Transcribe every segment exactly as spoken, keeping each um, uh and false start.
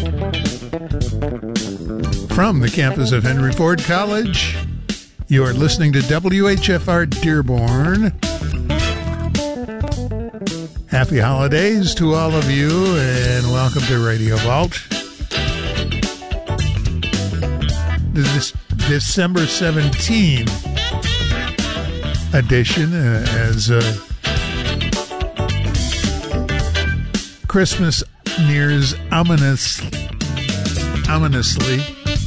From the campus of Henry Ford College, you are listening to W H F R Dearborn. Happy holidays to all of you, and welcome to Radio Vault. This December seventeenth edition, uh, as uh, Christmas nears ominous, ominously.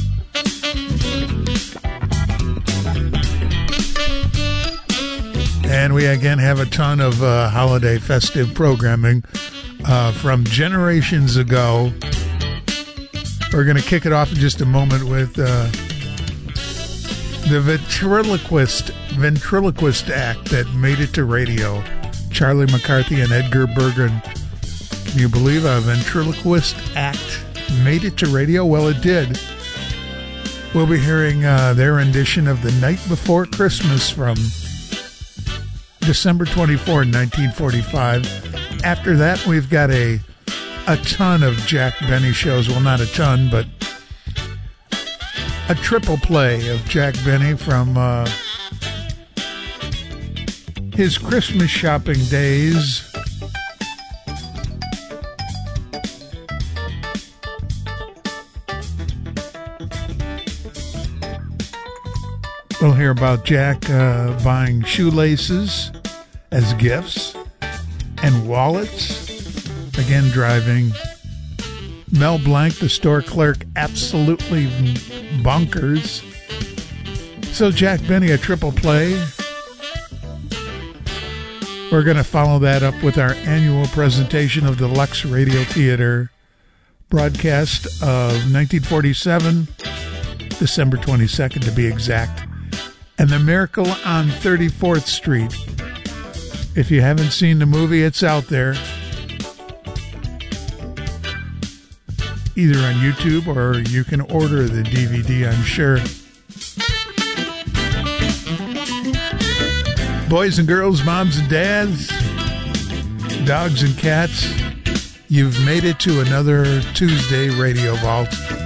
And we again have a ton of uh, holiday festive programming uh, from generations ago. We're going to kick it off in just a moment with uh, the ventriloquist ventriloquist act that made it to radio. Charlie McCarthy and Edgar Bergen. Can you believe a ventriloquist act made it to radio? Well, it did. We'll be hearing uh, their rendition of The Night Before Christmas from December twenty-fourth, nineteen forty-five. After that, we've got a a ton of Jack Benny shows. Well, not a ton, but a triple play of Jack Benny from uh, his Christmas shopping days. We'll hear about Jack uh, buying shoelaces as gifts and wallets. Again, driving Mel Blanc, the store clerk, absolutely bonkers. So Jack Benny, a triple play. We're going to follow that up with our annual presentation of the Lux Radio Theater broadcast of nineteen forty-seven, December twenty-second to be exact. And The Miracle on thirty-fourth Street. If you haven't seen the movie, it's out there. Either on YouTube or you can order the D V D, I'm sure. Boys and girls, moms and dads, dogs and cats, you've made it to another Tuesday Radio Vault.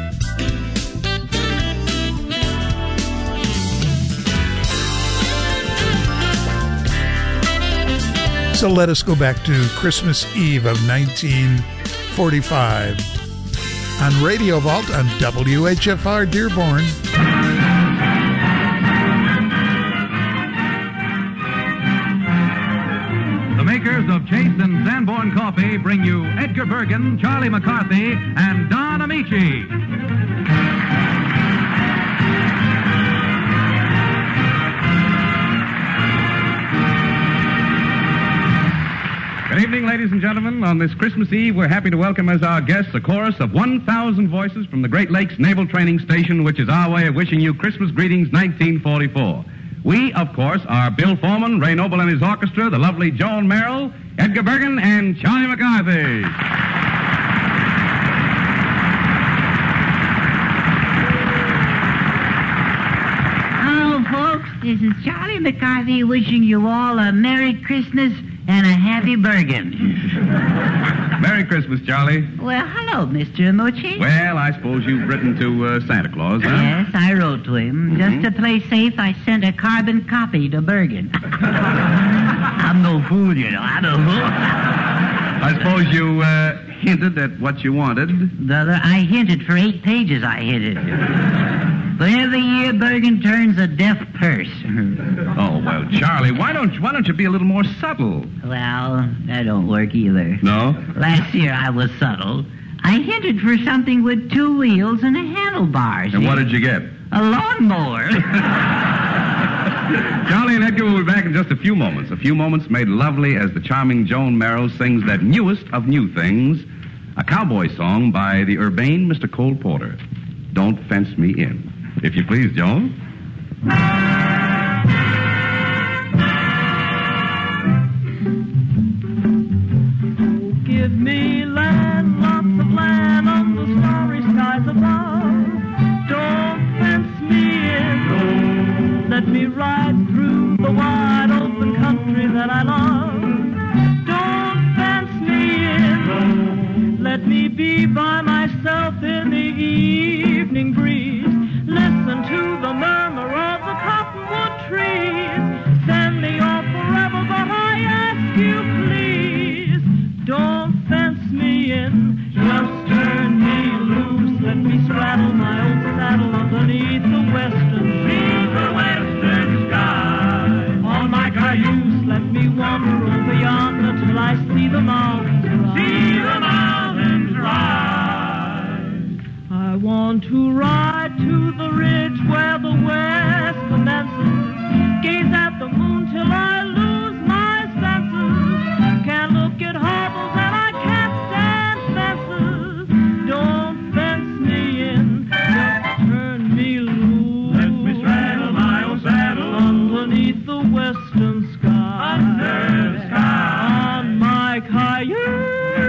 So let us go back to Christmas Eve of nineteen forty-five on Radio Vault on W H F R Dearborn. The makers of Chase and Sanborn Coffee bring you Edgar Bergen, Charlie McCarthy, and Don Amici. Good evening, ladies and gentlemen. On this Christmas Eve, we're happy to welcome as our guests a chorus of one thousand voices from the Great Lakes Naval Training Station, which is our way of wishing you Christmas greetings nineteen forty-four. We, of course, are Bill Foreman, Ray Noble and his orchestra, the lovely Joan Merrill, Edgar Bergen, and Charlie McCarthy. Hello, folks. This is Charlie McCarthy wishing you all a Merry Christmas and a happy Bergen. Merry Christmas, Charlie. Well, hello, Mister Amucci. Well, I suppose you've written to uh, Santa Claus, huh? Yes, I wrote to him. Mm-hmm. Just to play safe, I sent a carbon copy to Bergen. I'm no fool, you know. I'm no fool. I suppose you uh, hinted at what you wanted. Brother, I hinted for eight pages, I hinted. But every year, Bergen turns a deaf purse. Oh, well, Charlie, why don't, why don't you be a little more subtle? Well, that don't work either. No? Last year I was subtle. I hinted for something with two wheels and a handlebar. And what did you get? A lawnmower. Charlie and Edgar will be back in just a few moments. A few moments made lovely as the charming Joan Merrill sings that newest of new things, a cowboy song by the urbane Mister Cole Porter. Don't Fence Me In. If you please, Joan. Give me land, lots of land on the starry skies above. Don't fence me in. No. Let me ride through the wide open country that I love. Don't fence me in. No. Let me be by myself in want to ride to the ridge where the west commences. Gaze at the moon till I lose my senses. Can't look at hobbles and I can't stand fences. Don't fence me in, just turn me loose. Let me straddle my own saddle underneath the western sky. Under the sky. On my cayenne.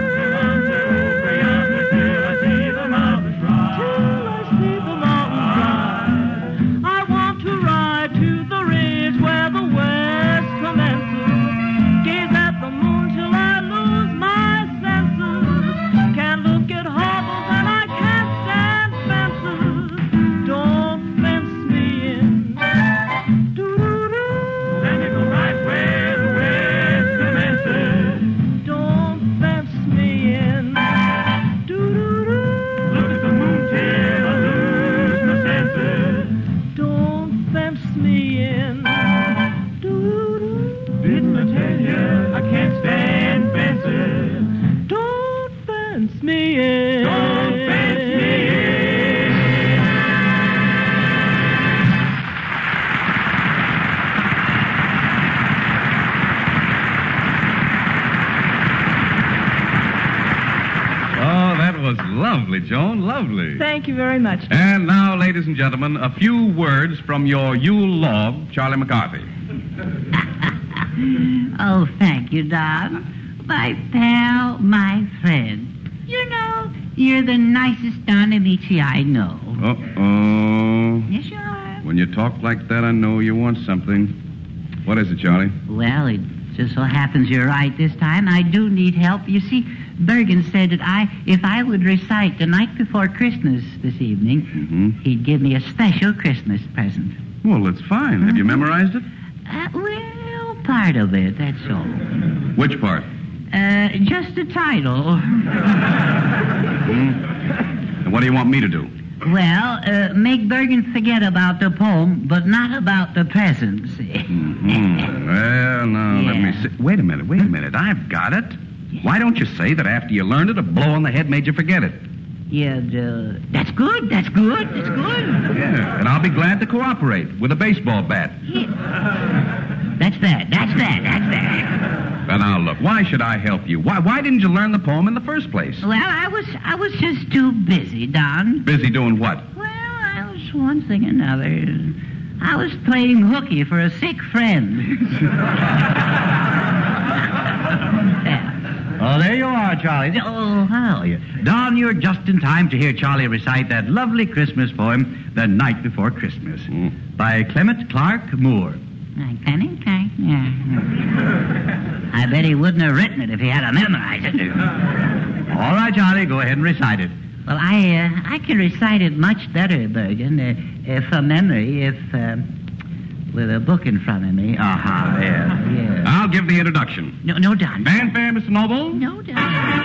Lovely, Joan, lovely. Thank you very much. And now, ladies and gentlemen, a few words from your Yule log, Charlie McCarthy. Oh, thank you, Don. My pal, my friend. You know, you're the nicest Don Amici I know. Uh-oh. Yes, you are. When you talk like that, I know you want something. What is it, Charlie? Well, it just so happens you're right this time. I do need help. You see, Bergen said that I, if I would recite the night before Christmas this evening, Mm-hmm. he'd give me a special Christmas present. Well, that's fine. Have you memorized it? Uh, well, part of it, that's all. Which part? Uh, just the title. And what do you want me to do? Well, uh, make Bergen forget about the poem, but not about the present, see? Mm-hmm. Well, now, let me Yeah. see. Wait a minute, wait a minute. I've got it. Why don't you say that after you learned it, a blow on the head made you forget it? Yeah, uh, that's good, that's good, that's good. Yeah, and I'll be glad to cooperate with a baseball bat. Yeah. That's that, that's that, that's that. Well, now, look, why should I help you? Why why didn't you learn the poem in the first place? Well, I was I was just too busy, Don. Busy doing what? Well, I was one thing or another. I was playing hooky for a sick friend. Yeah. Oh, there you are, Charlie. Oh, how are you? Don, you're just in time to hear Charlie recite that lovely Christmas poem, The Night Before Christmas, Mm. by Clement Clark Moore. Okay, okay, yeah. I bet he wouldn't have written it if he had to memorize it. All right, Charlie, go ahead and recite it. Well, I uh, I can recite it much better, Bergen, uh, uh, from memory, if uh, with a book in front of me. Uh-huh, there. Yeah. I'll give the introduction. No, no, Don. Fanfare, Mister Noble. No, Don.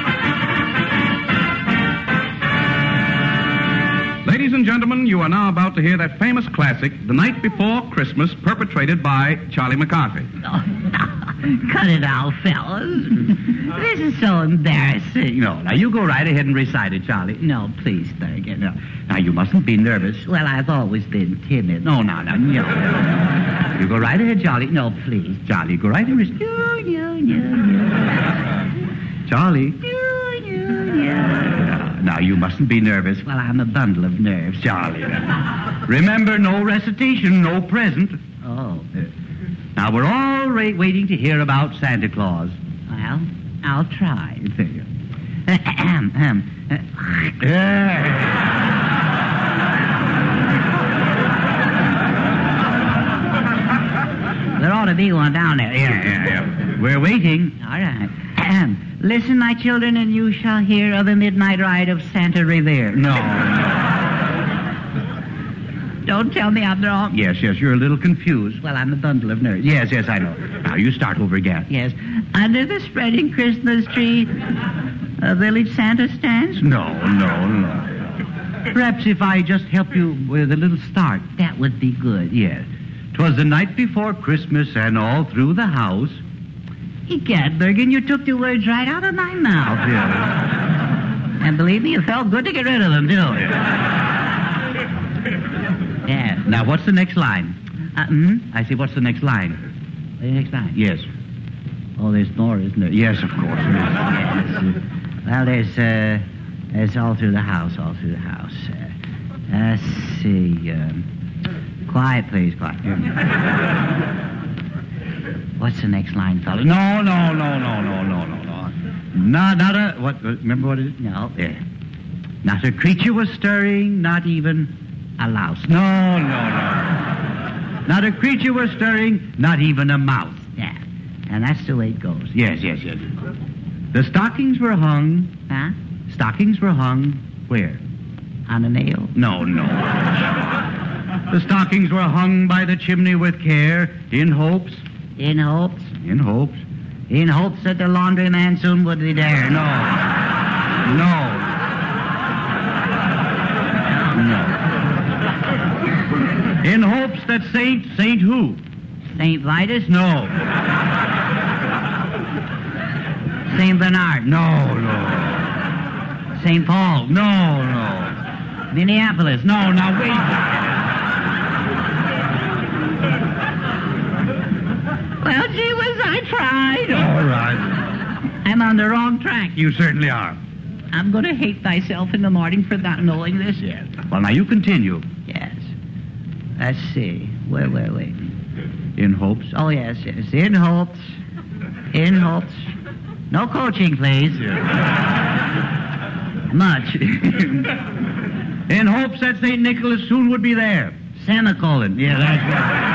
Ladies and gentlemen, you are now about to hear that famous classic, The Night Before Christmas, perpetrated by Charlie McCarthy. Oh, cut it out, fellas. This is so embarrassing. No, now you go right ahead and recite it, Charlie. No, please, Bergen. No. Now, you mustn't be nervous. Well, I've always been timid. No, no, no, no. You go right ahead, Charlie. No, please. Charlie, go right ahead and recite. No, no, no, no. Charlie. No, no, no. Now, you mustn't be nervous. Well, I'm a bundle of nerves. Charlie. Remember, no recitation, no present. Oh. Now, we're all ra- waiting to hear about Santa Claus. Well, I'll try. Ahem, ahem. There ought to be one down there. Yeah, yeah, yeah. We're waiting. All right. Ahem. Listen, my children, and you shall hear of the midnight ride of Santa Revere. No. Don't tell me I'm wrong. Yes, yes, you're a little confused. Well, I'm a bundle of nerves. Yes, yes, I know. Now, you start over again. Yes. Under the spreading Christmas tree, a village Santa stands. No, no, no. Perhaps if I just help you with a little start. That would be good. Yes. 'Twas the night before Christmas, and all through the house. Egad, Bergen, you took the words right out of my mouth. Yeah. And believe me, it felt good to get rid of them, too. Yeah. Now, what's the next line? Uh, hmm? I see, what's the next line? The next line. Yes. Oh, there's more, isn't there? Yes, of course. Yes. Well, there's, uh, there's all through the house, all through the house. Uh, let's see. Um, quiet, please, quiet. What's the next line, fellas? No, no, no, no, no, no, no, no. Not, not a, what, remember what it is? No. Yeah. Not a creature was stirring, not even a louse. No, no, no. Not a creature was stirring, not even a mouse. Yeah. And that's the way it goes. Yes, yes, yes. The stockings were hung. Huh? Stockings were hung where? On a nail? No, no. The stockings were hung by the chimney with care, in hopes. In hopes? In hopes. In hopes that the laundryman soon would be there. No. No. No. In hopes that Saint, Saint who? Saint Vitus? No. Saint Bernard? No, no. Saint Paul? No, no. Minneapolis? No, now wait. Well, gee whiz, I tried. All right. I'm on the wrong track. You certainly are. I'm going to hate thyself in the morning for not knowing this. Yes. Well, now you continue. Yes. Let's see. Wait, wait, wait. In hopes. Oh, yes, yes. In hopes. In hopes. No coaching, please. Much. In hopes that Saint Nicholas soon would be there. Semicolon. Yeah, that's right.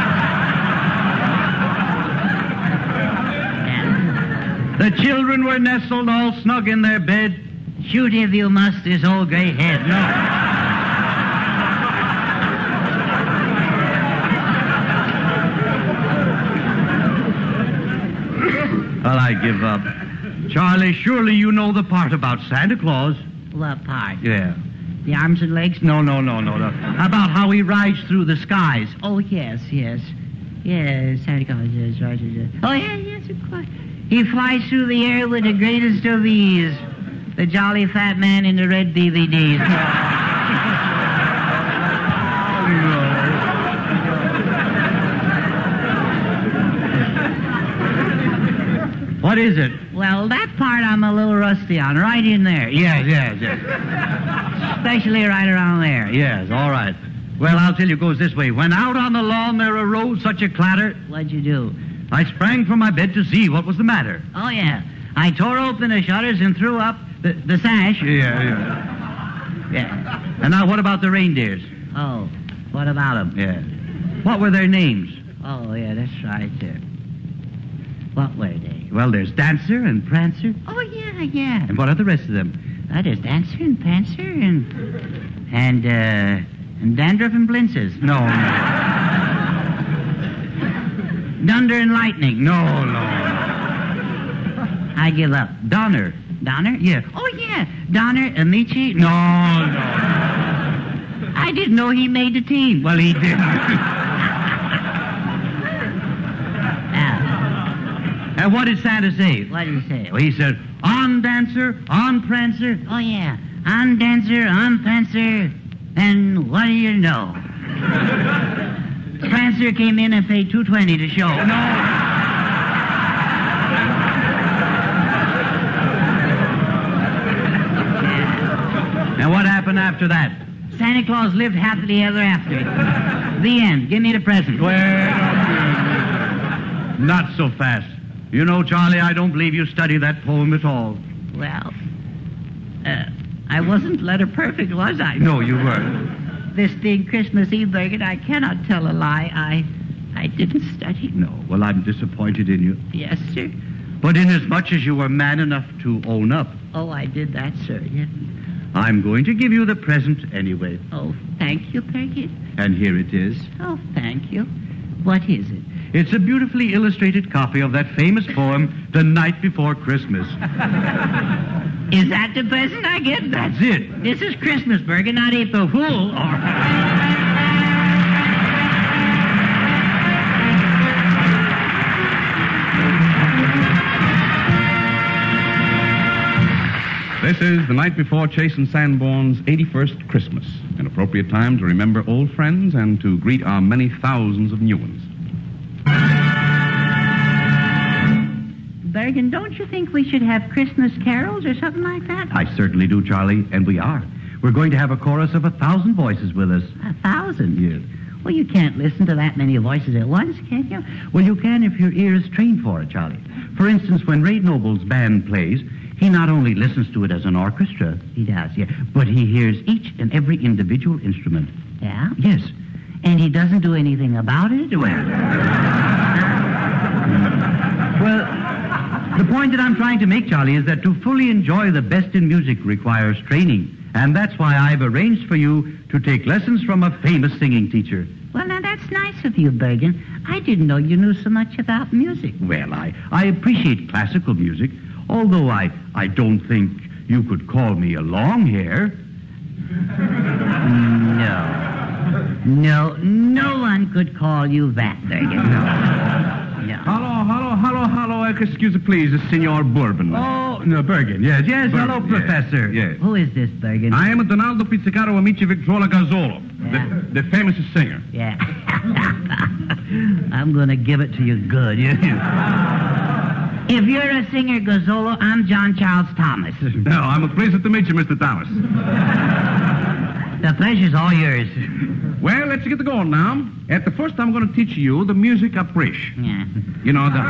The children were nestled all snug in their bed. Shoot if you must this old gray head. No. Well, I give up. Charlie, surely you know the part about Santa Claus. What part? Yeah. The arms and legs? No, no, no, no, no. About how he rides through the skies. Oh, yes, yes. Yes, Santa Claus is right. Oh, yeah, yes, of course. He flies through the air with the greatest of ease. The jolly fat man in the red D V Ds. What is it? Well, that part I'm a little rusty on. Right in there. Yes, yes, yes. Especially right around there. Yes, all right. Well, I'll tell you, it goes this way. When out on the lawn there arose such a clatter, What'd you do? I sprang from my bed to see what was the matter. Oh, yeah. I tore open the shutters and threw up the, the sash. Yeah, yeah. Yeah. And now what about the reindeers? Oh, what about them? Yeah. What were their names? Oh, yeah, that's right. Uh, what were they? Well, there's Dancer and Prancer. Oh, yeah, yeah. And what are the rest of them? Uh, there's Dancer and Prancer and... And, uh... And Dandruff and Blintzes. No, no. Dunder and Lightning. No, no. I give up. Donner. Donner? Yeah. Oh, yeah. Donner, Amici. No, no. I didn't know he made the team. Well, he didn't. Now, And what did Santa say? what did he say? Well, he said, on Dancer, on Prancer. Oh, yeah. On Dancer, on Prancer. And what do you know? Prancer came in and paid two twenty to show. No. And what happened after that? Santa Claus lived happily ever after. The end. Give me the present. Well, not so fast. You know, Charlie, I don't believe you studied that poem at all. Well, uh, I wasn't letter perfect, was I? No, you weren't. This being Christmas Eve, Bergen, I cannot tell a lie. I I didn't study. No, well, I'm disappointed in you. Yes, sir. But inasmuch as you were man enough to own up, Oh, I did that, sir. Yes. I'm going to give you the present anyway. Oh, thank you, Bergen. And here it is. Oh, thank you. What is it? It's a beautifully illustrated copy of that famous poem, The Night Before Christmas. Is that the present I get? That's it. This is Christmas, Bergen, not April Fool. This is the night before Chase and Sanborn's eighty-first Christmas, an appropriate time to remember old friends and to greet our many thousands of new ones. Bergen, don't you think we should have Christmas carols or something like that? I certainly do, Charlie, and we are. We're going to have a chorus of a thousand voices with us. A thousand? Yes. Well, you can't listen to that many voices at once, can you? Well, you can if your ear is trained for it, Charlie. For instance, when Ray Noble's band plays, he not only listens to it as an orchestra, He does, yeah. but he hears each and every individual instrument. Yeah? Yes. And he doesn't do anything about it? Well, well, the point that I'm trying to make, Charlie, is that to fully enjoy the best in music requires training. And that's why I've arranged for you to take lessons from a famous singing teacher. Well, now, that's nice of you, Bergen. I didn't know you knew so much about music. Well, I, I appreciate classical music, although I, I don't think you could call me a long hair. No. No, no one could call you that, Bergen. No. No. Hello, hello, hello, hello. Excuse me, please, Senor Bourbon. Oh, no, Bergen. Yes, yes. Bergen, Hello, yes, Professor. Yes. Who is this, Bergen? I am Donaldo Pizzicato Amici Victrola Gazzolo, Yeah. the, the famous singer. Yeah. I'm going to give it to you good. If you're a singer, Gazzolo, I'm John Charles Thomas. No, I'm a pleasure to meet you, Mister Thomas. The pleasure's all yours. Well, let's get going now. At the first, I'm going to teach you the music approche. Yeah. You know, the...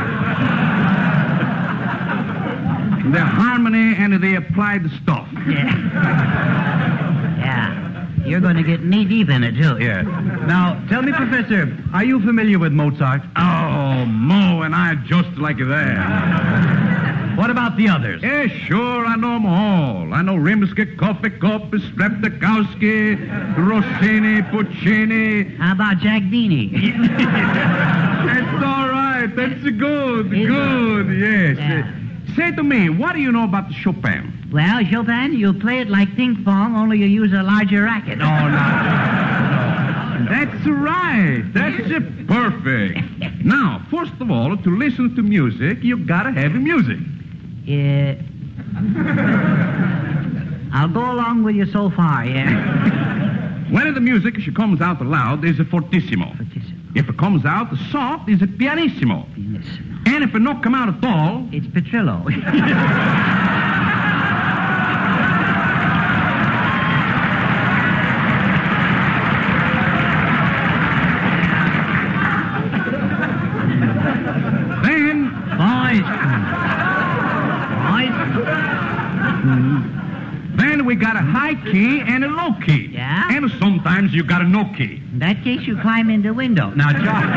the harmony and the applied stuff. Yeah. Yeah. You're going to get knee-deep in it, too. Yeah. Now, tell me, Professor, are you familiar with Mozart? Oh, Mo and I just like that. What about the others? Yeah, sure, I know them all. I know Rimsky-Korsakov, Streptokowski, Rossini, Puccini. How about Jack Dini? That's all right. That's good. Is Good, yes. Yeah. Uh, say to me, what do you know about Chopin? Well, Chopin, you play it like ping pong, only you use a larger racket. Oh, no. That's right. That's uh, perfect. Now, first of all, to listen to music, you gotta have music. Yeah. I'll go along with you so far, yeah. When the music she comes out loud, is a fortissimo. If it comes out soft, is a pianissimo. And if it don't come out at all, It's Petrillo. then Boys. Boys. then we got a high key and a low key. Yeah? And sometimes you got a no key. In that case, you climb in the window. Now, John.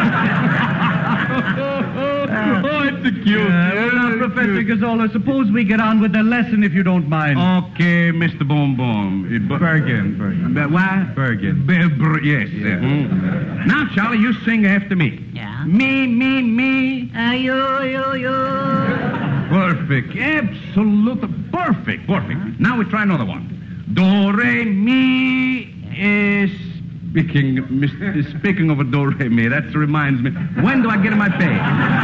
Oh, it's a cute. well, now, Professor Gazzola, suppose we get on with the lesson if you don't mind. Okay, Mister Boom Boom. Uh, bu- Bergen, Bergen. But what? Bergen. B- br- yes. uh, mm. Now, Charlie, you sing after me. Yeah? Me, me, me. Uh, yo, yo, yo. Perfect. Absolutely perfect. Perfect. Now we try another one. Do, re, mi. Is speaking, Mister Speaking of a do, re, mi, that reminds me. When do I get my pay?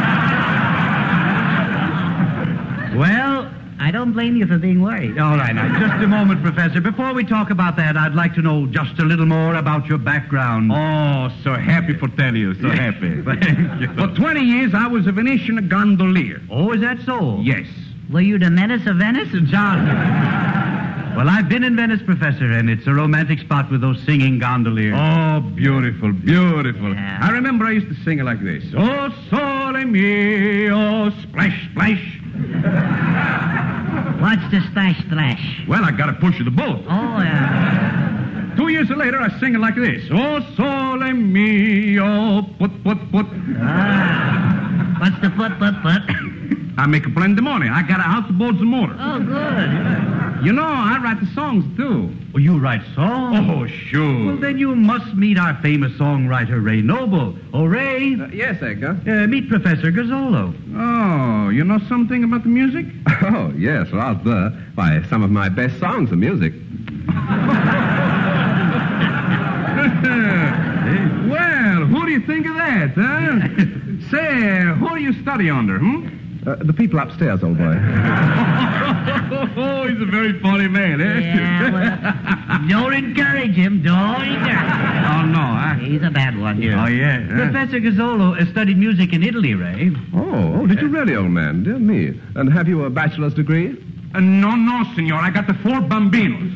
Well, I don't blame you for being worried. All right, now, just a moment, Professor. Before we talk about that, I'd like to know just a little more about your background. Oh, so happy for telling you. So happy. Thank you. For twenty years, I was a Venetian gondolier. Oh, is that so? Yes. Were you the menace of Venice? John. Well, I've been in Venice, Professor, and it's a romantic spot with those singing gondoliers. Oh, beautiful, beautiful. Yeah. I remember I used to sing it like this. Oh, sole mio, splash, splash. What's the splash splash? Well, I got to push the boat. Oh, yeah. Two years later, I sing it like this. Oh, sole mio, put, put, put. Ah. What's the put, put, put? I make a plenty of money. I got a house, boats, and motor. Oh, good. You know, I write the songs, too. Oh, you write songs? Oh, sure. Well, then you must meet our famous songwriter, Ray Noble. Oh, Ray. Uh, yes, Edgar. Uh, meet Professor Gazzolo. Oh, you know something about the music? Oh, yes, rather. Why, some of my best songs are music. Well, who do you think of that, huh? Say, who do you study under, hmm? Uh, the people upstairs, old boy. Oh, he's a very funny man, eh? Yeah, well, don't encourage him. Don't encourage him. Oh, no, huh? He's a bad one, yeah. Oh, yeah. Professor Gazzolo uh, studied music in Italy, Ray. Oh, oh, did you really, old man? Dear me. And have you a bachelor's degree? Uh, no, no, senor. I got the four bambinos.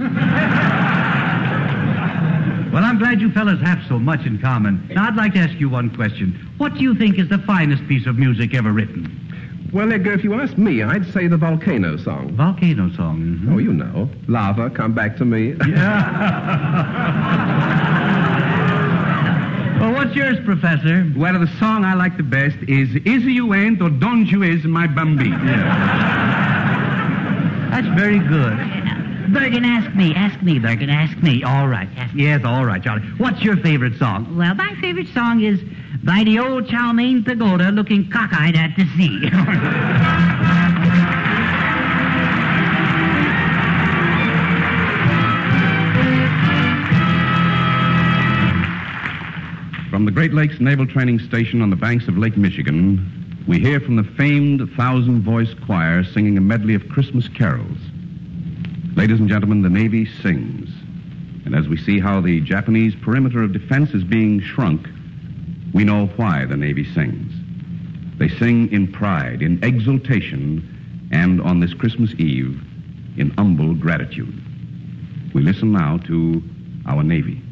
Well, I'm glad you fellas have so much in common. Now, I'd like to ask you one question. What do you think is the finest piece of music ever written? Well, Edgar, if you ask me, I'd say the Volcano song. Volcano song. Mm-hmm. Oh, you know. Lava, come back to me. Well, what's yours, Professor? Well, the song I like the best is Is You Ain't or Don't You Is My Bambino. That's very good. Bergen, ask me. Ask me, Bergen. Ask me. All right. Ask me. Yes, all right, Charlie. What's your favorite song? Well, my favorite song is By the Old Chow Mein Pagoda Looking Cockeyed at the Sea. From the Great Lakes Naval Training Station on the banks of Lake Michigan, we hear from the famed thousand-voice choir singing a medley of Christmas carols. Ladies and gentlemen, the Navy sings. And as we see how the Japanese perimeter of defense is being shrunk, we know why the Navy sings. They sing in pride, in exultation, and on this Christmas Eve, in humble gratitude. We listen now to our Navy.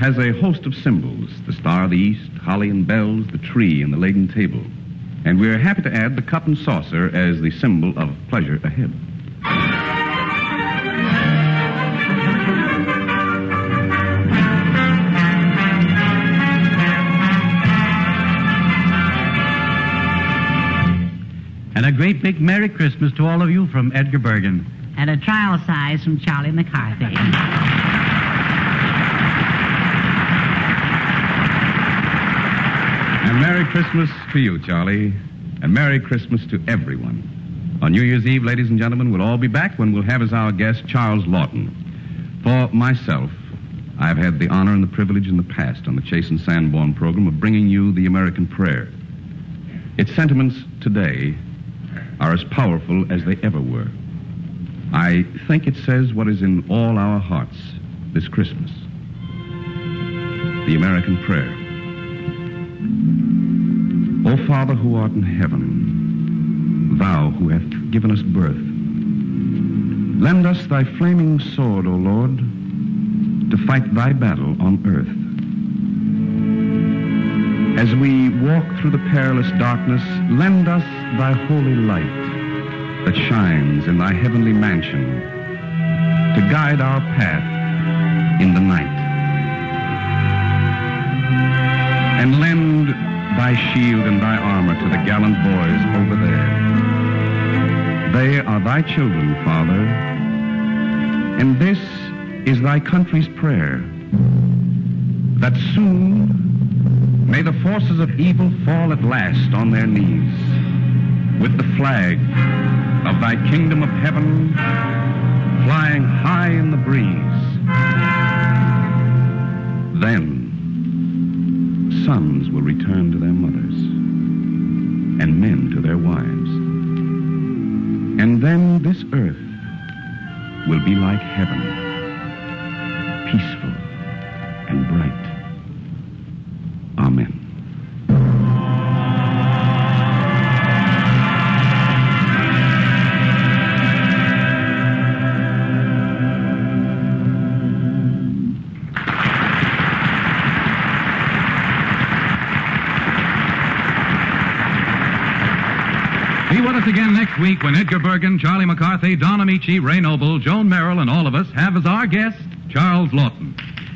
has a host of symbols: the Star of the East, holly and bells, the tree, and the laden table. And we're happy to add the cup and saucer as the symbol of pleasure ahead. And a great big Merry Christmas to all of you from Edgar Bergen. And a trial size from Charlie McCarthy. And Merry Christmas to you, Charlie. And Merry Christmas to everyone. On New Year's Eve, ladies and gentlemen, we'll all be back when we'll have as our guest Charles Lawton. For myself, I've had the honor and the privilege in the past on the Chase and Sanborn program of bringing you the American prayer. Its sentiments today are as powerful as they ever were. I think it says what is in all our hearts this Christmas. The American prayer. O Father who art in heaven, thou who hast given us birth, lend us thy flaming sword, O Lord, to fight thy battle on earth. As we walk through the perilous darkness, lend us thy holy light that shines in thy heavenly mansion to guide our path in the night. And lend thy shield and thy armor to the gallant boys over there. They are thy children, Father, and this is thy country's prayer, that soon may the forces of evil fall at last on their knees, with the flag of thy kingdom of heaven flying high in the breeze. Then sons will return to their mothers, and men to their wives. And then this earth will be like heaven, peaceful and bright. Amen. Be with us again next week when Edgar Bergen, Charlie McCarthy, Don Amici, Ray Noble, Joan Merrill, and all of us have as our guest Charles Lawton.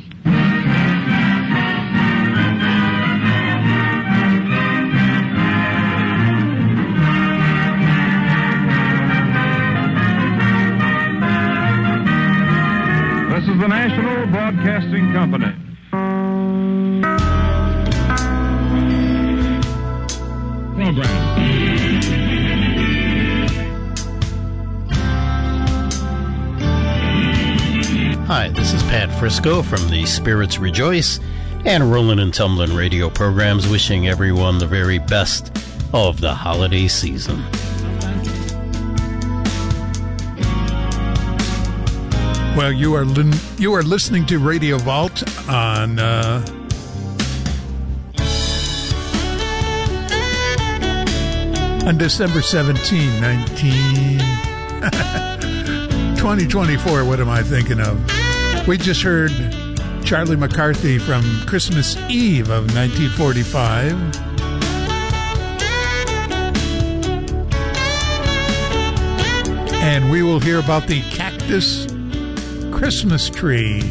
This is the National Broadcasting Company. Program. Hi, this is Pat Frisco from the Spirits Rejoice and Rollin' and Tumblin' radio programs, wishing everyone the very best of the holiday season. Well, you are li- you are listening to Radio Vault on uh, on December seventeenth, nineteen twenty twenty-four. What am I thinking of? We just heard Charlie McCarthy from Christmas Eve of nineteen forty-five. And we will hear about the Cactus Christmas Tree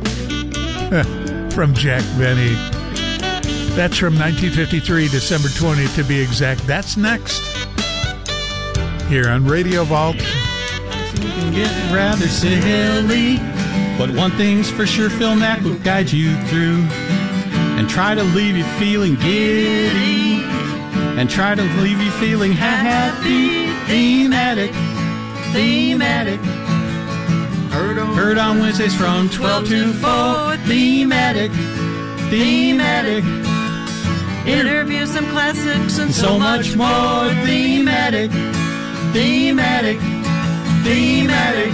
from Jack Benny. That's from nineteen fifty-three, December twentieth to be exact. That's next here on Radio Vault. You can get rather silly, but one thing's for sure, Phil Mack will guide you through and try to leave you feeling giddy and try to leave you feeling happy. Thematic, thematic. Heard on, Heard on Wednesdays from twelve to four. Thematic, thematic. Interview some classics and so, so much more. Thematic, thematic, thematic.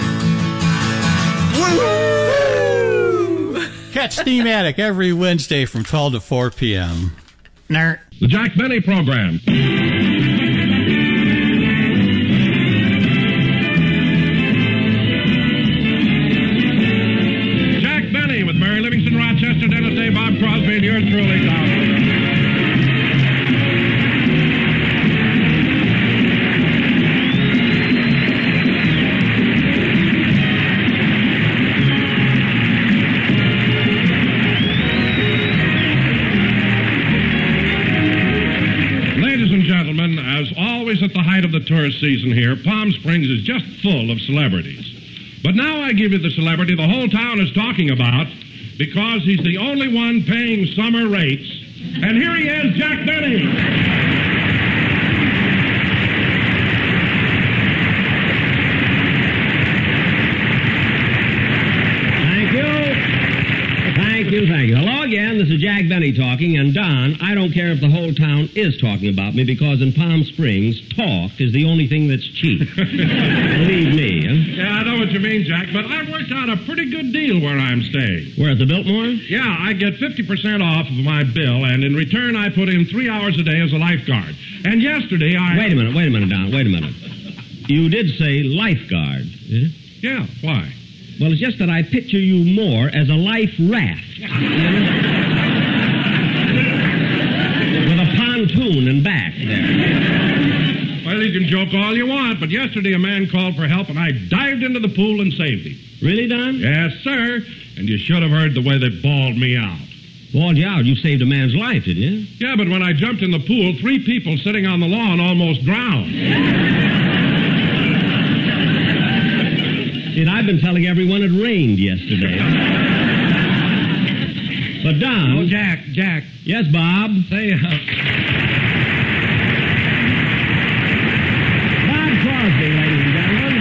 Woo! Catch Thematic every Wednesday from twelve to four p.m. Nerd. The Jack Benny Program. Jack Benny with Mary Livingston Rochester height of the tourist season here, Palm Springs is just full of celebrities. But now I give you the celebrity the whole town is talking about because he's the only one paying summer rates. And here he is, Jack Benny. Thank you, thank you. Hello again, this is Jack Benny talking, and Don, I don't care if the whole town is talking about me, because in Palm Springs, talk is the only thing that's cheap. Believe me, huh? Yeah, I know what you mean, Jack, but I've worked out a pretty good deal where I'm staying. Where, at the Biltmore? Yeah, I get fifty percent off of my bill, and in return I put in three hours a day as a lifeguard. And yesterday I... Wait a minute, wait a minute, Don, wait a minute. You did say lifeguard, eh? Yeah, why? Well, it's just that I picture you more as a life raft. With a pontoon and back there. Well, you can joke all you want, but yesterday a man called for help, and I dived into the pool and saved him. Really, Don? Yes, sir. And you should have heard the way they bawled me out. Bawled you out? You saved a man's life, didn't you? Yeah, but when I jumped in the pool, three people sitting on the lawn almost drowned. See, I've been telling everyone it rained yesterday. But, Don... Oh, Jack, Jack. Yes, Bob? Say, uh... Bob Crosby, ladies and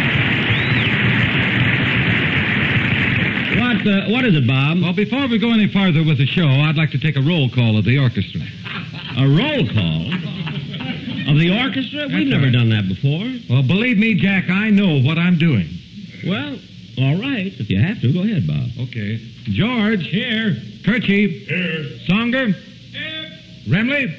gentlemen. What, uh, what is it, Bob? Well, before we go any farther with the show, I'd like to take a roll call of the orchestra. A roll call? Of the orchestra? We've never right. done that before. Well, believe me, Jack, I know what I'm doing. Well, all right. If you have to, go ahead, Bob. Okay. George. Here. Kerchie. Here. Songer. Here. Remley.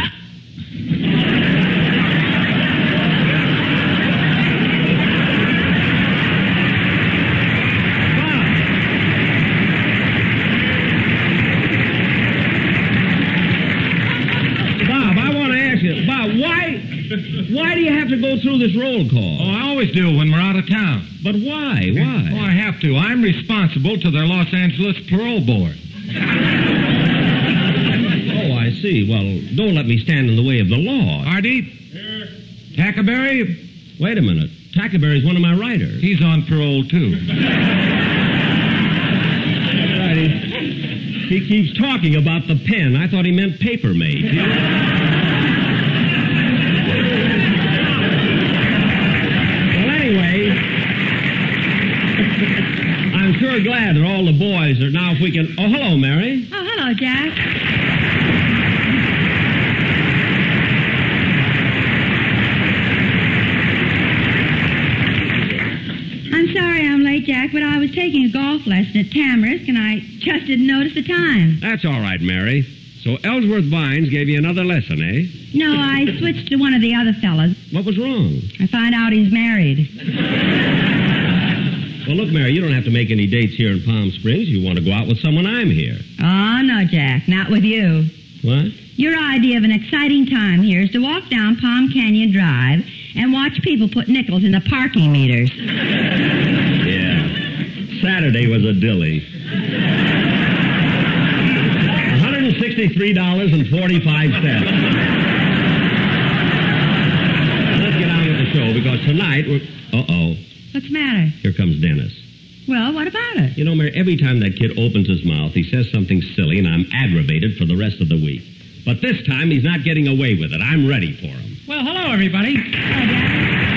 Bob, I want to ask you, Bob, why... Why do you have to go through this roll call? Oh, I always do when we're out of town. But why? Why? Oh, I have to. I'm responsible to their Los Angeles parole board. Oh, I see. Well, don't let me stand in the way of the law. Hardy? Here. Tackaberry? Wait a minute. Tackaberry's one of my writers. He's on parole, too. Right, he, he keeps talking about the pen. I thought he meant paper mate. I'm sure glad that all the boys are now, if we can... Oh, hello, Mary. Oh, hello, Jack. I'm sorry I'm late, Jack, but I was taking a golf lesson at Tamarisk, and I just didn't notice the time. That's all right, Mary. So Ellsworth Vines gave you another lesson, eh? No, I switched to one of the other fellas. What was wrong? I find out he's married. Well, look, Mary, you don't have to make any dates here in Palm Springs. You want to go out with someone, I'm here. Oh, no, Jack, not with you. What? Your idea of an exciting time here is to walk down Palm Canyon Drive and watch people put nickels in the parking meters. Yeah. Saturday was a dilly. one hundred sixty-three dollars and forty-five cents. Let's get on with the show, because tonight we're... Uh-oh. What's the matter? Here comes Dennis. Well, what about it? You know, Mary, every time that kid opens his mouth, he says something silly, and I'm aggravated for the rest of the week. But this time, he's not getting away with it. I'm ready for him. Well, hello, everybody. Hello, Jack.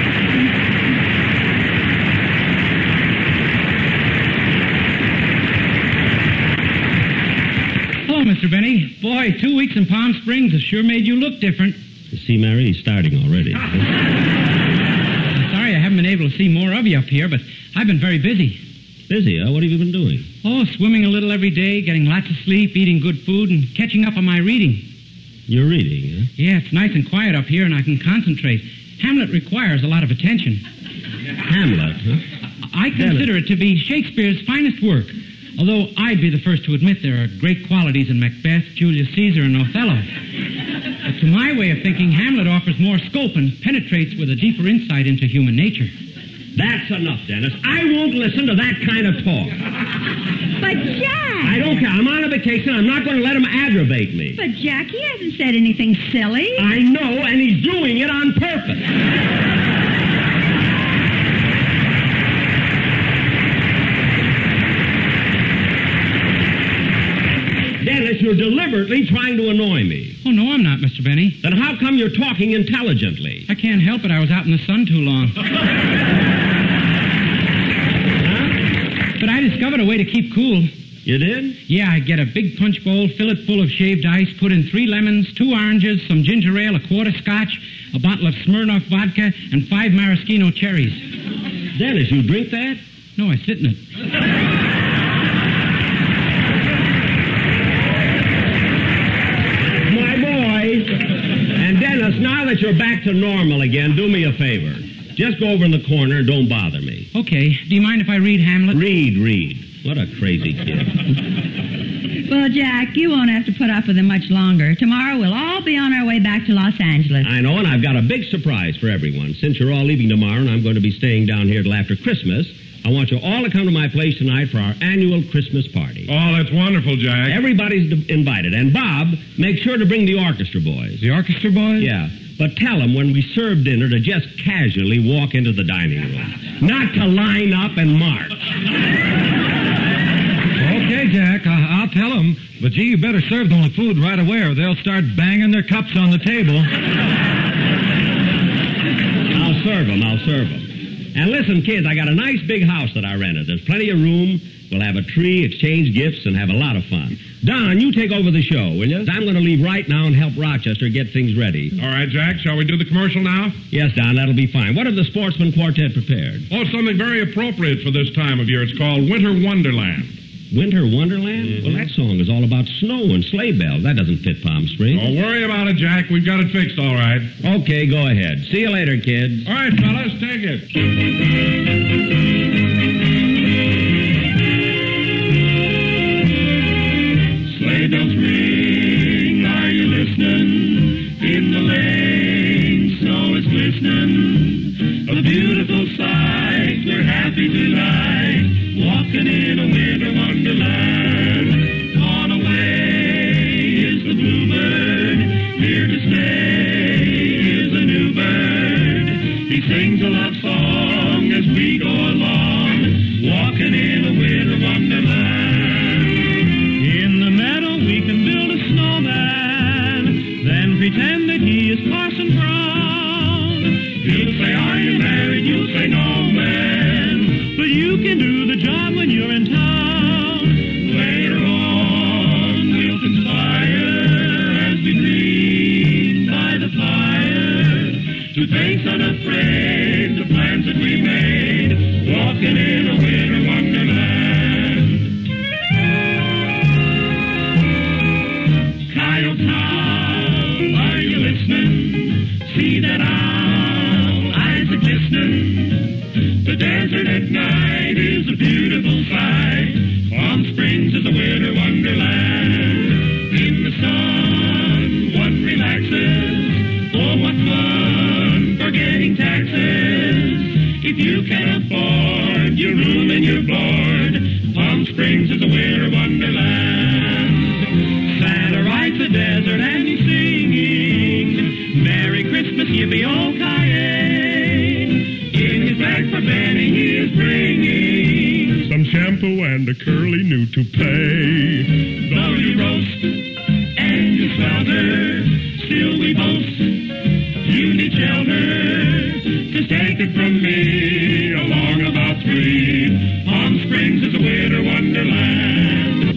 Hello, Mister Benny. Boy, two weeks in Palm Springs has sure made you look different. You see, Mary, he's starting already. Sorry I haven't been able to see more of you up here, but I've been very busy. Busy, huh? What have you been doing? Oh, swimming a little every day, getting lots of sleep, eating good food, and catching up on my reading. You're reading, huh? Yeah, it's nice and quiet up here, and I can concentrate. Hamlet requires a lot of attention. Hamlet, huh? I consider it to be Shakespeare's finest work, although I'd be the first to admit there are great qualities in Macbeth, Julius Caesar, and Othello. But to my way of thinking, Hamlet offers more scope and penetrates with a deeper insight into human nature. That's enough, Dennis. I won't listen to that kind of talk. But, Jack! I don't care. I'm on a vacation. I'm not going to let him aggravate me. But, Jack, he hasn't said anything silly. I know, and he's doing it on purpose. Dennis, you're deliberately trying to annoy me. Oh, no, I'm not, Mister Benny. Then how come you're talking intelligently? I can't help it. I was out in the sun too long. Huh? But I discovered a way to keep cool. You did? Yeah, I get a big punch bowl, fill it full of shaved ice, put in three lemons, two oranges, some ginger ale, a quart of scotch, a bottle of Smirnoff vodka, and five maraschino cherries. Dennis, you drink that? No, I sit in it. My boy. And Dennis, now that you're back to normal again, do me a favor. Just go over in the corner and don't bother me. Okay. Do you mind if I read Hamlet? Read, read. What a crazy kid. Well, Jack, you won't have to put up with him much longer. Tomorrow we'll all be on our way back to Los Angeles. I know, and I've got a big surprise for everyone. Since you're all leaving tomorrow and I'm going to be staying down here till after Christmas, I want you all to come to my place tonight for our annual Christmas party. Oh, that's wonderful, Jack. Everybody's d- invited. And, Bob, make sure to bring the orchestra boys. The orchestra boys? Yeah. But tell them when we serve dinner to just casually walk into the dining room. Not to line up and march. Okay, Jack, I- I'll tell them. But, gee, you better serve them the food right away or they'll start banging their cups on the table. I'll serve them. I'll serve them. And listen, kids, I got a nice big house that I rented. There's plenty of room. We'll have a tree, exchange gifts, and have a lot of fun. Don, you take over the show, will you? I'm going to leave right now and help Rochester get things ready. All right, Jack, shall we do the commercial now? Yes, Don, that'll be fine. What have the Sportsman Quartet prepared? Oh, something very appropriate for this time of year. It's called Winter Wonderland. Winter Wonderland? Mm-hmm. Well, that song is all about snow and sleigh bells. That doesn't fit Palm Springs. Don't worry about it, Jack. We've got it fixed all right. Okay, go ahead. See you later, kids. All right, fellas, take it. Sleigh bells ring, are you listening? In the lane, snow is glistening. A beautiful sight, we're happy tonight, walking in a winter wonderland. On away is the bluebird, here to stay is a new bird. He sings a love song as we go along, walking in a winter wonderland. In the meadow we can build a snowman, then pretend that he is Parson Brown. He'll say, are you married? You'll say, no, man. But you can do the job when you're in town. Later on, we'll conspire as we dream by the fire to face unafraid the plans that we made, walking in a winter wonderland. Coyote Owl, are you listening? See that owl, eyes are glistening. The desert at night is a beautiful sight. Palm Springs is a winter wonderland. In the sun, one relaxes. Oh, what fun forgetting taxes. If you can afford your room and your board, Palm Springs is a winter wonderland. Santa rides the desert and he's singing Merry Christmas, yippee-oh-ki-yay. In his bag for Benny he is bringing some shampoo and a curly new toupee. Though you roast and you swelter, still we boast you need shelter. Just take it from me, along about three, Palm Springs is a winter wonderland.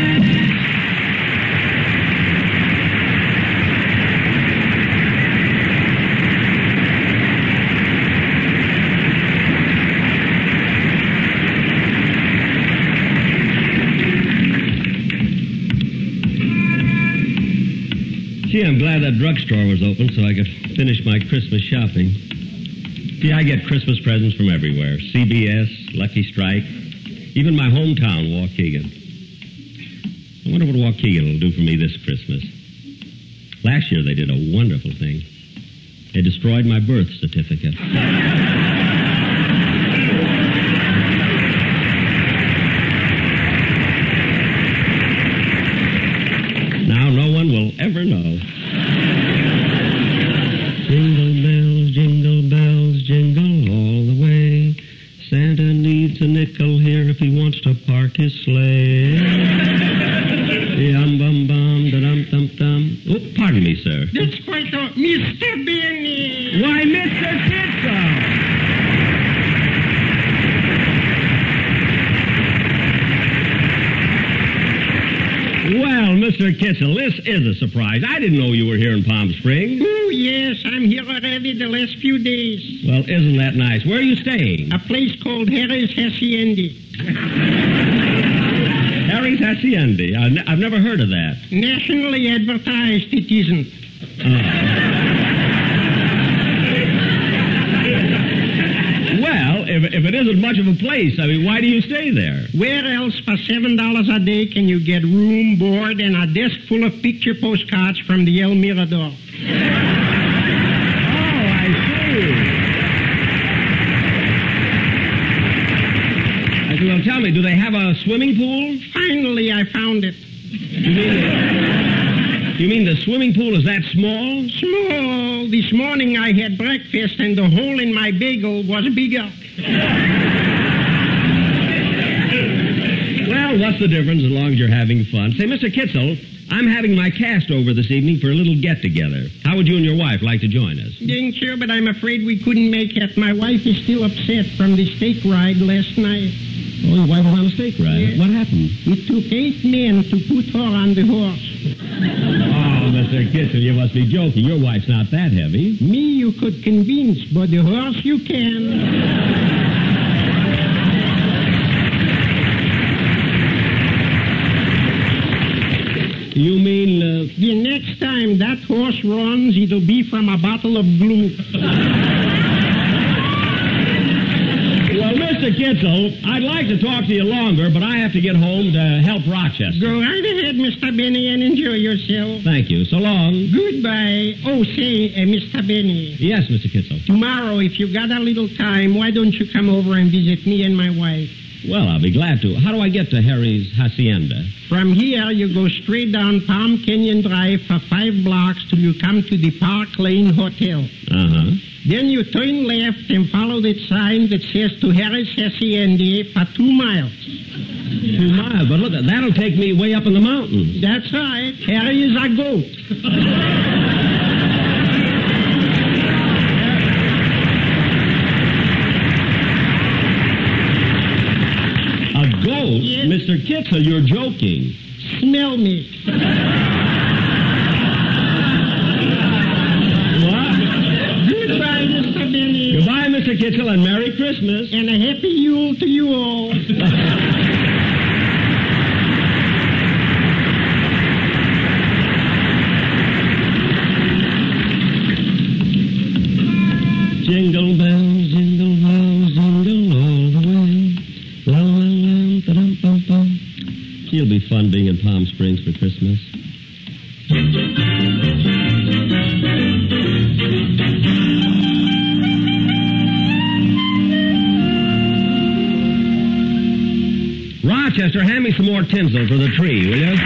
Gee, I'm glad that drugstore was open so I could finish my Christmas shopping. See, I get Christmas presents from everywhere. C B S, Lucky Strike, even my hometown, Waukegan. I wonder what Waukegan will do for me this Christmas. Last year they did a wonderful thing. They destroyed my birth certificate. ever know. Jingle bells, jingle bells, jingle all the way. Santa needs a nickel here if he wants to park his sleigh. Yum bum bum da dum dum dum. Oh, pardon me, sir. That's quite all. Mister Benny. Why, Mister Kitzel. Well, Mister Kitzel, this is a surprise. I didn't know you were here in Palm Springs. Oh, yes, I'm here already the last few days. Well, isn't that nice? Where are you staying? A place called Harry's Hacienda. Harry's Hacienda. I've, n- I've never heard of that. Nationally advertised, it isn't. Oh. Well, if, if it isn't much of a place, I mean, why do you stay there? Where else for seven dollars a day can you get room, board, and a desk full of picture postcards from the El Mirador? Oh, I see. I said, well, tell me, do they have a swimming pool? Finally, I found it. You mean the, you mean the swimming pool is that small? Small. This morning I had breakfast and the hole in my bagel was bigger. Well, what's the difference as long as you're having fun? Say, Mister Kitzel, I'm having my cast over this evening for a little get-together. How would you and your wife like to join us? Thank you, but I'm afraid we couldn't make it. My wife is still upset from the steak ride last night. Oh, your wife was on a steak ride? Yes. What happened? It took eight men to put her on the horse. Oh, Mister Kitzel, you must be joking. Your wife's not that heavy. Me you could convince, but the horse you can. You mean... Uh... The next time that horse runs, it'll be from a bottle of glue. Well, Mister Kitzel, I'd like to talk to you longer, but I have to get home to help Rochester. Go right ahead, Mister Benny, and enjoy yourself. Thank you. So long. Goodbye. Oh, say, uh, Mister Benny. Yes, Mister Kitzel. Tomorrow, if you got a little time, why don't you come over and visit me and my wife? Well, I'll be glad to. How do I get to Harry's Hacienda? From here, you go straight down Palm Canyon Drive for five blocks till you come to the Park Lane Hotel. Uh-huh. Then you turn left and follow that sign that says to Harry's Hacienda for two miles. Two miles? But look, that'll take me way up in the mountains. That's right. Harry is a goat. A goat? Yes. Mister Kitzel, you're joking. Smell me. What? Goodbye, Mister Benny. Goodbye, Mister Kitzel, and Merry Christmas. And a happy Yule to you all. Jingle bells, jingle bells, jingle all the way. La la la, da-dum bum bum. It'll be fun being in Palm Springs for Christmas. Rochester, hand me some more tinsel for the tree, will you?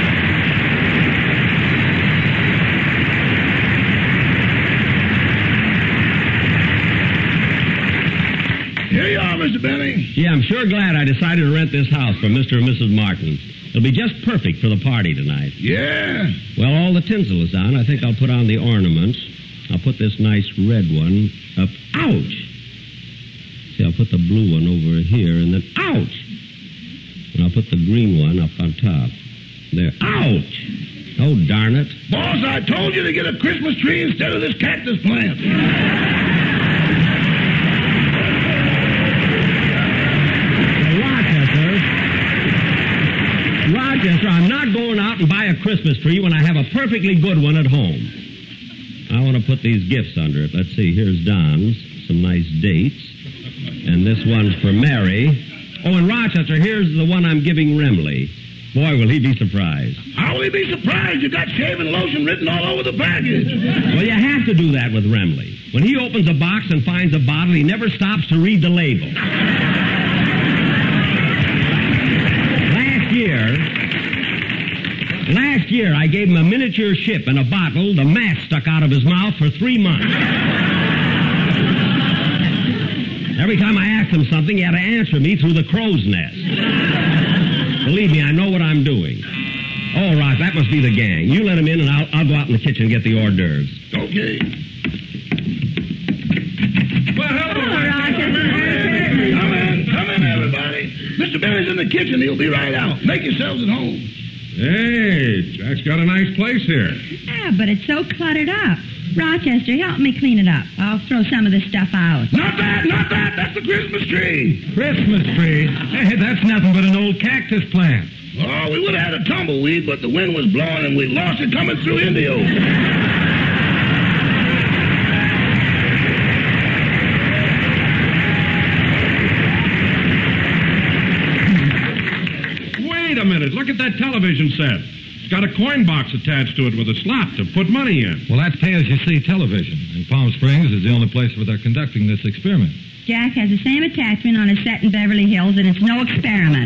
Here you are, Mister Benny. Gee, I'm sure glad I decided to rent this house from Mister and Missus Martin. It'll be just perfect for the party tonight. Yeah. Well, all the tinsel is on. I think I'll put on the ornaments. I'll put this nice red one up. Ouch! See, I'll put the blue one over here, and then ouch! And I'll put the green one up on top. There. Ouch! Oh, darn it. Boss, I told you to get a Christmas tree instead of this cactus plant. Rochester, I'm not going out and buy a Christmas tree when I have a perfectly good one at home. I want to put these gifts under it. Let's see, here's Don's, some nice dates. And this one's for Mary. Oh, and Rochester, here's the one I'm giving Remley. Boy, will he be surprised. How will he be surprised? You got shaving lotion written all over the package. Well, you have to do that with Remley. When he opens a box and finds a bottle, he never stops to read the label. Last year, Last year, I gave him a miniature ship and a bottle. The mast stuck out of his mouth for three months. Every time I asked him something, he had to answer me through the crow's nest. Believe me, I know what I'm doing. Oh, Rock, that must be the gang. You let him in, and I'll, I'll go out in the kitchen and get the hors d'oeuvres. Okay. Well, hello, Rochester. Come in, come in, everybody. Mister Benny's in the kitchen. He'll be right out. Make yourselves at home. Hey, Jack's got a nice place here. Yeah, but it's so cluttered up. Rochester, help me clean it up. I'll throw some of the stuff out. Not that, not that. That's the Christmas tree. Christmas tree? Hey, that's nothing but an old cactus plant. Oh, we would have had a tumbleweed, but the wind was blowing and we lost it coming through Indio. Wait a minute. Look at that television set. It's got a coin box attached to it with a slot to put money in. Well, that's pay-as-you-see television. And Palm Springs is the only place where they're conducting this experiment. Jack has the same attachment on his set in Beverly Hills, and it's no experiment.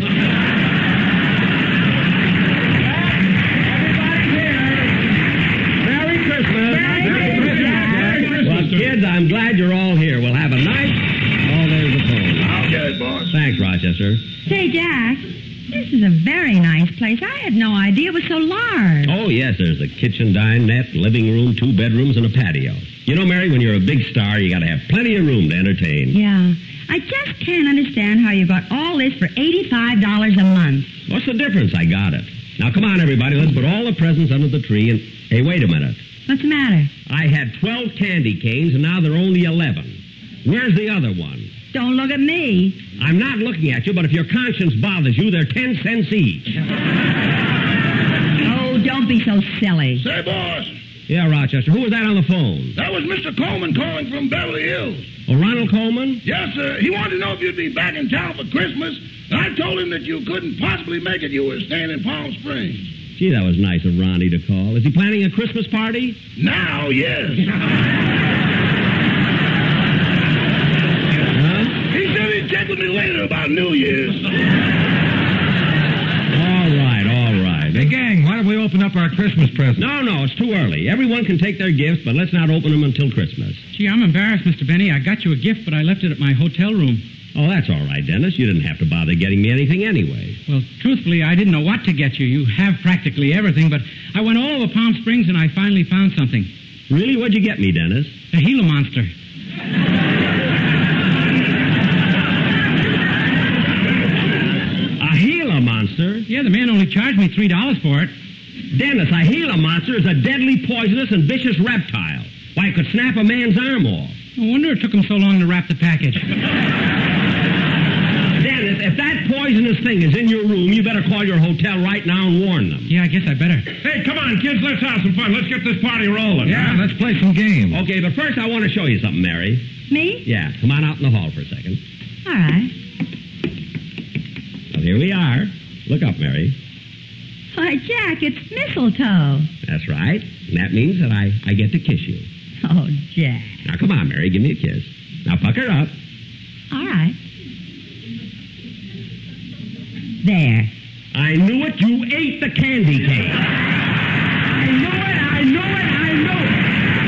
Merry Christmas. Merry Christmas. Well, kids, I'm glad you're all here. We'll have a nice... Oh, there's the phone. I'll get it, boss. Thanks, Rochester. Say, Jack, this is a very nice place. I had no idea it was so large. Oh, yes, there's a kitchen, dinette, living room, two bedrooms, and a patio. You know, Mary, when you're a big star, you got to have plenty of room to entertain. Yeah. I just can't understand how you got all this for eighty-five dollars a month. What's the difference? I got it. Now, come on, everybody. Let's put all the presents under the tree and... Hey, wait a minute. What's the matter? I had twelve candy canes, and now there are only eleven. Where's the other one? Don't look at me. I'm not looking at you, but if your conscience bothers you, they're ten cents each. Oh, don't be so silly. Say, boss. Yeah, Rochester. Who was that on the phone? That was Mister Coleman calling from Beverly Hills. Oh, Ronald Coleman? Yes, sir. He wanted to know if you'd be back in town for Christmas. And I told him that you couldn't possibly make it. You were staying in Palm Springs. Gee, that was nice of Ronnie to call. Is he planning a Christmas party? Now, yes. Huh? He said he'd check with me later about New Year's. All right, all right. Hey, gang, why don't we open up our Christmas presents? No, no, it's too early. Everyone can take their gifts, but let's not open them until Christmas. Gee, I'm embarrassed, Mister Benny. I got you a gift, but I left it at my hotel room. Oh, that's all right, Dennis. You didn't have to bother getting me anything anyway. Well, truthfully, I didn't know what to get you. You have practically everything, but I went all over Palm Springs and I finally found something. Really? What'd you get me, Dennis? A Gila monster. A Gila monster? Yeah, the man only charged me three dollars for it. Dennis, a Gila monster is a deadly, poisonous, and vicious reptile. Why, it could snap a man's arm off. No wonder it took him so long to wrap the package. Dennis, if that poisonous thing is in your room, you better call your hotel right now and warn them. Yeah, I guess I better. Hey, come on, kids, let's have some fun. Let's get this party rolling. Yeah, huh? let's play some games. Okay, but first I want to show you something, Mary. Me? Yeah, come on out in the hall for a second. All right. Well, here we are. Look up, Mary. Why, Jack, it's mistletoe. That's right. And that means that I, I get to kiss you. Oh, Jack. Now, come on, Mary, give me a kiss. Now, pucker up. All right. There. I knew it. You ate the candy cane. I knew it. I knew it. I knew it.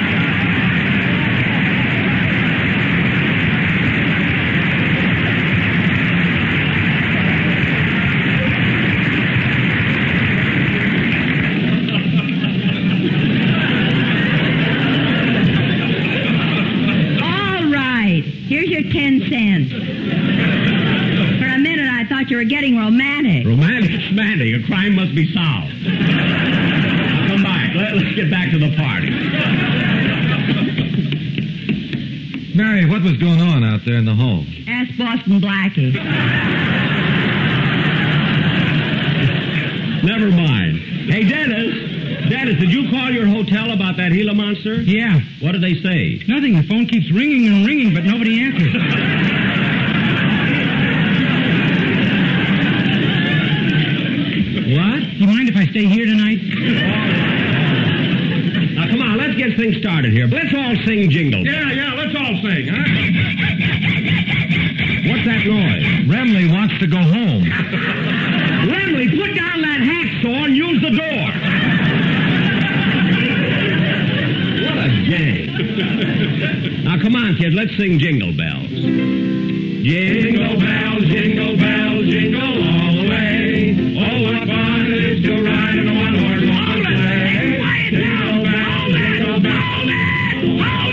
All right. Here's your ten cents. For a minute, I thought you were getting romantic. Romantic? Romantic. A crime must be solved. Now, come back. Let, let's get back to the party. Mary, what was going on out there in the hall? Ask Boston Blackie. Never mind. Hey, Dennis. Dennis, did you call your hotel about that Gila monster? Yeah. What did they say? Nothing. The phone keeps ringing and ringing, but nobody answers. What? You mind if I stay here tonight? Now, come on, let's get things started here. Let's all sing Jingle Bells. Yeah, yeah, let's all sing, huh? What's that noise? Remley wants to go home. Remley, put down that hacksaw and use the door. Okay. Now, come on, kids. Let's sing Jingle Bells. Jingle bells, jingle bells, jingle all the way. Oh, what fun it is to ride in a one-horse open sleigh. Jingle bells, jingle bells. Hold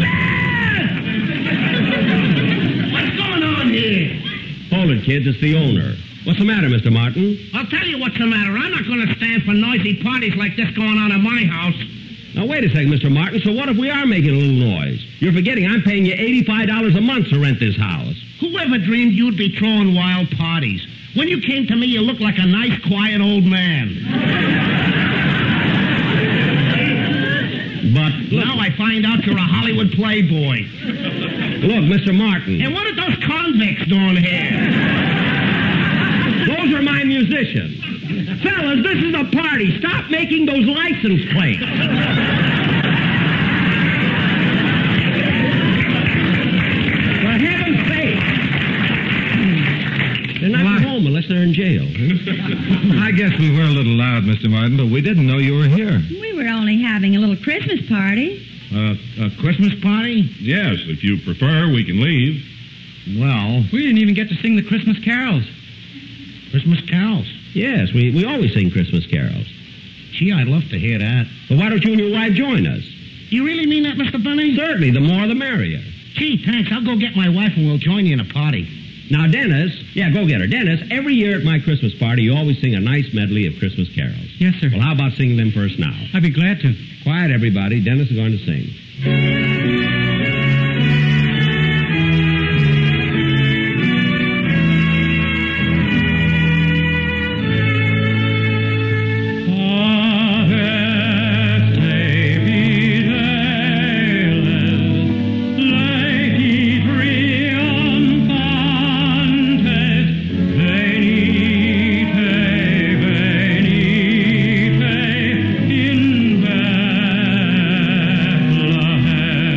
it! What's going on here? Hold it, kids. It's the owner. What's the matter, Mister Martin? I'll tell you what's the matter. I'm not going to stand for noisy parties like this going on in my house. Now, wait a second, Mister Martin. So what if we are making a little noise? You're forgetting I'm paying you eighty-five dollars a month to rent this house. Whoever dreamed you'd be throwing wild parties? When you came to me, you looked like a nice, quiet old man. But look, now I find out you're a Hollywood playboy. Look, Mister Martin. And what are those convicts doing here? Those are my musicians. Fellas, this is a party. Stop making those license plates. For heaven's sake. They're not well, home unless they're in jail. I guess we were a little loud, Mister Martin, but we didn't know you were here. We were only having a little Christmas party. Uh, a Christmas party? Yes, if you prefer, we can leave. Well, we didn't even get to sing the Christmas carols. Christmas carols? Yes, we, we always sing Christmas carols. Gee, I'd love to hear that. Well, why don't you and your wife join us? You really mean that, Mister Bunny? Certainly. The more, the merrier. Gee, thanks. I'll go get my wife and we'll join you in a party. Now, Dennis, yeah, go get her. Dennis, every year at my Christmas party, you always sing a nice medley of Christmas carols. Yes, sir. Well, how about singing them first now? I'd be glad to. Quiet, everybody. Dennis is going to sing. Bethlehem.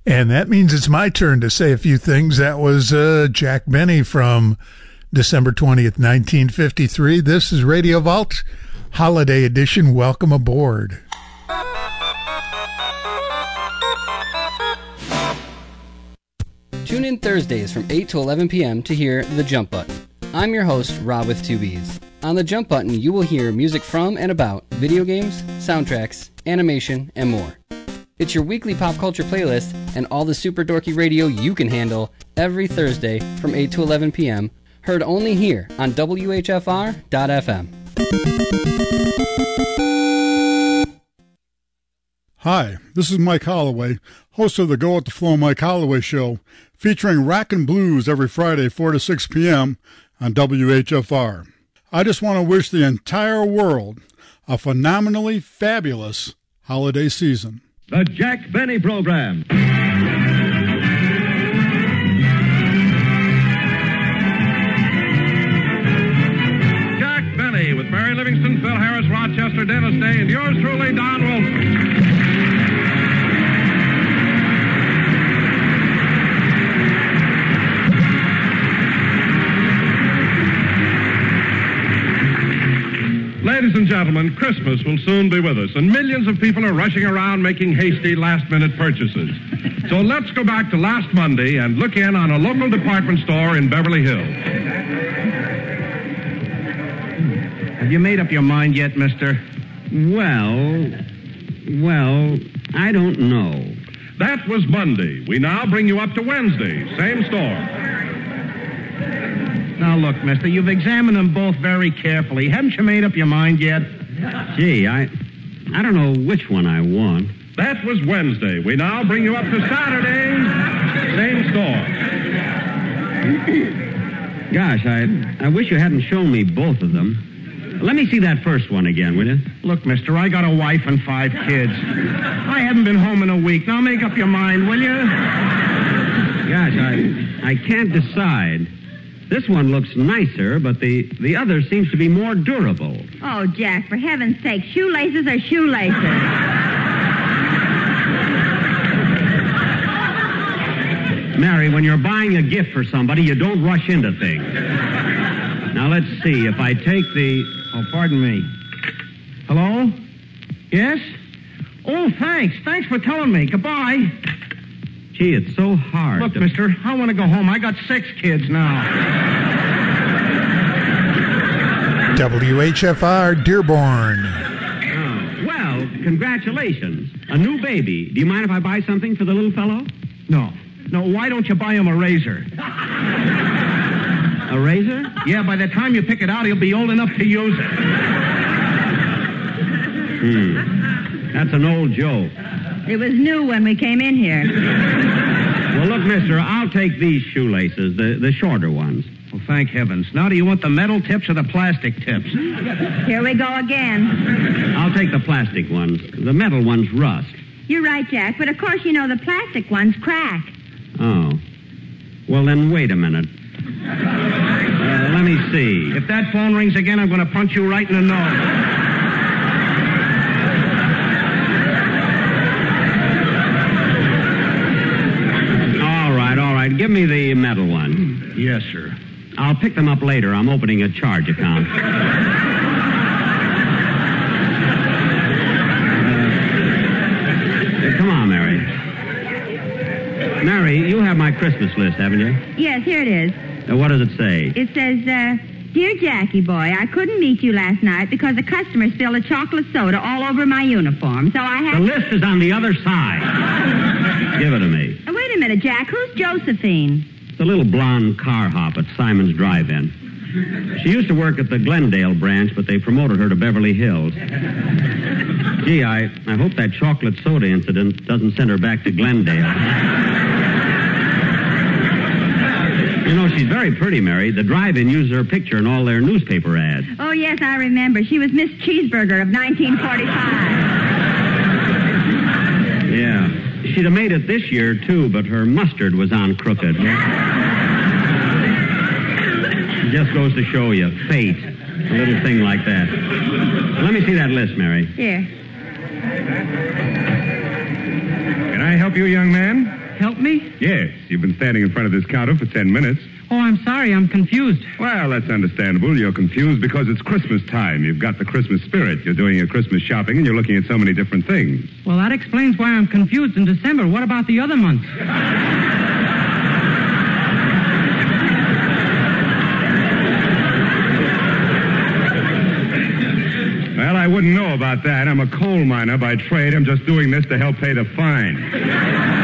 And that means it's my turn to say a few things. That was uh, Jack Benny from December twentieth, nineteen fifty-three. This is Radio Vault, Holiday Edition. Welcome aboard. Tune in Thursdays from eight to eleven p.m. to hear The Jump Button. I'm your host, Rob with two B's. On The Jump Button, you will hear music from and about video games, soundtracks, animation, and more. It's your weekly pop culture playlist and all the super dorky radio you can handle every Thursday from eight to eleven p.m., heard only here on W H F R dot F M. Hi, this is Mike Holloway, host of the Go With The Flow Mike Holloway Show, featuring rock and blues every Friday, four to six p.m. on W H F R. I just want to wish the entire world a phenomenally fabulous holiday season. The Jack Benny Program. Jack Benny with Mary Livingston, Phil Harris, Rochester, Dennis Day, and yours truly, Don Wilson. Ladies and gentlemen, Christmas will soon be with us, and millions of people are rushing around making hasty last-minute purchases. So let's go back to last Monday and look in on a local department store in Beverly Hills. Have you made up your mind yet, mister? Well, well, I don't know. That was Monday. We now bring you up to Wednesday, same store. Now, look, mister, you've examined them both very carefully. Haven't you made up your mind yet? Gee, I I don't know which one I want. That was Wednesday. We now bring you up to Saturday, same store. Gosh, I I wish you hadn't shown me both of them. Let me see that first one again, will you? Look, mister, I got a wife and five kids. I haven't been home in a week. Now make up your mind, will you? Gosh, I I can't decide. This one looks nicer, but the, the other seems to be more durable. Oh, Jack, for heaven's sake, shoelaces are shoelaces. Mary, when you're buying a gift for somebody, you don't rush into things. Now, let's see. If I take the... Oh, pardon me. Hello? Yes? Oh, thanks. Thanks for telling me. Goodbye. Gee, it's so hard. Look, to... mister, I want to go home. I got six kids now. W H F R, Dearborn. Oh, well, congratulations. A new baby. Do you mind if I buy something for the little fellow? No. No, why don't you buy him a razor? A razor? Yeah, by the time you pick it out, he'll be old enough to use it. Hmm. That's an old joke. It was new when we came in here. Well, look, mister, I'll take these shoelaces, the, the shorter ones. Well, thank heavens. Now do you want the metal tips or the plastic tips? Here we go again. I'll take the plastic ones. The metal ones rust. You're right, Jack, but of course you know the plastic ones crack. Oh. Well, then wait a minute. Uh, let me see. If that phone rings again, I'm going to punch you right in the nose. Give me the metal one. Yes, sir. I'll pick them up later. I'm opening a charge account. Uh, come on, Mary. Mary, you have my Christmas list, haven't you? Yes, here it is. Uh, what does it say? It says, uh, Dear Jackie boy, I couldn't meet you last night because a customer spilled a chocolate soda all over my uniform, so I had... The list is on the other side. Give it to me. Oh, wait a minute, Jack. Who's Josephine? The little blonde car hop at Simon's Drive-In. She used to work at the Glendale branch, but they promoted her to Beverly Hills. Gee, I, I hope that chocolate soda incident doesn't send her back to Glendale. You know, she's very pretty, Mary. The Drive-In uses her picture in all their newspaper ads. Oh, yes, I remember. She was Miss Cheeseburger of nineteen forty-five. Yeah. She'd have made it this year, too, but her mustard was on crooked. Just goes to show you, fate. A little thing like that. Let me see that list, Mary. Here. Can I help you, young man? help me? Yes, you've been standing in front of this counter for ten minutes. Oh, I'm sorry. I'm confused. Well, that's understandable. You're confused because it's Christmas time. You've got the Christmas spirit. You're doing your Christmas shopping, and you're looking at so many different things. Well, that explains why I'm confused in December. What about the other months? Well, I wouldn't know about that. I'm a coal miner by trade. I'm just doing this to help pay the fine.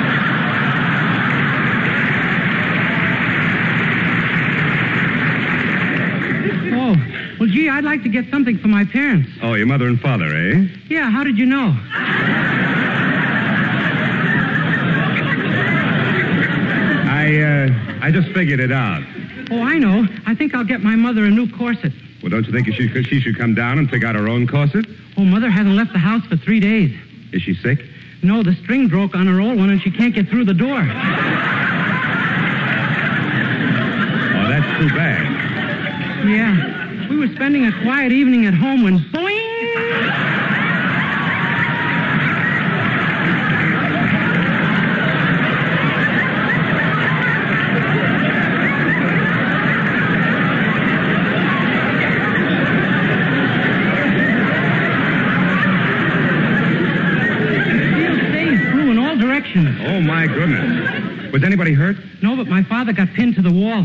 Well, gee, I'd like to get something for my parents. Oh, your mother and father, eh? Yeah, how did you know? I, uh, I just figured it out. Oh, I know. I think I'll get my mother a new corset. Well, don't you think she, she should come down and pick out her own corset? Oh, Mother hasn't left the house for three days. Is she sick? No, the string broke on her old one and she can't get through the door. Oh, that's too bad. Yeah. We were spending a quiet evening at home when boing! Steel stays flew in all directions. Oh, my goodness. Was anybody hurt? No, but my father got pinned to the wall.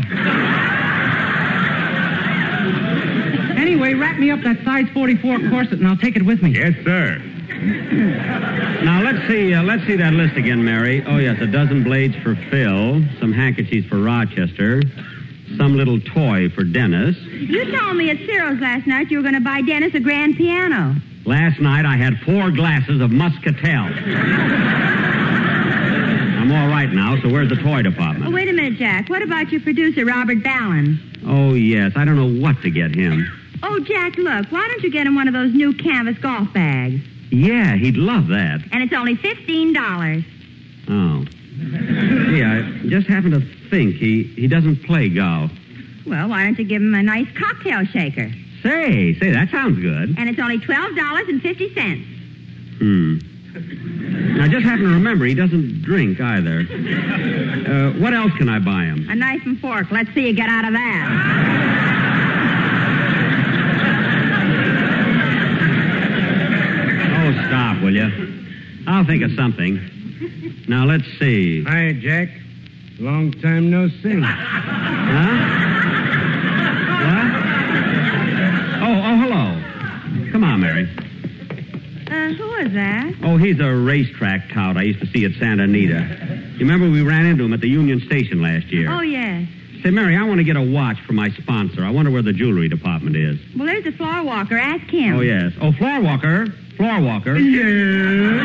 Anyway, wrap me up that size forty-four corset, and I'll take it with me. Yes, sir. Now, let's see, uh, let's see that list again, Mary. Oh, yes, a dozen blades for Phil, some handkerchiefs for Rochester, some little toy for Dennis. You told me at Cyril's last night you were going to buy Dennis a grand piano. Last night, I had four glasses of Muscatel. I'm all right now, so where's the toy department? Oh, wait a minute, Jack. What about your producer, Robert Ballin? Oh, yes, I don't know what to get him. Oh, Jack, look, why don't you get him one of those new canvas golf bags? Yeah, he'd love that. And it's only fifteen dollars. Oh. Gee, I just happened to think he, he doesn't play golf. Well, why don't you give him a nice cocktail shaker? Say, say, that sounds good. And it's only twelve dollars and fifty cents. Hmm. I just happen to remember he doesn't drink either. Uh, what else can I buy him? A knife and fork. Let's see you get out of that. Oh, stop, will you? I'll think of something. Now, let's see. Hi, Jack. Long time no see. Huh? What? Oh, oh, hello. Come on, Mary. Uh, who is that? Oh, he's a racetrack tout I used to see at Santa Anita. You remember we ran into him at the Union Station last year? Oh, yes. Say, Mary, I want to get a watch for my sponsor. I wonder where the jewelry department is. Well, there's a floor walker. Ask him. Oh, yes. Oh, floor walker. Floor walker. Yes.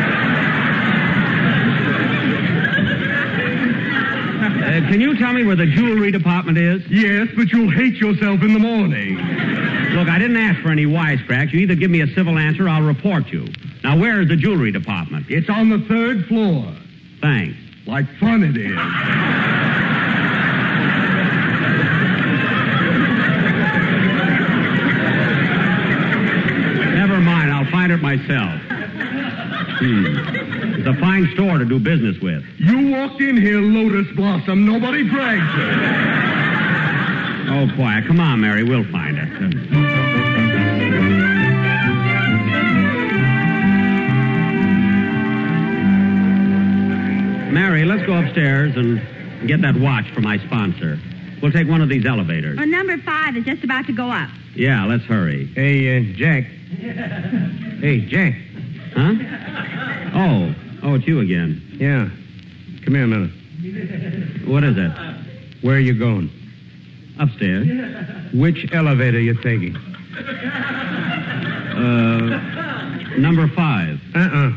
Uh, can you tell me where the jewelry department is? Yes, but you'll hate yourself in the morning. Look, I didn't ask for any wisecracks. You either give me a civil answer or I'll report you. Now, where is the jewelry department? It's on the third floor. Thanks. Like fun it is. Never mind. I'll find it myself. Hmm. It's a fine store to do business with. You walked in here, Lotus Blossom. Nobody bragged you. Oh, quiet. Come on, Mary. We'll find it. Mary, let's go upstairs and get that watch for my sponsor. We'll take one of these elevators. Well, number five is just about to go up. Yeah, let's hurry. Hey, uh, Jack. Hey, Jack. Huh? Oh. Oh, it's you again. Yeah. Come here a minute. What is it? Where are you going? Upstairs. Which elevator are you taking? Uh, number five. Uh-uh.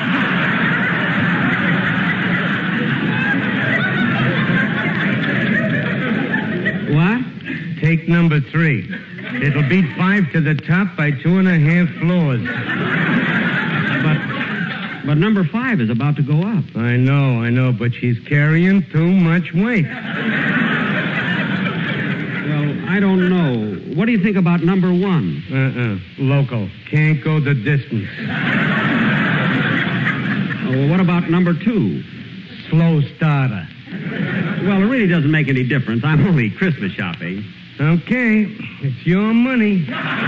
What? Take number three. It'll beat five to the top by two and a half floors. But, but number five is about to go up. I know, I know, but she's carrying too much weight. Well, I don't know. What do you think about number one? Uh-uh. Local. Can't go the distance. Oh, well, what about number two? slow starter. Well, it really doesn't make any difference. I'm only Christmas shopping. Okay, it's your money.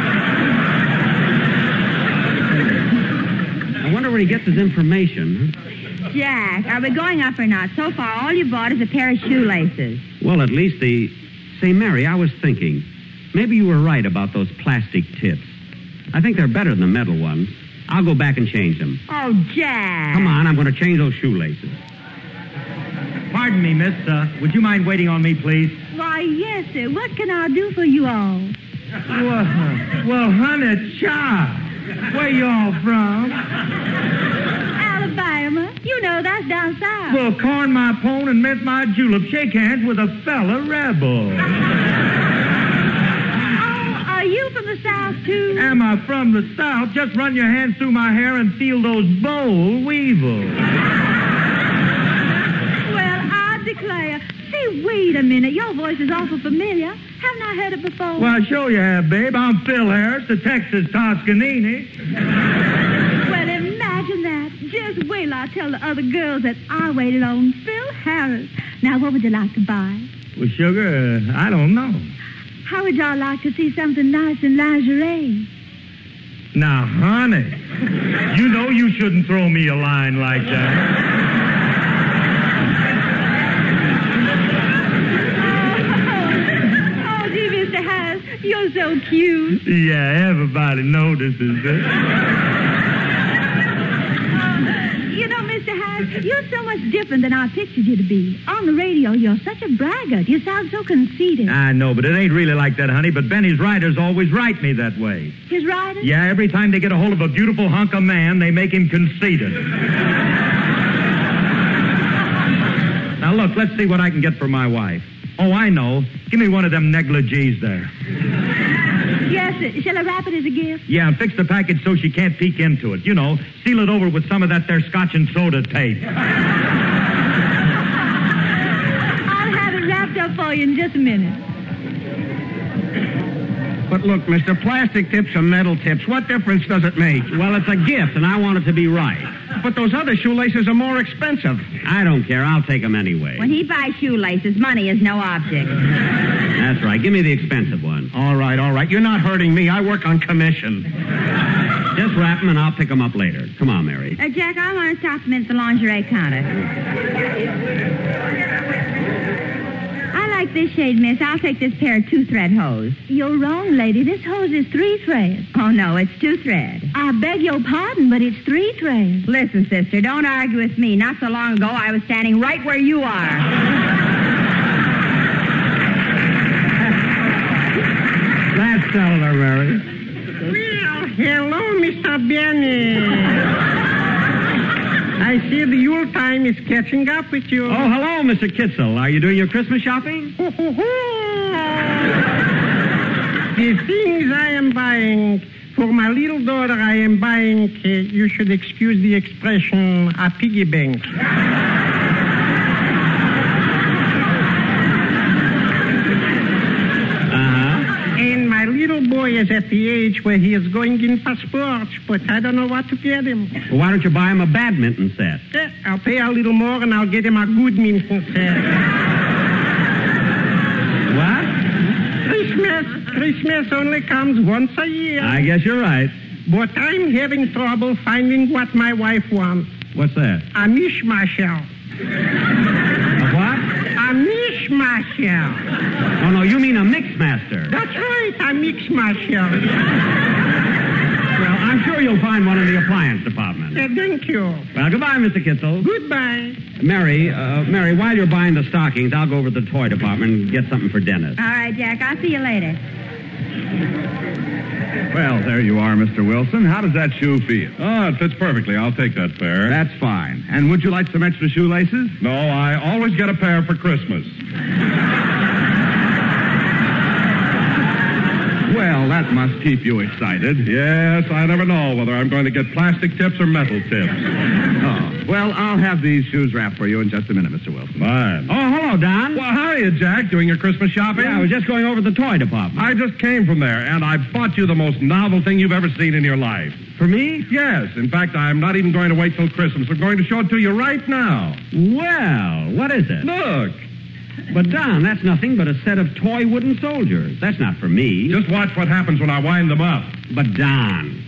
I wonder where he gets his information. Jack, are we going up or not? So far, all you bought is a pair of shoelaces. Well, at least the... Say, Mary, I was thinking. Maybe you were right about those plastic tips. I think they're better than the metal ones. I'll go back and change them. Oh, Jack. Come on, I'm going to change those shoelaces. Pardon me, miss. Uh, would you mind waiting on me, please? Why, yes, sir. What can I do for you all? Well, well honey, child. Where you all from? Alabama. You know, that's down south. Well, corn my pone and mint my julep. Shake hands with a fella rebel. Are you from the South, too? Am I from the South? Just run your hands through my hair and feel those bold weevils. Well, I declare. Say, wait a minute. Your voice is awful familiar. Haven't I heard it before? Well, sure you have, babe. I'm Phil Harris, the Texas Toscanini. Well, imagine that. Just wait till I tell the other girls that I waited on Phil Harris. Now, what would you like to buy? Well, sugar, uh, I don't know. How would y'all like to see something nice in lingerie? Now, honey, you know you shouldn't throw me a line like that. Oh, oh, gee, Mister Harris, you're so cute. Yeah, everybody notices it. You know, Mister Harris, you're so much different than I pictured you to be. On the radio, you're such a braggart. You sound so conceited. I know, but it ain't really like that, honey. But Benny's writers always write me that way. His writers? Yeah, every time they get a hold of a beautiful hunk of man, they make him conceited. Now, look, let's see what I can get for my wife. Oh, I know. Give me one of them negligees there. Yes, sir. Shall I wrap it as a gift? Yeah, and fix the package so she can't peek into it. You know, seal it over with some of that there scotch and soda tape. I'll have it wrapped up for you in just a minute. But look, mister, plastic tips or metal tips, what difference does it make? Well, it's a gift, and I want it to be right. But those other shoelaces are more expensive. I don't care. I'll take them anyway. When he buys shoelaces, money is no object. That's right. Give me the expensive one. All right, all right. You're not hurting me. I work on commission. Just wrap them, and I'll pick them up later. Come on, Mary. Uh, Jack, I want to stop a minute at the lingerie counter. I like this shade, miss. I'll take this pair of two-thread hose. You're wrong, lady. This hose is three threads. Oh, no, it's two-thread. I beg your pardon, but it's three threads. Listen, sister, don't argue with me. Not so long ago, I was standing right where you are. That's telling her, Mary. Well, hello, Mister Benny. I see the Yule time is catching up with you. Oh, hello, Mister Kitzel. Are you doing your Christmas shopping? The things I am buying, for my little daughter I am buying, uh, you should excuse the expression, a piggy bank. And my little boy is at the age where he is going in for sports, but I don't know what to get him. Well, why don't you buy him a badminton set? Eh, I'll pay a little more and I'll get him a good minton set. What? Christmas. Christmas only comes once a year. I guess you're right. But I'm having trouble finding what my wife wants. What's that? A mishmashel. A what? A mishmashel. Oh, no, you mean a mixmaster. That's right, a mixmashel. Well, I'm sure you'll find one in the appliance department. Uh, thank you. Well, goodbye, Mister Kitzel. Goodbye. Mary, uh, Mary, while you're buying the stockings, I'll go over to the toy department and get something for Dennis. All right, Jack. I'll see you later. Well, there you are, Mister Wilson. How does that shoe feel? Oh, it fits perfectly. I'll take that pair. That's fine. And would you like some extra shoelaces? No, I always get a pair for Christmas. Well, Well, that must keep you excited. Yes, I never know whether I'm going to get plastic tips or metal tips. Oh, well, I'll have these shoes wrapped for you in just a minute, Mister Wilson. Fine. Oh, hello, Don. Well, how are you, Jack? Doing your Christmas shopping? Yeah, I was just going over to the toy department. I just came from there, and I bought you the most novel thing you've ever seen in your life. For me? Yes. In fact, I'm not even going to wait till Christmas. I'm going to show it to you right now. Well, what is it? Look. But, Don, that's nothing but a set of toy wooden soldiers. That's not for me. Just watch what happens when I wind them up. But, Don...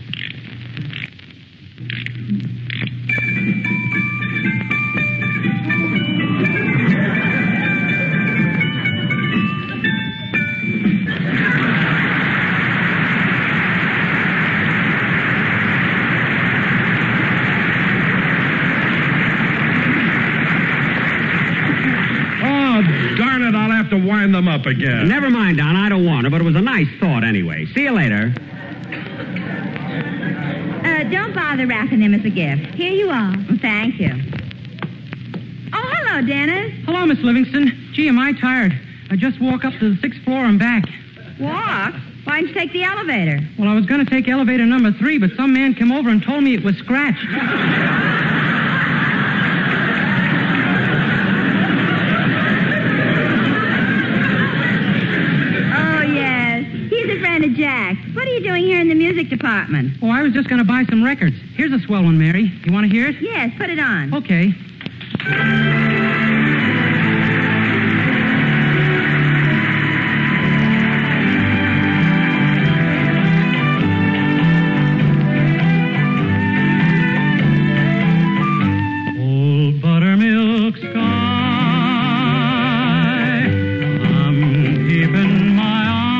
Darn it, I'll have to wind them up again. Never mind, Don. I don't want to, but it was a nice thought anyway. See you later. Uh, don't bother wrapping them as a gift. Here you are. Thank you. Oh, hello, Dennis. Hello, Miss Livingston. Gee, am I tired. I just walk up to the sixth floor and back. Walk? Why didn't you take the elevator? Well, I was going to take elevator number three, but some man came over and told me it was scratched. Jack, what are you doing here in the music department? Oh, I was just going to buy some records. Here's a swell one, Mary. You want to hear it? Yes, put it on. Okay. Old buttermilk sky, I'm keeping my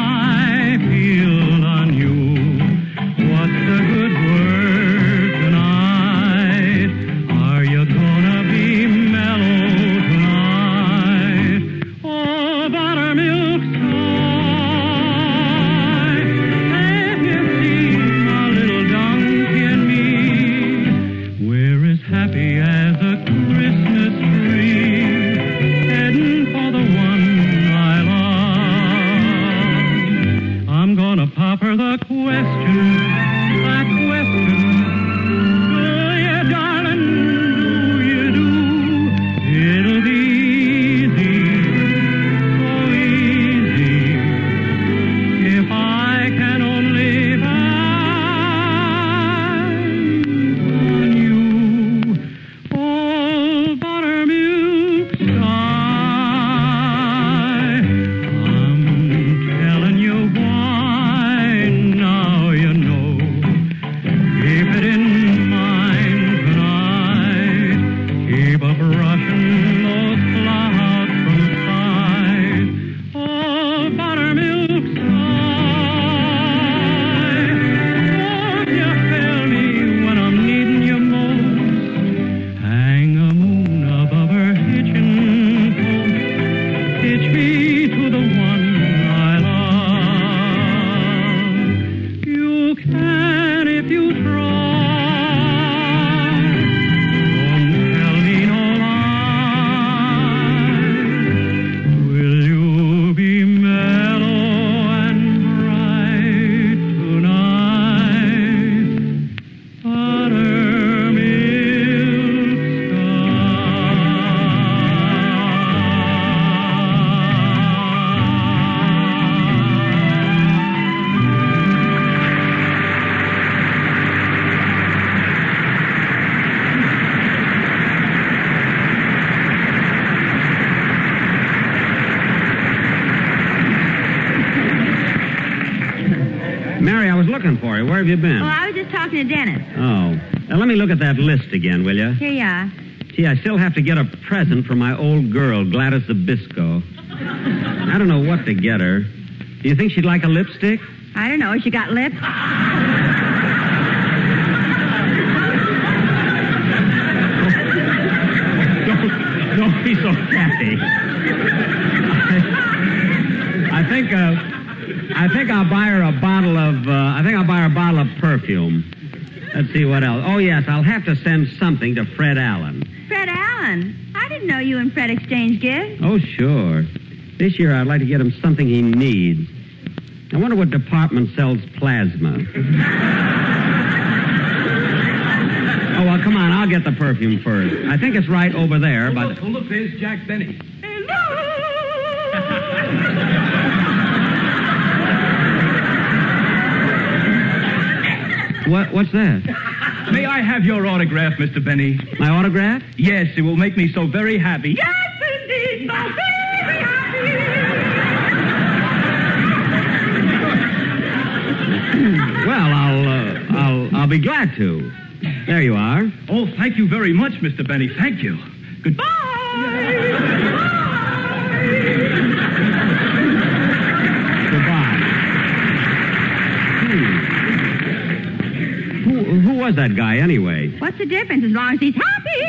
For you. Where have you been? Oh, I was just talking to Dennis. Oh. Now, let me look at that list again, will you? Here you are. Gee, I still have to get a present for my old girl, Gladys Zabisco. I don't know what to get her. Do you think she'd like a lipstick? I don't know. She got lips? don't, don't be so catty. I, I think, uh... I think I'll buy her a bottle of, uh, I think I'll buy her a bottle of perfume. Let's see what else. Oh, yes, I'll have to send something to Fred Allen. Fred Allen? I didn't know you and Fred exchanged gifts. Oh, sure. This year I'd like to get him something he needs. I wonder what department sells plasma. Oh, well, come on. I'll get the perfume first. I think it's right over there. Oh, but look, oh, look, there's Jack Benny. What, what's that? May I have your autograph, Mister Benny? My autograph? Yes, it will make me so very happy. Yes, indeed, so very happy. Well, I'll, uh, I'll, I'll be glad to. There you are. Oh, thank you very much, Mister Benny. Thank you. Goodbye. Goodbye. Hmm. Who, who was that guy, anyway? What's the difference as long as he's happy?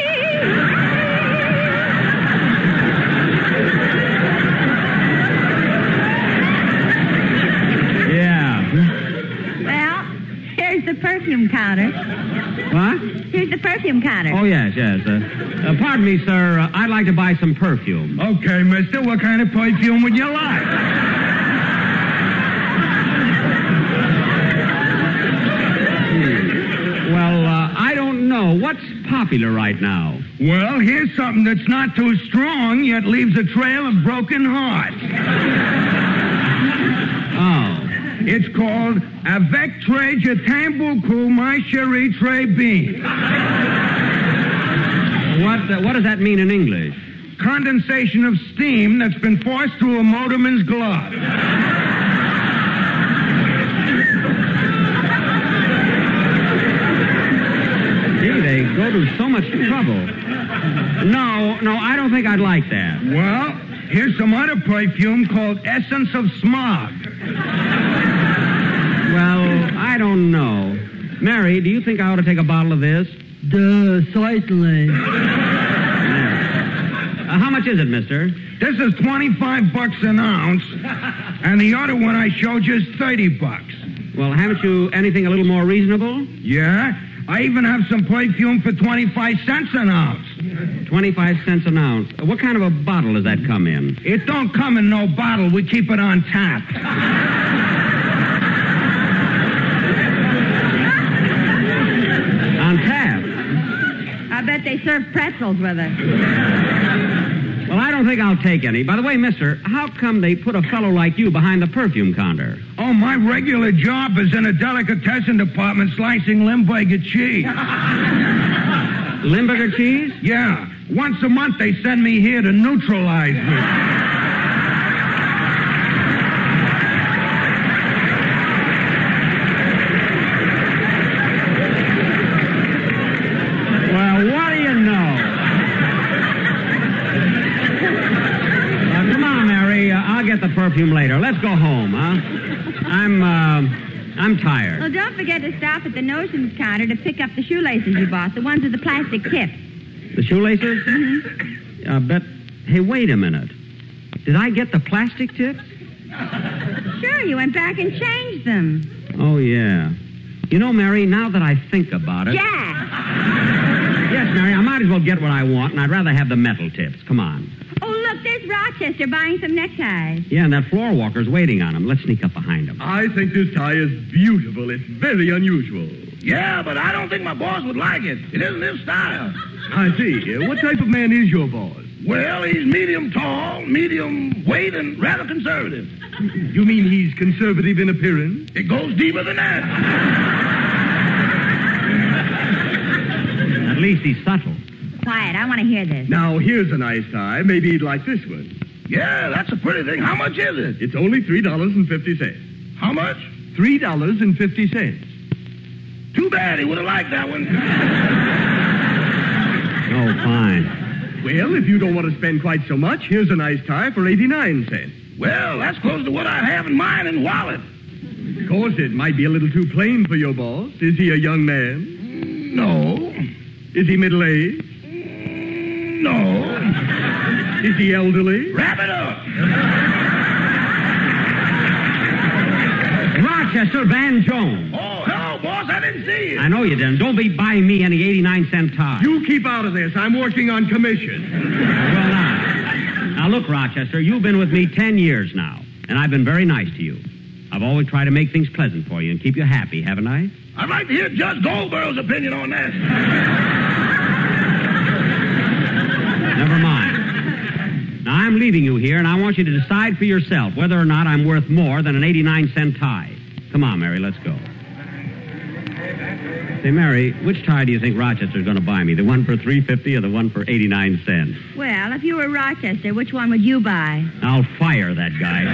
Yeah. Well, here's the perfume counter. What? Here's the perfume counter. Oh, yes, yes. Uh, uh, pardon me, sir. Uh, I'd like to buy some perfume. Okay, mister. What kind of perfume would you like? Well, uh, I don't know. What's popular right now? Well, here's something that's not too strong, yet leaves a trail of broken hearts. Oh. It's called Avec Très Je t'aime beaucoup, my chérie très bien. What, uh, what does that mean in English? Condensation of steam that's been forced through a motorman's glove. Gee, they go to so much trouble. No, no, I don't think I'd like that. Well, here's some other perfume called Essence of Smog. Well, I don't know. Mary, do you think I ought to take a bottle of this? Duh, certainly. Uh, how much is it, mister? This is twenty-five bucks an ounce, and the other one I showed you is thirty bucks. Well, haven't you anything a little more reasonable? Yeah? I even have some perfume for twenty-five cents an ounce. twenty-five cents an ounce. Uh, What kind of a bottle does that come in? It don't come in no bottle. We keep it on tap. On tap? I bet they serve pretzels with it. Well, I don't think I'll take any. By the way, mister, how come they put a fellow like you behind the perfume counter? Oh, my regular job is in a delicatessen department slicing Limburger cheese. Limburger cheese? Yeah. Once a month they send me here to neutralize me. Well, what do you know? Uh, come on, Mary. Uh, I'll get the perfume later. Let's go home, huh? I'm, uh, I'm tired. Well, don't forget to stop at the notions counter to pick up the shoelaces you bought, the ones with the plastic tips. The shoelaces? Mm-hmm. I bet. Hey, wait a minute. Did I get the plastic tips? Sure, you went back and changed them. Oh, yeah. You know, Mary, now that I think about it... Jack! Yes, Mary, I might as well get what I want, and I'd rather have the metal tips. Come on. Oh, look, there's Rochester buying some neckties. Yeah, and that floor walker's waiting on him. Let's sneak up behind him. I think this tie is beautiful. It's very unusual. Yeah, but I don't think my boss would like it. It isn't his style. I see. Uh, What type of man is your boss? Well, he's medium tall, medium weight, and rather conservative. You mean he's conservative in appearance? It goes deeper than that. At least he's subtle. Quiet, I want to hear this. Now, here's a nice tie. Maybe he'd like this one. Yeah, that's a pretty thing. How much is it? It's only three dollars and fifty cents. How much? Three dollars and fifty cents. Too bad. He would have liked that one. Oh, fine. Well, if you don't want to spend quite so much, here's a nice tie for eighty-nine cents. Well, that's close to what I have in mine and wallet. Of course, it might be a little too plain for your boss. Is he a young man? No. Is he middle-aged? No. Is he elderly? Wrap it up. Rochester Van Jones. Oh, hello, boss. I didn't see you. I know you didn't. Don't be buying me any eighty-nine cent tie. You keep out of this. I'm working on commission. Well, now. Now, look, Rochester, you've been with me ten years now, and I've been very nice to you. I've always tried to make things pleasant for you and keep you happy, haven't I? I'd like to hear Judge Goldberg's opinion on that. Never mind. Now, I'm leaving you here, and I want you to decide for yourself whether or not I'm worth more than an eighty-nine cent tie. Come on, Mary, let's go. Say, Mary, which tie do you think Rochester's going to buy me? The one for three fifty or the one for eighty-nine cents? Well, if you were Rochester, which one would you buy? I'll fire that guy.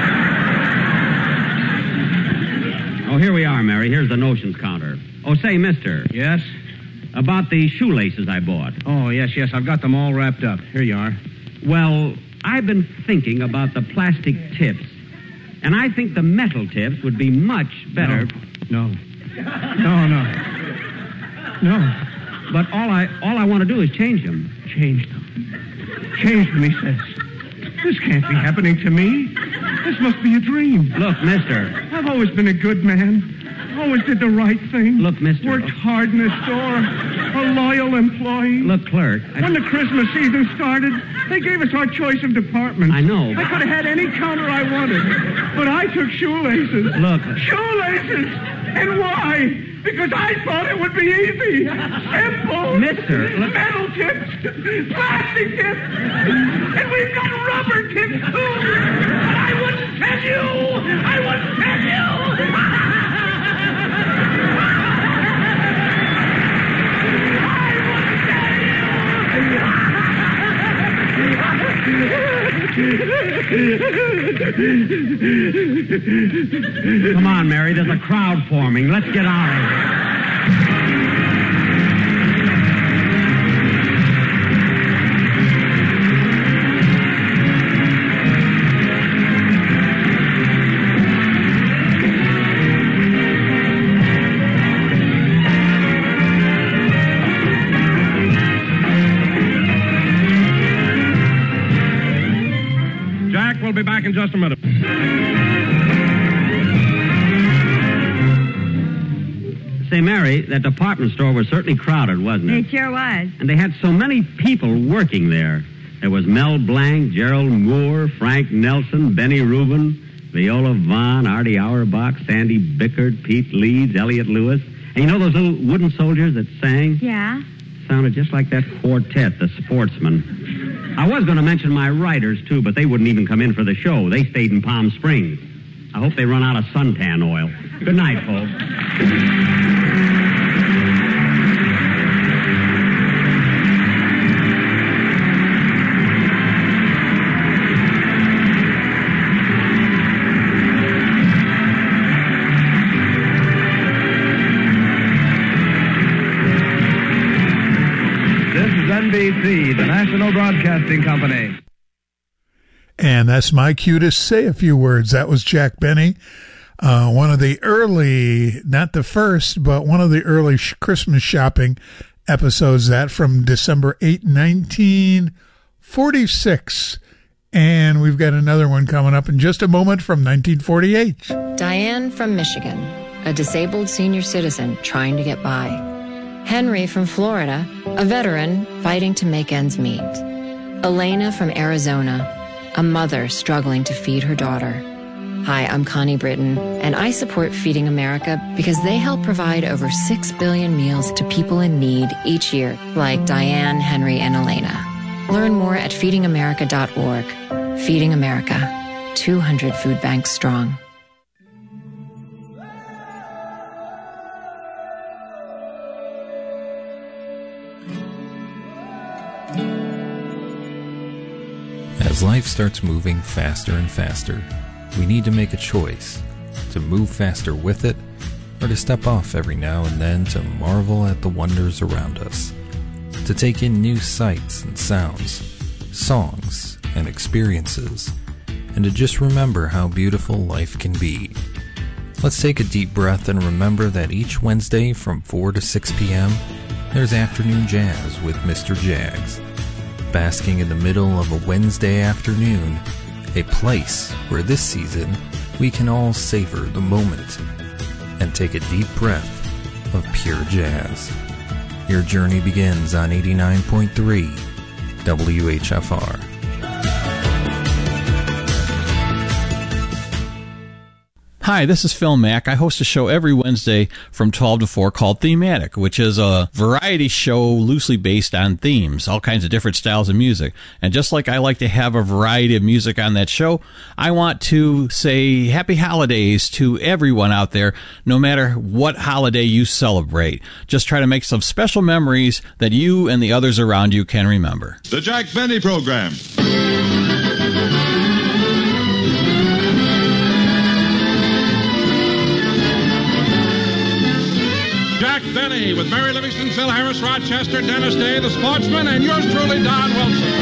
Oh, here we are, Mary. Here's the notions counter. Oh, say, mister. Yes? About the shoelaces I bought. Oh, yes, yes. I've got them all wrapped up. Here you are. Well, I've been thinking about the plastic tips, and I think the metal tips would be much better. No. No, no. No. But all I all I want to do is change them. Change them. Change them, he says. This can't be happening to me. This must be a dream. Look, mister. I've always been a good man. Always did the right thing. Look, mister. Worked hard in the store. A loyal employee. Look, clerk. I... When the Christmas season started, they gave us our choice of departments. I know. I could have had any counter I wanted. But I took shoelaces. Look. Shoelaces! And why? Because I thought it would be easy. Simple. Mister. Look. Metal tips. Plastic tips. And we've got rubber tips, too. But I wouldn't tell you. I wouldn't tell you. Come on, Mary. There's a crowd forming. Let's get out of here. We'll be back in just a minute. Say, Mary, that department store was certainly crowded, wasn't it? It sure was. And they had so many people working there. There was Mel Blanc, Gerald Moore, Frank Nelson, Benny Rubin, Viola Vaughn, Artie Auerbach, Sandy Bickert, Pete Leeds, Elliot Lewis. And you know those little wooden soldiers that sang? Yeah. Sounded just like that quartet, the Sportsmen. I was going to mention my writers, too, but they wouldn't even come in for the show. They stayed in Palm Springs. I hope they run out of suntan oil. Good night, folks. N B C, the National Broadcasting Company. And that's my cue to say a few words. That was Jack Benny, uh, one of the early, not the first, but one of the early sh- Christmas shopping episodes, that from December eighth, nineteen forty-six. And we've got another one coming up in just a moment from nineteen forty-eight. Diane from Michigan, a disabled senior citizen trying to get by. Henry from Florida, a veteran fighting to make ends meet. Elena from Arizona, a mother struggling to feed her daughter. Hi, I'm Connie Britton, and I support Feeding America because they help provide over six billion meals to people in need each year, like Diane, Henry, and Elena. Learn more at feeding america dot org. Feeding America, two hundred food banks strong. As life starts moving faster and faster, we need to make a choice to move faster with it, or to step off every now and then to marvel at the wonders around us, to take in new sights and sounds, songs and experiences, and to just remember how beautiful life can be. Let's take a deep breath and remember that each Wednesday from four to six p.m., there's Afternoon Jazz with Mister Jags. Basking in the middle of a Wednesday afternoon, a place where this season we can all savor the moment and take a deep breath of pure jazz. Your journey begins on eighty-nine point three W H F R. Hi, this is Phil Mack. I host a show every Wednesday from twelve to four called Thematic, which is a variety show loosely based on themes, all kinds of different styles of music. And just like I like to have a variety of music on that show, I want to say happy holidays to everyone out there, no matter what holiday you celebrate. Just try to make some special memories that you and the others around you can remember. The Jack Benny Program. Jack Benny with Mary Livingston, Phil Harris, Rochester, Dennis Day, the Sportsman, and yours truly, Don Wilson.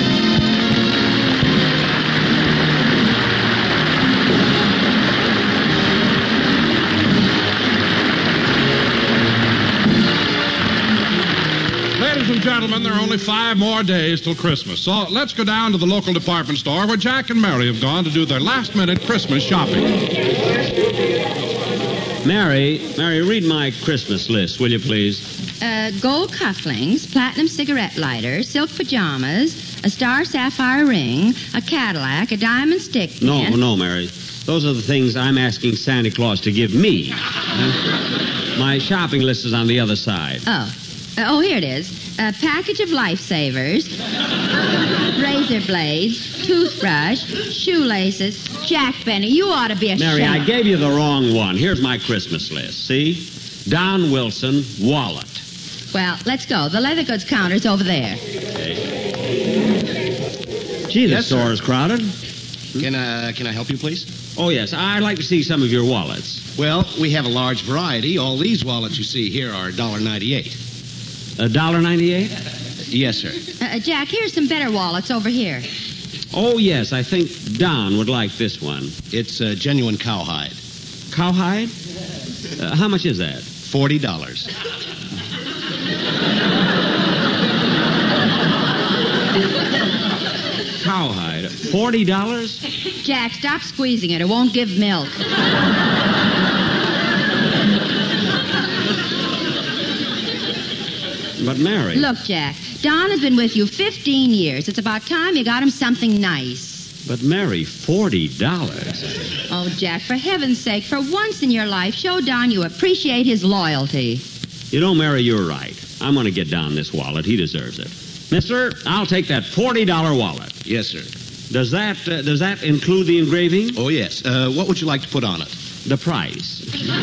Ladies and gentlemen, there are only five more days till Christmas, so let's go down to the local department store where Jack and Mary have gone to do their last-minute Christmas shopping. Mary, Mary, read my Christmas list, will you please? Uh, gold cufflinks, platinum cigarette lighter, silk pajamas, a star sapphire ring, a Cadillac, a diamond stick pin. No, no, Mary. Those are the things I'm asking Santa Claus to give me. Uh, my shopping list is on the other side. Oh. Uh, oh, here it is. A package of lifesavers, razor blades, toothbrush, shoelaces. Jack Benny, you ought to be ashamed. Mary, I gave you the wrong one. Here's my Christmas list. See? Don Wilson, wallet. Well, let's go. The leather goods counter's over there. Okay. Gee, the Yes, store sir. is crowded. Can, uh, can I help you, please? Oh, yes. I'd like to see some of your wallets. Well, we have a large variety. All these wallets you see here are one dollar ninety-eight. A dollar ninety-eight? Yes, sir. Uh, Jack, here's some better wallets over here. Oh, yes. I think Don would like this one. It's uh, genuine cowhide. Cowhide? Uh, how much is that? Forty dollars. Cowhide. Forty dollars? Jack, stop squeezing it. It won't give milk. But Mary... Look, Jack, Don has been with you fifteen years. It's about time you got him something nice. But Mary, forty dollars? Oh, Jack, for heaven's sake, for once in your life, show Don you appreciate his loyalty. You know, Mary, you're right. I'm going to get Don this wallet. He deserves it. Mister, I'll take that forty dollar wallet. Yes, sir. Does that uh, does that include the engraving? Oh, yes. Uh, what would you like to put on it? The price.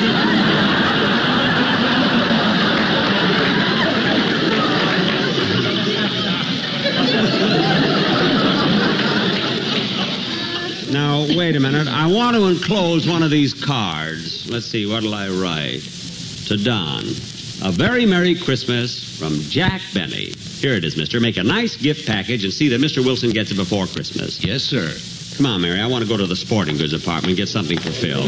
Now, wait a minute. I want to enclose one of these cards. Let's see, what'll I write? To Don. A very Merry Christmas from Jack Benny. Here it is, mister. Make a nice gift package and see that Mister Wilson gets it before Christmas. Yes, sir. Come on, Mary. I want to go to the sporting goods department and get something for Phil.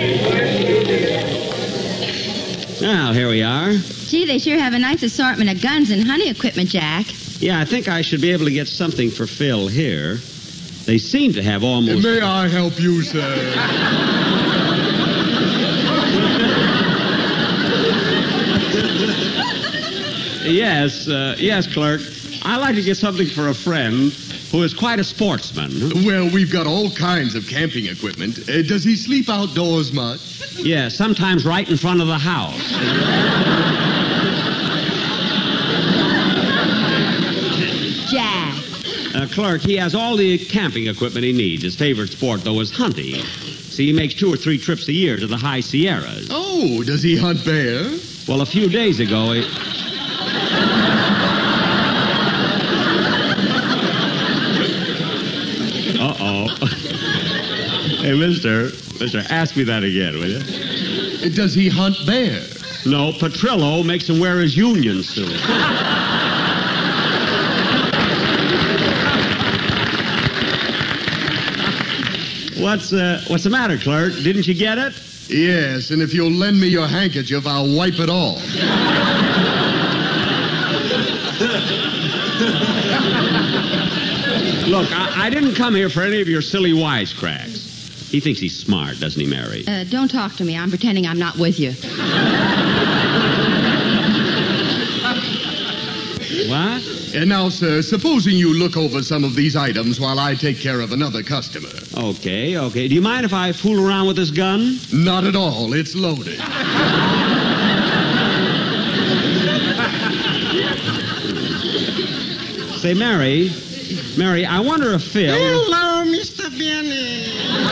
Well, here we are. Gee, they sure have a nice assortment of guns and hunting equipment, Jack. Yeah, I think I should be able to get something for Phil here. They seem to have almost... May I help you, sir? Yes, uh, yes, clerk. I'd like to get something for a friend who is quite a sportsman. Well, we've got all kinds of camping equipment. Uh, does he sleep outdoors much? Yeah, sometimes right in front of the house. Jack. Uh, clerk, he has all the camping equipment he needs. His favorite sport, though, is hunting. See, he makes two or three trips a year to the high Sierras. Oh, does he hunt bear? Well, a few days ago, he... Uh-oh. Hey, mister, mister, ask me that again, will you? Does he hunt bear? No, Petrillo makes him wear his union suit. What's, uh, what's the matter, clerk? Didn't you get it? Yes, and if you'll lend me your handkerchief, I'll wipe it off. Look, I, I didn't come here for any of your silly wisecracks. He thinks he's smart, doesn't he, Mary? Uh, don't talk to me. I'm pretending I'm not with you. What? And now, sir, supposing you look over some of these items while I take care of another customer. Okay, okay. Do you mind if I fool around with this gun? Not at all. It's loaded. Say, Mary, Mary, I wonder if Phil... Hello, Mister Benny.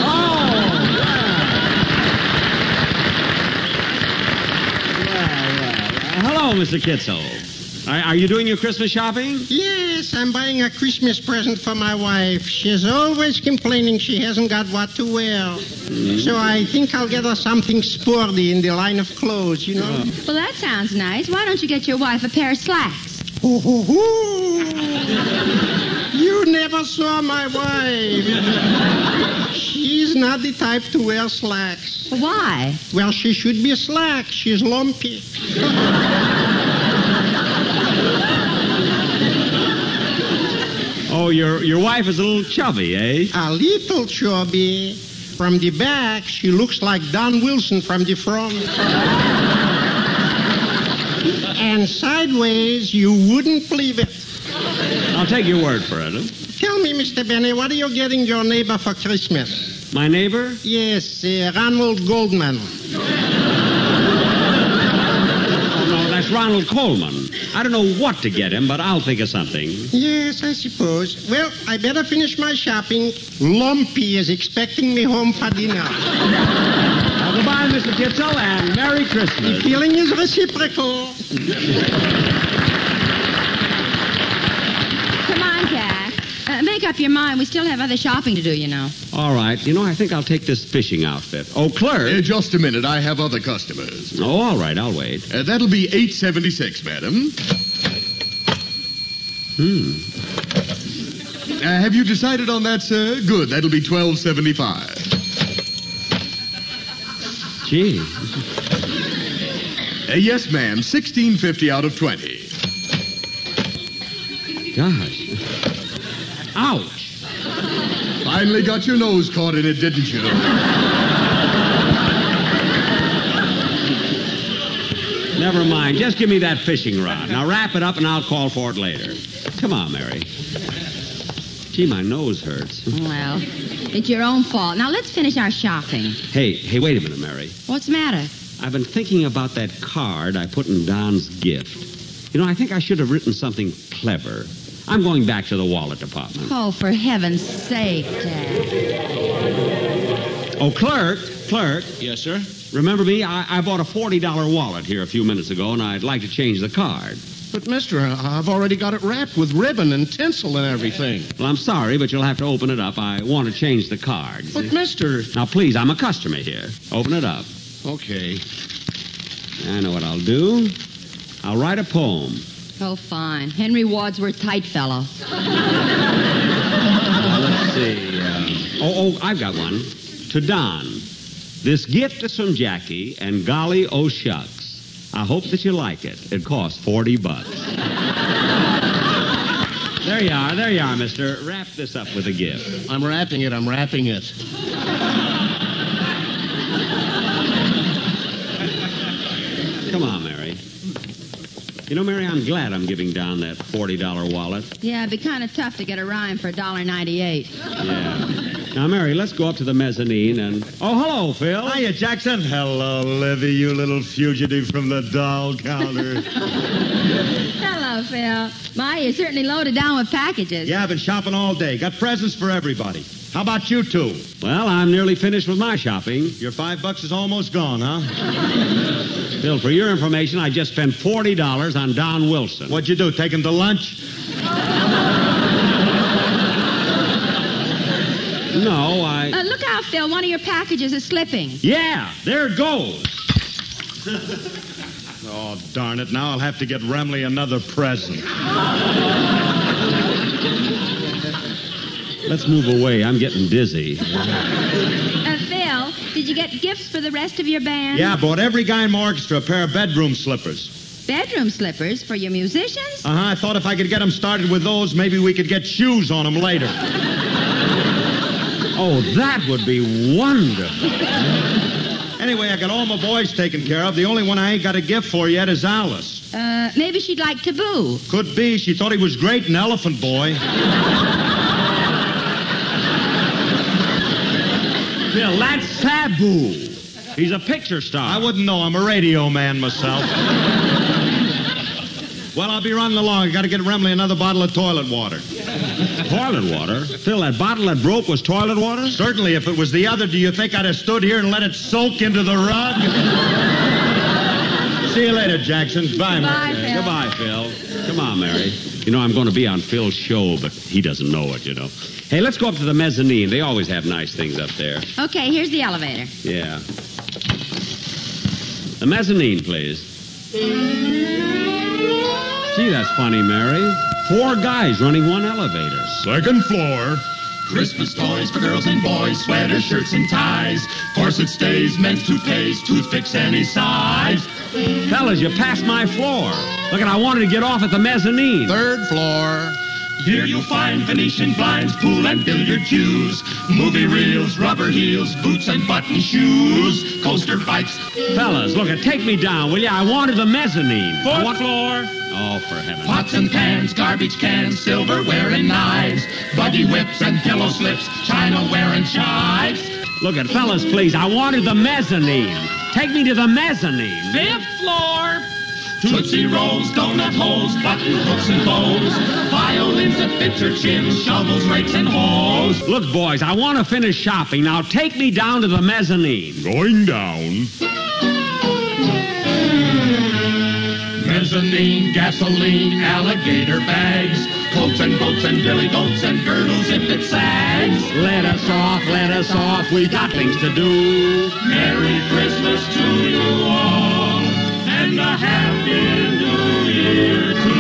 Hello, Mister Kitzel. Are, are you doing your Christmas shopping? Yes, I'm buying a Christmas present for my wife. She's always complaining she hasn't got what to wear. Mm. So I think I'll get her something sporty in the line of clothes, you know? Well, that sounds nice. Why don't you get your wife a pair of slacks? Ooh, ooh, ooh. You never saw my wife. She's not the type to wear slacks. Why? Well, she should be slack. She's lumpy. Oh, your your wife is a little chubby, eh? A little chubby. From the back, she looks like Don Wilson from the front. And sideways, you wouldn't believe it. I'll take your word for it. Huh? Tell me, Mister Benny, what are you getting your neighbor for Christmas? My neighbor? Yes, uh, Ronald Goldman. Oh, no, that's Ronald Coleman. I don't know what to get him, but I'll think of something. Yes, I suppose. Well, I better finish my shopping. Lumpy is expecting me home for dinner. Well, goodbye, Mister Kitzel, and Merry Christmas. The feeling is reciprocal. Come on, Jack. Uh, make up your mind. We still have other shopping to do, you know. All right. You know, I think I'll take this fishing outfit. Oh, clerk. Uh, just a minute. I have other customers. Oh, all right. I'll wait. Uh, that'll be eight seventy-six, madam. Hmm. Uh, have you decided on that, sir? Good. That'll be twelve seventy-five. Gee. Uh, yes, ma'am. sixteen fifty out of twenty. Gosh. Ouch. Finally got your nose caught in it, didn't you? Never mind. Just give me that fishing rod. Now wrap it up and I'll call for it later. Come on, Mary. Gee, my nose hurts. Well, it's your own fault. Now, let's finish our shopping. Hey, hey, wait a minute, Mary. What's the matter? I've been thinking about that card I put in Don's gift. You know, I think I should have written something clever. I'm going back to the wallet department. Oh, for heaven's sake, Jack. Oh, clerk, clerk. Yes, sir? Remember me? I, I bought a forty dollar wallet here a few minutes ago, and I'd like to change the card. But, mister, I've already got it wrapped with ribbon and tinsel and everything. Well, I'm sorry, but you'll have to open it up. I want to change the card. But, mister... Now, please, I'm a customer here. Open it up. Okay. I know what I'll do. I'll write a poem. Oh, fine. Henry Wadsworth Tightfellow. Uh, let's see. Uh, oh, oh, I've got one. To Don. This gift is from Jackie, and golly, oh, shucks. I hope that you like it. It costs forty bucks. There you are. There you are, mister. Wrap this up with a gift. I'm wrapping it. I'm wrapping it. Come on, Mary. You know, Mary, I'm glad I'm giving Don that forty dollar wallet. Yeah, it'd be kind of tough to get a rhyme for a dollar ninety-eight. Yeah. Now, Mary, let's go up to the mezzanine and... Oh, hello, Phil. Hiya, Jackson. Hello, Livy, you little fugitive from the doll counter. Hello, Phil. My, you certainly loaded down with packages. Yeah, I've been shopping all day. Got presents for everybody. How about you two? Well, I'm nearly finished with my shopping. Your five bucks is almost gone, huh? Phil, for your information, I just spent forty dollars on Don Wilson. What'd you do, take him to lunch? No, I... Uh, look out, Phil. One of your packages is slipping. Yeah, there it goes. Oh, darn it. Now I'll have to get Remley another present. Let's move away. I'm getting dizzy. Uh, Phil, did you get gifts for the rest of your band? Yeah, I bought every guy in my orchestra a pair of bedroom slippers. Bedroom slippers for your musicians? Uh-huh. I thought if I could get them started with those, maybe we could get shoes on them later. Oh, that would be wonderful. Anyway, I got all my boys taken care of. The only one I ain't got a gift for yet is Alice. Uh, maybe she'd like taboo. Could be. She thought he was great in Elephant Boy. Bill, that's Sabu. He's a picture star. I wouldn't know. I'm a radio man myself. Well, I'll be running along. I got to get Remley another bottle of toilet water. Toilet water? Phil, that bottle that broke was toilet water? Certainly. If it was the other, do you think I'd have stood here and let it soak into the rug? See you later, Jackson. Bye, Bye, Mary. Phil. Goodbye, Phil. Come on, Mary. You know, I'm going to be on Phil's show, but he doesn't know it, you know. Hey, let's go up to the mezzanine. They always have nice things up there. Okay, here's the elevator. Yeah. The mezzanine, please. Gee, that's funny, Mary. Four guys running one elevator. Second floor. Christmas toys for girls and boys, sweaters, shirts, and ties. Corset stays, men's toupees, toothpicks any size. Fellas, you passed my floor. Look, and I wanted to get off at the mezzanine. Third floor. Here you'll find Venetian blinds, pool and billiard cues, movie reels, rubber heels, boots and button shoes, coaster bikes. Fellas, look, and take me down, will you? I wanted the mezzanine. Fourth want... floor. Oh, for heaven's sake. Pots and pans, garbage cans, silverware and knives, buggy whips and pillow slips, chinaware and chives. Look at fellas, please. I wanted the mezzanine. Take me to the mezzanine. Fifth floor. Tootsie Rolls, donut holes, button hooks and bows, violins that fit your chin, shovels, rakes, and hoes. Look, boys, I want to finish shopping. Now take me down to the mezzanine. Going down. Mezzanine, gasoline, alligator bags, coats and boats and billy goats and girdles if it sags. Let us off, let us off. We got things to do. Merry Christmas to you all, and a Happy New Year too.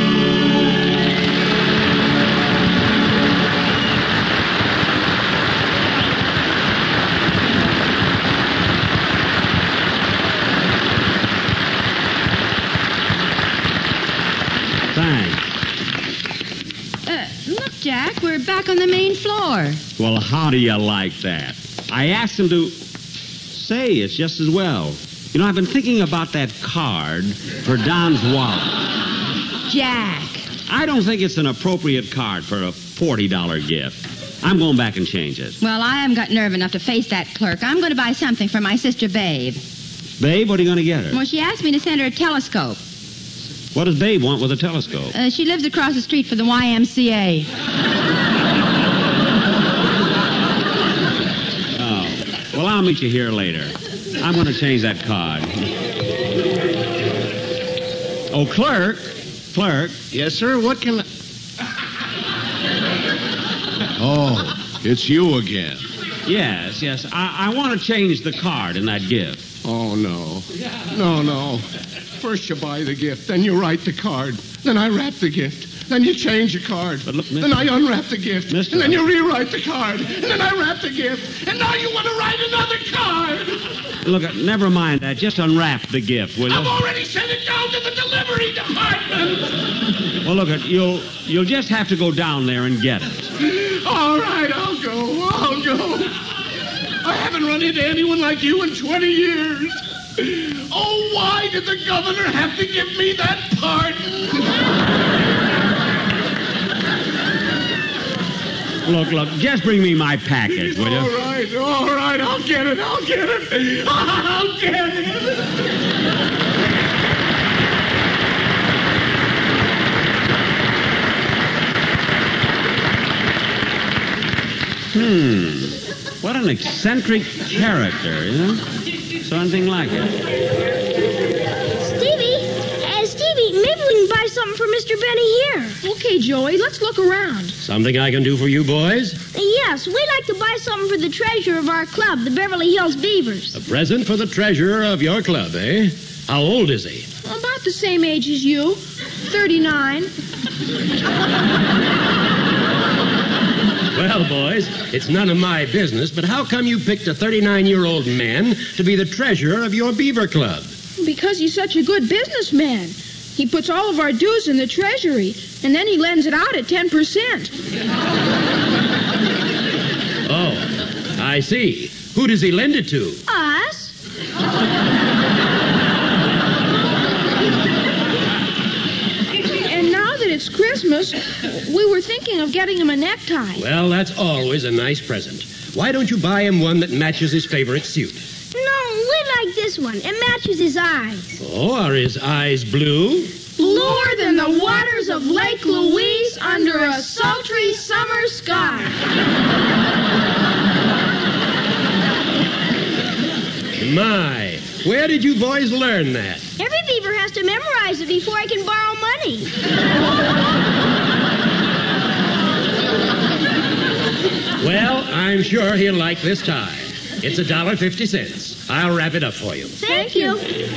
Thanks. Uh, look, Jack, we're back on the main floor. Well, how do you like that? I asked him to... Say, it's just as well. You know, I've been thinking about that card for Don's wallet. Jack. I don't think it's an appropriate card for a forty dollar gift. I'm going back and change it. Well, I haven't got nerve enough to face that clerk. I'm going to buy something for my sister, Babe. Babe, what are you going to get her? Well, she asked me to send her a telescope. What does Babe want with a telescope? Uh, she lives across the street from the Y M C A. Oh. Well, I'll meet you here later. I'm going to change that card. Oh, clerk. Clerk. Yes, sir. What can I... Oh, it's you again. Yes, yes. I, I want to change the card in that gift. Oh, no. No, no. First you buy the gift, then you write the card. Then I wrap the gift. Then you change the card. But look, Mister Then I unwrap the gift. Mister And then you rewrite the card. And then I wrap the gift. And now you want to write another card. Look, never mind that. Just unwrap the gift, will you? I've already sent it down to the delivery department. Well, look, you'll you'll just have to go down there and get it. All right, I'll go. I'll go. I haven't run into anyone like you in twenty years. Oh, why did the governor have to give me that pardon? Look, look, just bring me my package, will you? All right, all right, I'll get it, I'll get it. I'll get it. Hmm. What an eccentric character, you know? Something like it. Stevie, uh, Stevie, maybe we can buy something for Mister Benny here. Okay, Joey, let's look around. Something I can do for you boys? Uh, yes, we'd like to buy something for the treasurer of our club, the Beverly Hills Beavers. A present for the treasurer of your club, eh? How old is he? About the same age as you, thirty-nine. Well, boys, it's none of my business, but how come you picked a thirty-nine-year-old man to be the treasurer of your beaver club? Because he's such a good businessman. He puts all of our dues in the treasury, and then he lends it out at ten percent. Oh, I see. Who does he lend it to? Us? Christmas, we were thinking of getting him a necktie. Well, that's always a nice present. Why don't you buy him one that matches his favorite suit? No, we like this one. It matches his eyes. Oh, are his eyes blue? Bluer than the waters of Lake Louise under a sultry summer sky. My, where did you boys learn that? Every beaver has to memorize it before I can borrow money. Well, I'm sure he'll like this tie. It's a dollar fifty cents. I'll wrap it up for you. Thank you.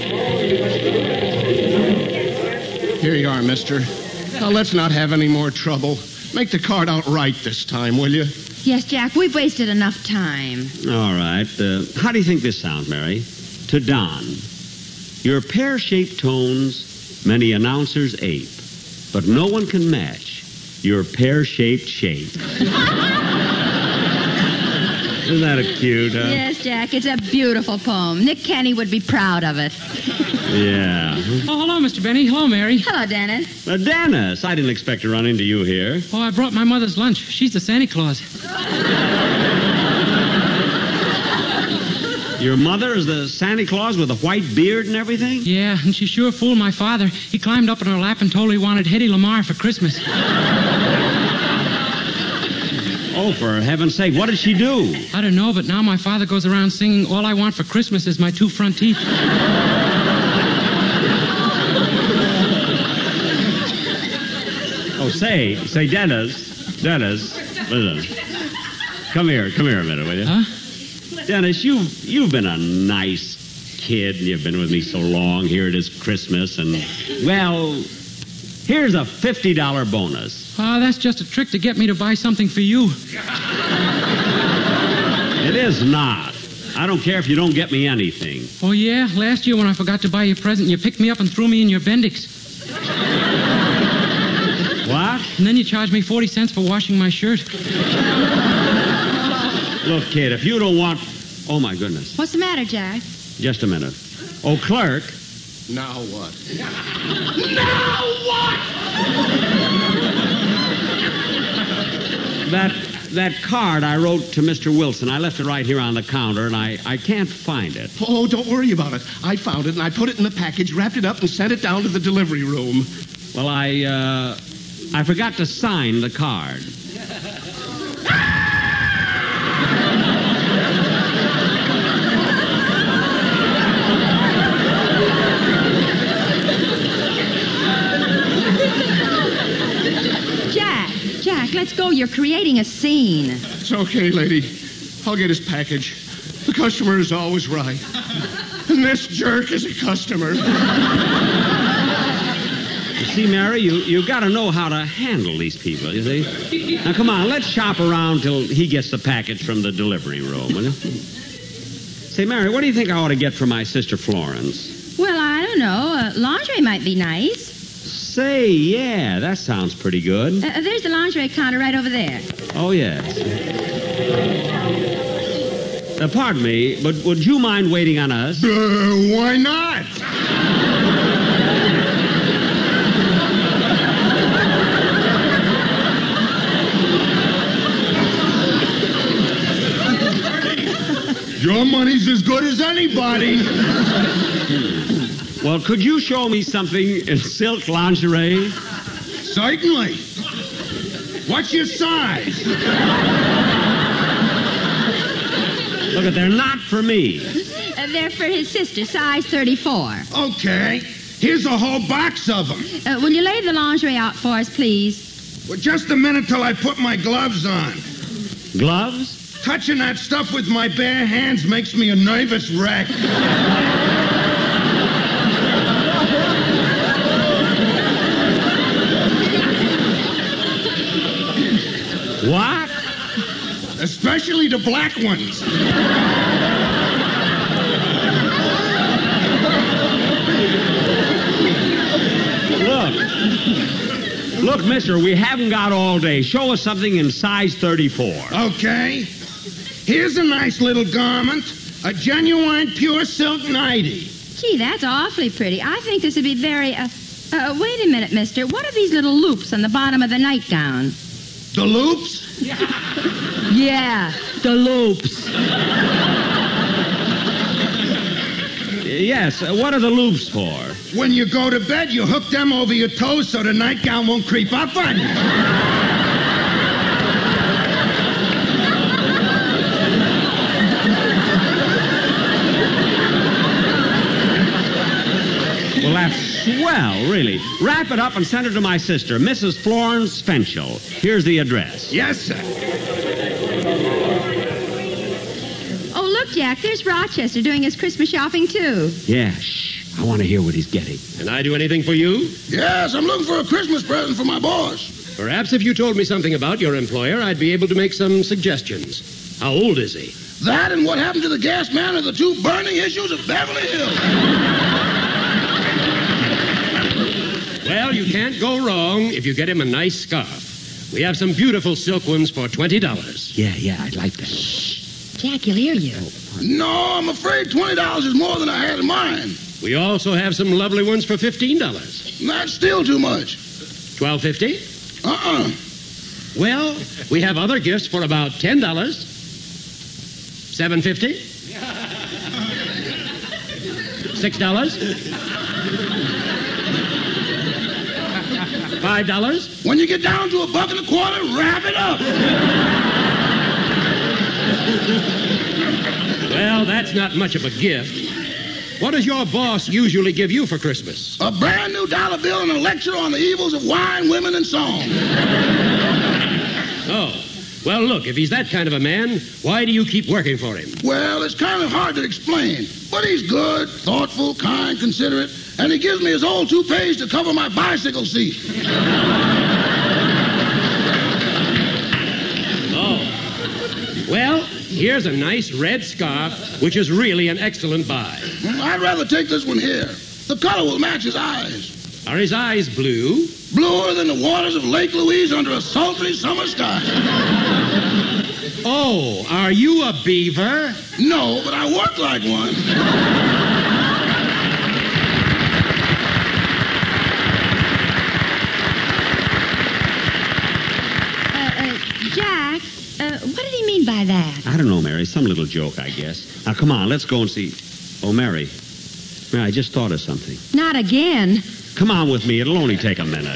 Here you are, mister. Now, let's not have any more trouble. Make the card out right this time, will you? Yes, Jack, we've wasted enough time. All right. Uh, how do you think this sounds, Mary? To Don. Your pear-shaped tones many announcers ape, but no one can match your pear-shaped shape. Isn't that a cute, huh? Yes, Jack, it's a beautiful poem. Nick Kenny would be proud of it. Yeah. Oh, hello, Mister Benny. Hello, Mary. Hello, Dennis. Uh, Dennis, I didn't expect to run into you here. Oh, I brought my mother's lunch. She's the Santa Claus. Your mother is the Santa Claus with a white beard and everything? Yeah, and she sure fooled my father. He climbed up in her lap and told her he wanted Hedy Lamarr for Christmas. Oh, for heaven's sake, what did she do? I don't know, but now my father goes around singing, "All I want for Christmas is my two front teeth." Oh, say, say, Dennis, Dennis, listen. Come here, come here a minute, will you? Huh? Dennis, you've, you've been a nice kid, and you've been with me so long. Here it is Christmas, and, well, here's a fifty dollar bonus. Oh, that's just a trick to get me to buy something for you. It is not. I don't care if you don't get me anything. Oh, yeah? Last year when I forgot to buy you a present, you picked me up and threw me in your Bendix. What? And then you charged me forty cents for washing my shirt. Look, kid, if you don't want... Oh, my goodness. What's the matter, Jack? Just a minute. Oh, clerk. Now what? Now what? That that card I wrote to Mister Wilson, I left it right here on the counter, and I, I can't find it. Oh, don't worry about it. I found it, and I put it in the package, wrapped it up, and sent it down to the delivery room. Well, I, uh, I forgot to sign the card. Jack, let's go. You're creating a scene. It's okay, lady. I'll get his package. The customer is always right. And this jerk is a customer. You see, Mary, you, you got to know how to handle these people, you see? Now, come on, let's shop around till he gets the package from the delivery room, will you? Say, Mary, what do you think I ought to get for my sister Florence? Well, I don't know. Uh, lingerie might be nice. Say, yeah, that sounds pretty good. Uh, there's the lingerie counter right over there. Oh, yes. Uh, pardon me, but would you mind waiting on us? Uh, why not? Your money's as good as anybody. Well, could you show me something in silk lingerie? Certainly. What's your size? Look, they're not for me. Uh, they're for his sister, size thirty-four. Okay. Here's a whole box of them. Uh, will you lay the lingerie out for us, please? Well, just a minute till I put my gloves on. Gloves? Touching that stuff with my bare hands makes me a nervous wreck. What? Especially the black ones. Look. Look, mister, we haven't got all day. Show us something in size thirty-four. Okay. Here's a nice little garment. A genuine pure silk nightie. Gee, that's awfully pretty. I think this would be very, uh, Uh, wait a minute, mister. What are these little loops on the bottom of the nightgown? The loops? Yeah, the loops. Yes, uh, what are the loops for? When you go to bed, you hook them over your toes so the nightgown won't creep up on you. Well, that's swell, really. Wrap it up and send it to my sister, Missus Florence Fenchel. Here's the address. Yes, sir. Oh, look, Jack, there's Rochester doing his Christmas shopping, too. Yeah, shh. I want to hear what he's getting. Can I do anything for you? Yes, I'm looking for a Christmas present for my boss. Perhaps if you told me something about your employer, I'd be able to make some suggestions. How old is he? That and what happened to the gas man are the two burning issues of Beverly Hills. Well, you can't go wrong if you get him a nice scarf. We have some beautiful silk ones for twenty dollars. Yeah, yeah, I'd like that. Shh. Jack, he'll hear you. No, I'm afraid twenty dollars is more than I had in mind. We also have some lovely ones for fifteen dollars. That's still too much. twelve fifty? Uh-uh. Well, we have other gifts for about ten dollars. seven fifty? six dollars? five dollars? When you get down to a buck and a quarter, wrap it up. Well, that's not much of a gift. What does your boss usually give you for Christmas? A brand new dollar bill and a lecture on the evils of wine, women, and song. Oh. Well, look, if he's that kind of a man, why do you keep working for him? Well, it's kind of hard to explain. But he's good, thoughtful, kind, considerate, and he gives me his old toupees to cover my bicycle seat. Oh. Well, here's a nice red scarf, which is really an excellent buy. I'd rather take this one here. The color will match his eyes. Are his eyes blue? Bluer than the waters of Lake Louise under a sultry summer sky. Oh, are you a beaver? No, but I work like one. Uh, uh, Jack, uh, what did he mean by that? I don't know, Mary. Some little joke, I guess. Now, come on, let's go and see. Oh, Mary. Mary, I just thought of something. Not again. Come on with me. It'll only take a minute.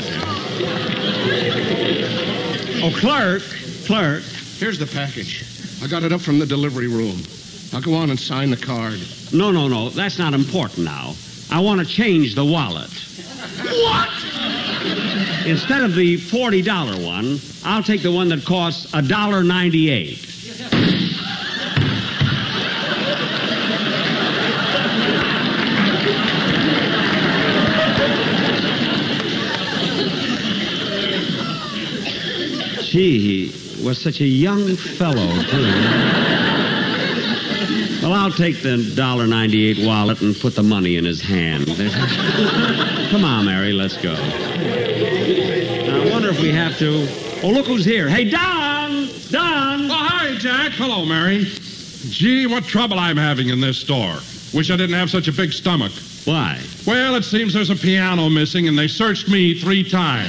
Oh, clerk. Clerk. Here's the package. I got it up from the delivery room. Now go on and sign the card. No, no, no. That's not important now. I want to change the wallet. What? Instead of the forty dollar one, I'll take the one that costs one dollar ninety-eight. Gee, he was such a young fellow, too. Well, I'll take the one dollar ninety-eight wallet and put the money in his hand. Come on, Mary, let's go. Now, I wonder if we have to... Oh, look who's here. Hey, Don! Don! Oh, hi, Jack. Hello, Mary. Gee, what trouble I'm having in this store. Wish I didn't have such a big stomach. Why? Well, it seems there's a piano missing, and they searched me three times.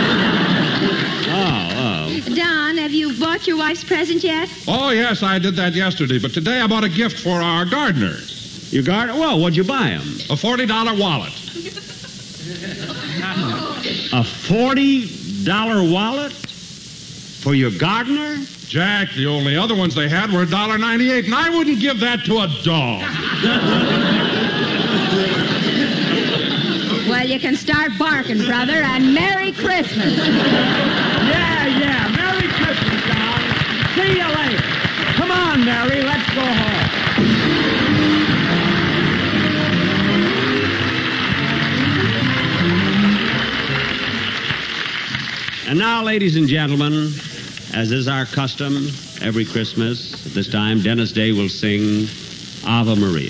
Oh, oh. Don, have you bought your wife's present yet? Oh, yes, I did that yesterday, but today I bought a gift for our gardener. Your gardener? Well, what'd you buy him? A forty dollar wallet. A forty dollar wallet? For your gardener? Jack, the only other ones they had were one dollar ninety-eight, and I wouldn't give that to a dog. Well, you can start barking, brother, and Merry Christmas. Yeah, yeah. Merry Christmas, Don. See you later. Come on, Mary. Let's go home. And now, ladies and gentlemen, as is our custom every Christmas, at this time, Dennis Day will sing Ave Maria.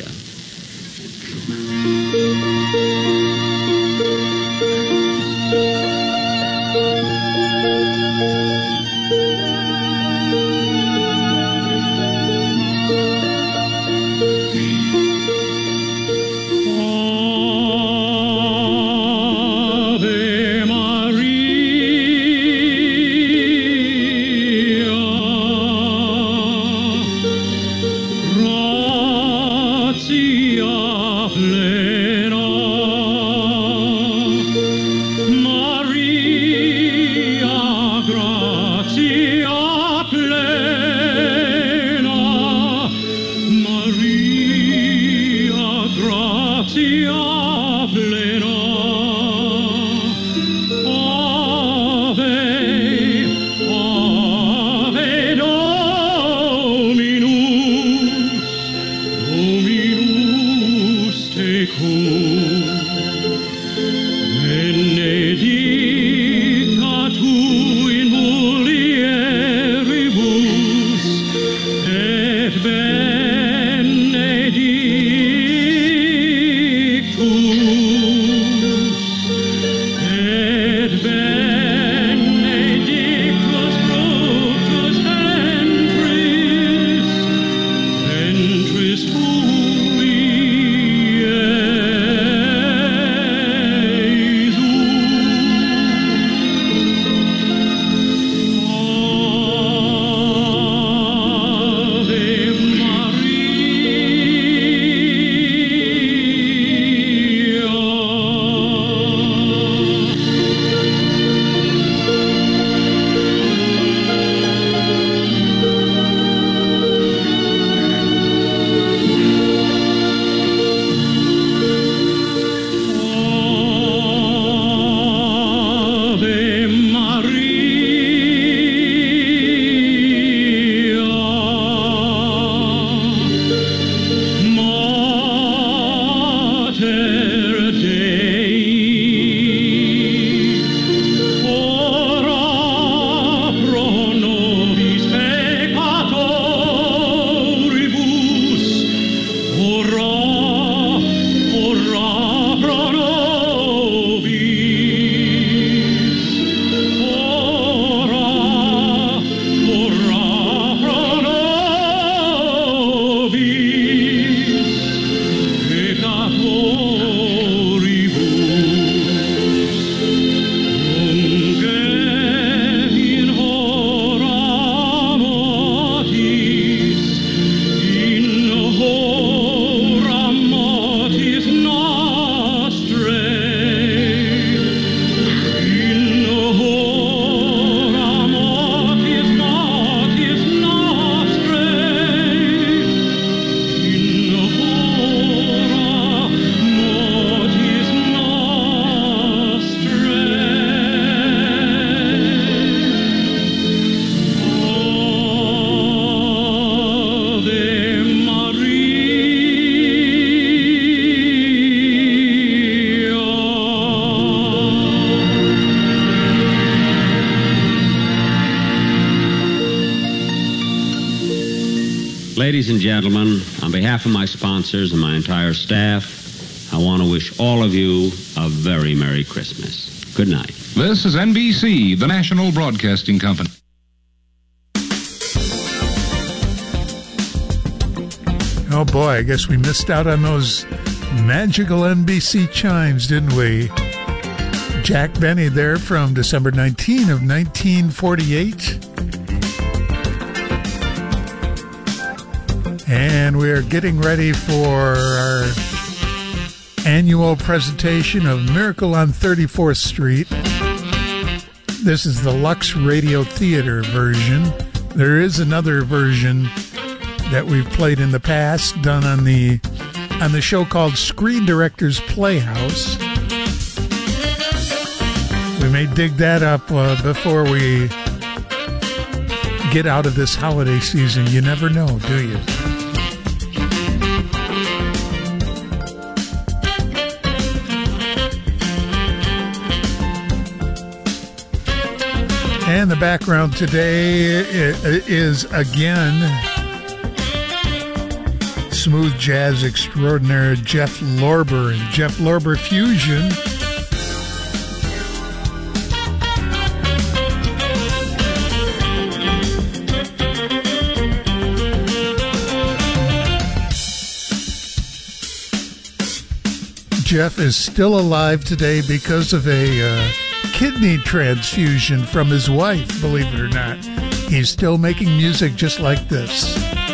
Ladies and gentlemen, on behalf of my sponsors and my entire staff, I want to wish all of you a very Merry Christmas. Good night. This is N B C, the National Broadcasting Company. Oh boy, I guess we missed out on those magical N B C chimes, didn't we? Jack Benny there from December nineteenth of nineteen forty-eight. And we are getting ready for our annual presentation of Miracle on thirty-fourth Street. This is the Lux Radio Theater version. There is another version that we've played in the past, done on the on the show called Screen Directors Playhouse. We may dig that up uh, before we get out of this holiday season. You never know, do you? And the background today is, again, smooth jazz extraordinaire Jeff Lorber and Jeff Lorber Fusion. Jeff is still alive today because of a uh, kidney transfusion from his wife, believe it or not. He's still making music just like this.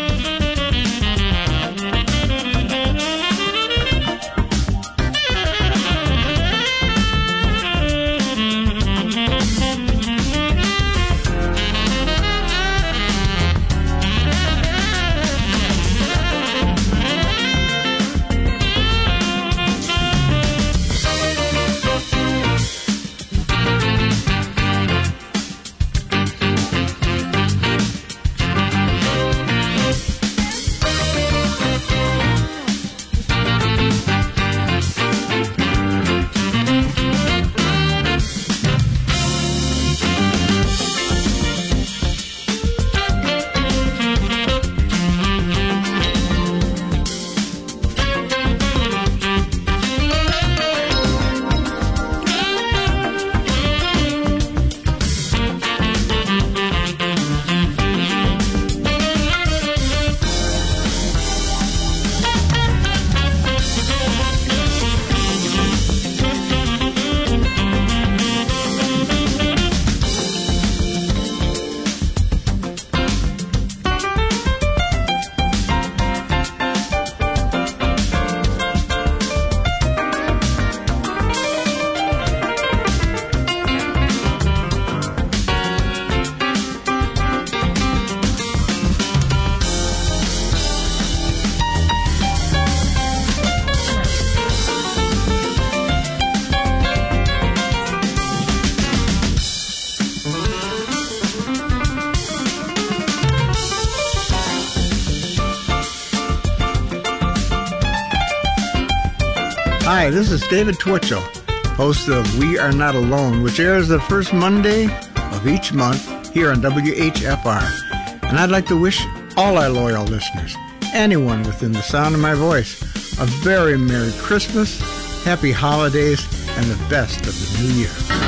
Hi, this is David Twitchell, host of We Are Not Alone, which airs the first Monday of each month here on W H F R. And I'd like to wish all our loyal listeners, anyone within the sound of my voice, a very Merry Christmas, Happy Holidays, and the best of the new year.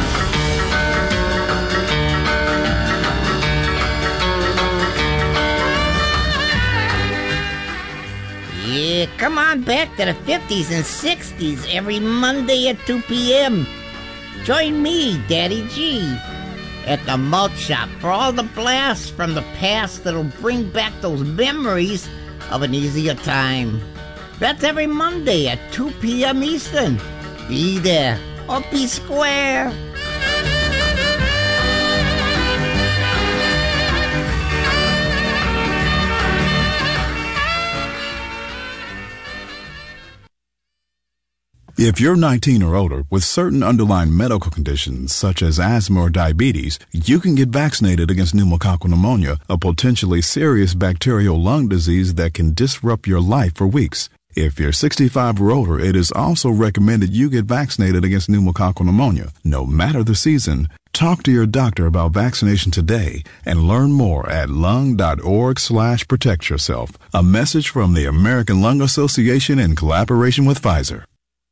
Yeah, come on back to the fifties and sixties every Monday at two p.m. Join me, Daddy G, at the Malt Shop for all the blasts from the past that'll bring back those memories of an easier time. That's every Monday at two p.m. Eastern. Be there or be square. If you're nineteen or older with certain underlying medical conditions such as asthma or diabetes, you can get vaccinated against pneumococcal pneumonia, a potentially serious bacterial lung disease that can disrupt your life for weeks. If you're sixty-five or older, it is also recommended you get vaccinated against pneumococcal pneumonia. No matter the season, talk to your doctor about vaccination today and learn more at lung.org slash protect yourself. A message from the American Lung Association in collaboration with Pfizer.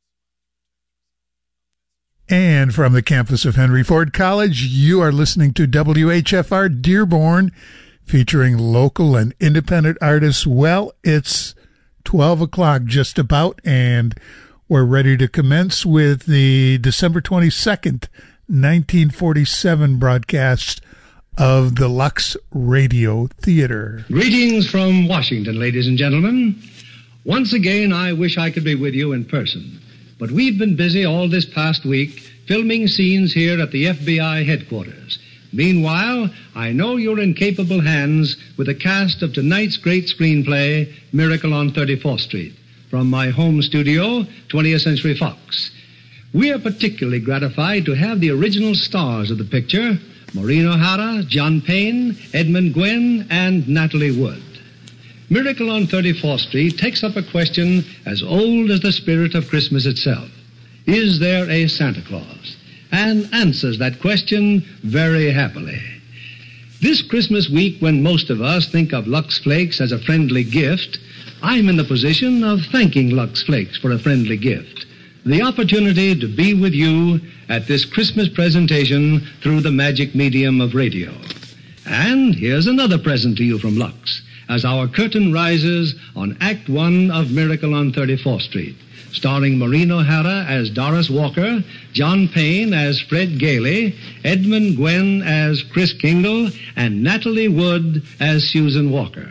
And from the campus of Henry Ford College, you are listening to W H F R Dearborn, featuring local and independent artists. Well, it's twelve o'clock just about, and we're ready to commence with the December twenty-second, nineteen forty-seven broadcast of the Lux Radio Theater. Greetings from Washington, ladies and gentlemen. Once again, I wish I could be with you in person, but we've been busy all this past week filming scenes here at the F B I headquarters. Meanwhile, I know you're in capable hands with the cast of tonight's great screenplay, Miracle on thirty-fourth Street, from my home studio, twentieth Century Fox. We are particularly gratified to have the original stars of the picture, Maureen O'Hara, John Payne, Edmund Gwenn, and Natalie Wood. Miracle on thirty-fourth Street takes up a question as old as the spirit of Christmas itself. Is there a Santa Claus? And answers that question very happily. This Christmas week, when most of us think of Lux Flakes as a friendly gift, I'm in the position of thanking Lux Flakes for a friendly gift. The opportunity to be with you at this Christmas presentation through the magic medium of radio. And here's another present to you from Lux, as our curtain rises on Act One of Miracle on thirty-fourth Street. Starring Maureen O'Hara as Doris Walker, John Payne as Fred Gailey, Edmund Gwenn as Chris Kingle, and Natalie Wood as Susan Walker.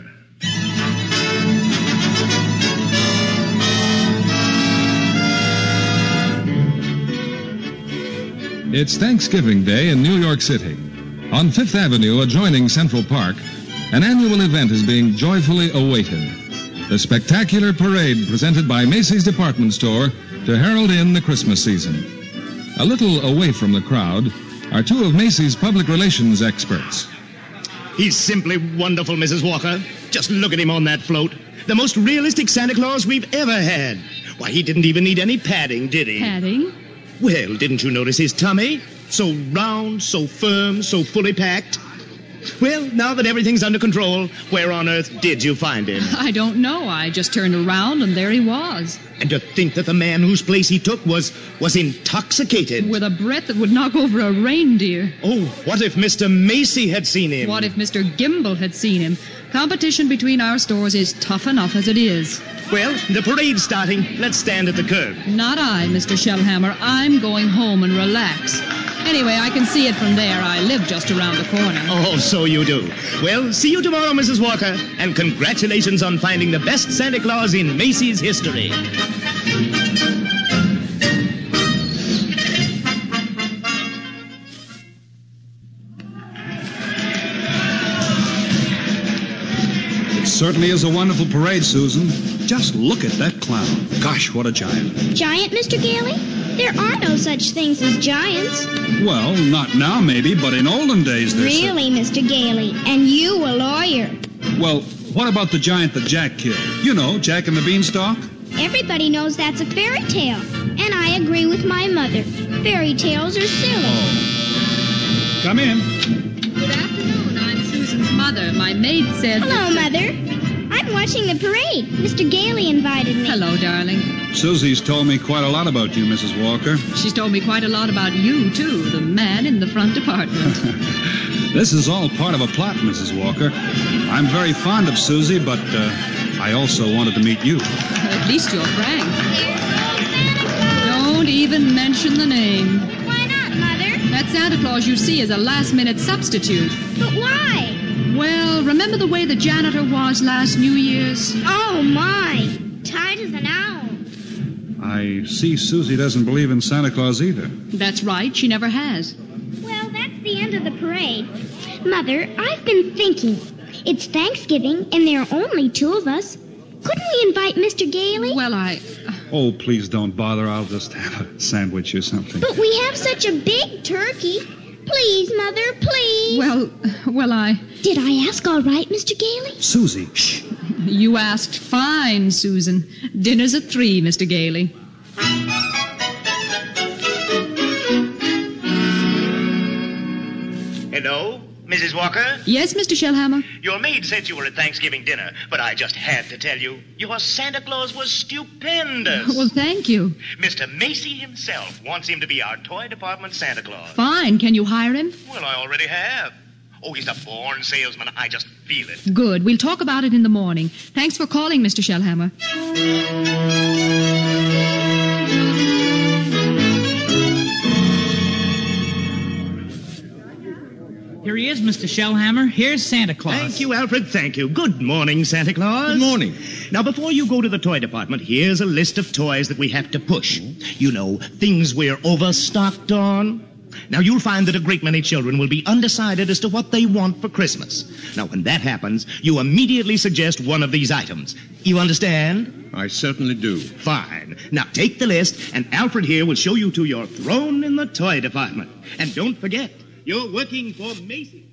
It's Thanksgiving Day in New York City. On Fifth Avenue, adjoining Central Park, an annual event is being joyfully awaited. The spectacular parade presented by Macy's Department Store to herald in the Christmas season. A little away from the crowd are two of Macy's public relations experts. He's simply wonderful, Missus Walker. Just look at him on that float. The most realistic Santa Claus we've ever had. Why, he didn't even need any padding, did he? Padding? Well, didn't you notice his tummy? So round, so firm, so fully packed. Well, now that everything's under control, where on earth did you find him? I don't know. I just turned around and there he was. And to think that the man whose place he took was was intoxicated. With a breath that would knock over a reindeer. Oh, what if Mister Macy had seen him? What if Mister Gimble had seen him? Competition between our stores is tough enough as it is. Well, the parade's starting. Let's stand at the curb. Not I, Mister Shellhammer. I'm going home and relax. Anyway, I can see it from there. I live just around the corner. Oh, so you do. Well, see you tomorrow, Missus Walker. And congratulations on finding the best Santa Claus in Macy's history. It certainly is a wonderful parade, Susan. Just look at that clown. Gosh, what a giant. Giant, Mister Gailey? There are no such things as giants. Well, not now, maybe, but in olden days there's... Really, Mister Gailey? And you a lawyer? Well, what about the giant that Jack killed? You know, Jack and the Beanstalk? Everybody knows that's a fairy tale. And I agree with my mother. Fairy tales are silly. Oh. Come in. Good afternoon. I'm Susan's mother. My maid said... Hello, Mother. I'm watching the parade. Mister Gailey invited me. Hello, darling. Susie's told me quite a lot about you, Missus Walker. She's told me quite a lot about you, too, the man in the front department. This is all part of a plot, Missus Walker. I'm very fond of Susie, but uh, I also wanted to meet you. At least you're frank. Don't even mention the name. Why not, Mother? That Santa Claus you see is a last-minute substitute. But why? Well, remember the way the janitor was last New Year's? Oh, my. Tight as an owl. I see Susie doesn't believe in Santa Claus either. That's right. She never has. Well, that's the end of the parade. Mother, I've been thinking. It's Thanksgiving, and there are only two of us. Couldn't we invite Mister Gailey? Well, I... Oh, please don't bother. I'll just have a sandwich or something. But we have such a big turkey. Please, Mother, please. Well, well, I... Did I ask all right, Mister Gailey? Susie, shh. You asked fine, Susan. Dinner's at three, Mister Gailey. Hello, Missus Walker? Yes, Mister Shellhammer? Your maid said you were at Thanksgiving dinner, but I just had to tell you, your Santa Claus was stupendous. Well, thank you. Mister Macy himself wants him to be our toy department Santa Claus. Fine. Can you hire him? Well, I already have. Oh, he's a born salesman. I just feel it. Good. We'll talk about it in the morning. Thanks for calling, Mister Shellhammer. Here he is, Mister Shellhammer. Here's Santa Claus. Thank you, Alfred. Thank you. Good morning, Santa Claus. Good morning. Now, before you go to the toy department, here's a list of toys that we have to push. You know, things we're overstocked on. Now, you'll find that a great many children will be undecided as to what they want for Christmas. Now, when that happens, you immediately suggest one of these items. You understand? I certainly do. Fine. Now, take the list, and Alfred here will show you to your throne in the toy department. And don't forget, you're working for Macy.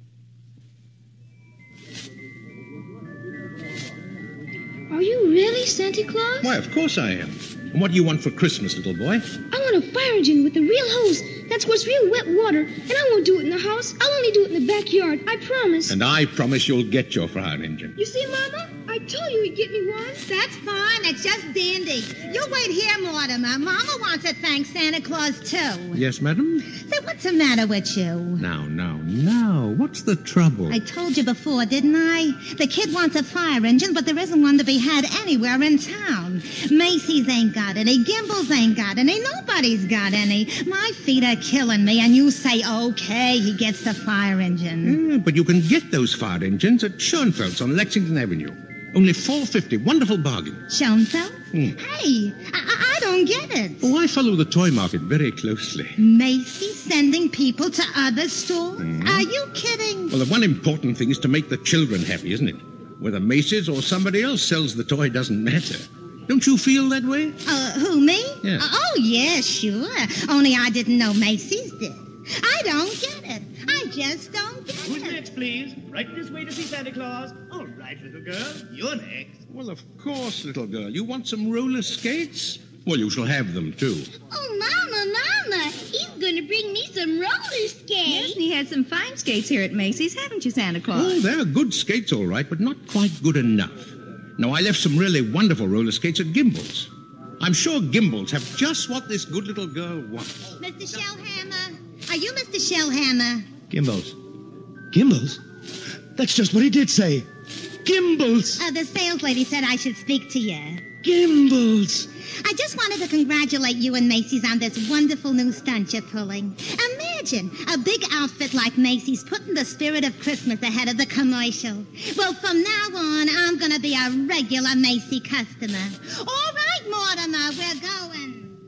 Are you really Santa Claus? Why, of course I am. And what do you want for Christmas, little boy? I want a fire engine with a real hose that squirts real wet water, and I won't do it in the house. I'll only do it in the backyard. I promise. And I promise you'll get your fire engine. You see, Mama? I told you he'd get me one. That's fine. That's just dandy. You wait here, Mortimer. Mama wants to thank Santa Claus, too. Yes, madam? Say, what's the matter with you? Now, now, now. What's the trouble? I told you before, didn't I? The kid wants a fire engine, but there isn't one to be had anywhere in town. Macy's ain't got any. Gimbel's ain't got any. Nobody's got any. My feet are killing me, and you say, okay, he gets the fire engine. Yeah, but you can get those fire engines at Schoenfeld's on Lexington Avenue. Only four fifty. Wonderful bargain. Schoenfeld? Hmm. Hey, I-, I don't get it. Oh, I follow the toy market very closely. Macy's sending people to other stores? Mm-hmm. Are you kidding? Well, the one important thing is to make the children happy, isn't it? Whether Macy's or somebody else sells the toy doesn't matter. Don't you feel that way? Uh, who, me? Yeah. Uh, oh, yeah, sure. Only I didn't know Macy's did. I don't get it. I just don't get Who's it. Who's next, please? Right this way to see Santa Claus. All right, little girl. You're next. Well, of course, little girl. You want some roller skates? Well, you shall have them, too. Oh, Mama, Mama, he's going to bring me some roller skates. Yes, and he had some fine skates here at Macy's, haven't you, Santa Claus? Oh, they're good skates, all right, but not quite good enough. Now, I left some really wonderful roller skates at Gimbel's. I'm sure Gimbel's have just what this good little girl wants. Mister Shellhammer? Are you Mister Shellhammer? Gimbel's. Gimbel's? That's just what he did say. Gimbel's. Uh, the sales lady said I should speak to you. Gimbel's. I just wanted to congratulate you and Macy's on this wonderful new stunt you're pulling. Imagine a big outfit like Macy's putting the spirit of Christmas ahead of the commercial. Well, from now on, I'm going to be a regular Macy customer. All right, Mortimer, we're going.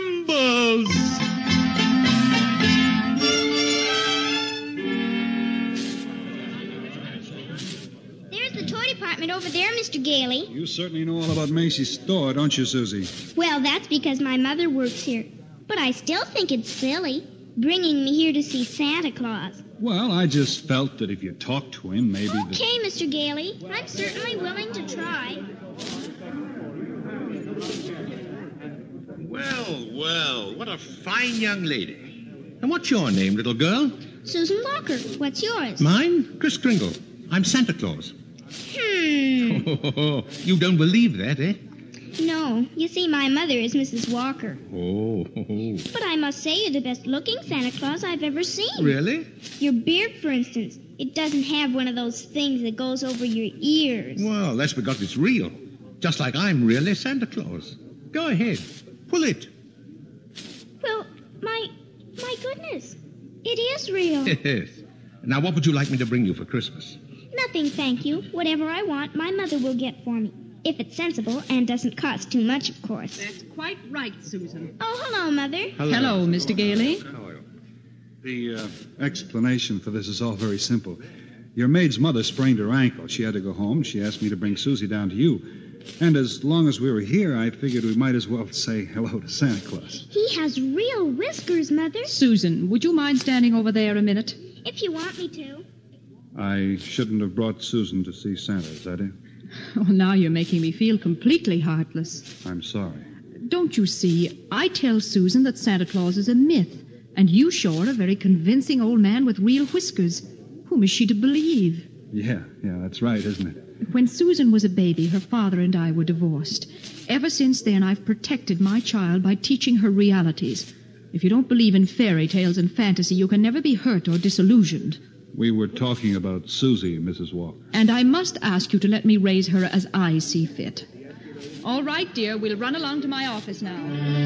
Gimbel's. The toy department over there, Mister Gailey. You certainly know all about Macy's store, don't you, Susie? Well, that's because my mother works here. But I still think it's silly, bringing me here to see Santa Claus. Well, I just felt that if you talked to him, maybe... Okay, the... Mister Gailey. I'm certainly willing to try. Well, well, what a fine young lady. And what's your name, little girl? Susan Walker. What's yours? Mine? Chris Kringle. I'm Santa Claus. Hmm. Oh, you don't believe that, eh? No. You see, my mother is Missus Walker. Oh. But I must say you're the best-looking Santa Claus I've ever seen. Really? Your beard, for instance. It doesn't have one of those things that goes over your ears. Well, that's because it's real. Just like I'm really Santa Claus. Go ahead. Pull it. Well, my... my goodness. It is real. Yes. Now, what would you like me to bring you for Christmas? Nothing, thank you. Whatever I want, my mother will get for me. If it's sensible and doesn't cost too much, of course. That's quite right, Susan. Oh, hello, Mother. Hello, hello Mister Gailey. How are you? The uh, explanation for this is all very simple. Your maid's mother sprained her ankle. She had to go home. She asked me to bring Susie down to you. And as long as we were here, I figured we might as well say hello to Santa Claus. He has real whiskers, Mother. Susan, would you mind standing over there a minute? If you want me to. I shouldn't have brought Susan to see Santa, is that it? Oh, now you're making me feel completely heartless. I'm sorry. Don't you see, I tell Susan that Santa Claus is a myth, and you show her a very convincing old man with real whiskers. Whom is she to believe? Yeah, yeah, that's right, isn't it? When Susan was a baby, her father and I were divorced. Ever since then, I've protected my child by teaching her realities. If you don't believe in fairy tales and fantasy, you can never be hurt or disillusioned. We were talking about Susie, Missus Walker. And I must ask you to let me raise her as I see fit. All right, dear, we'll run along to my office now.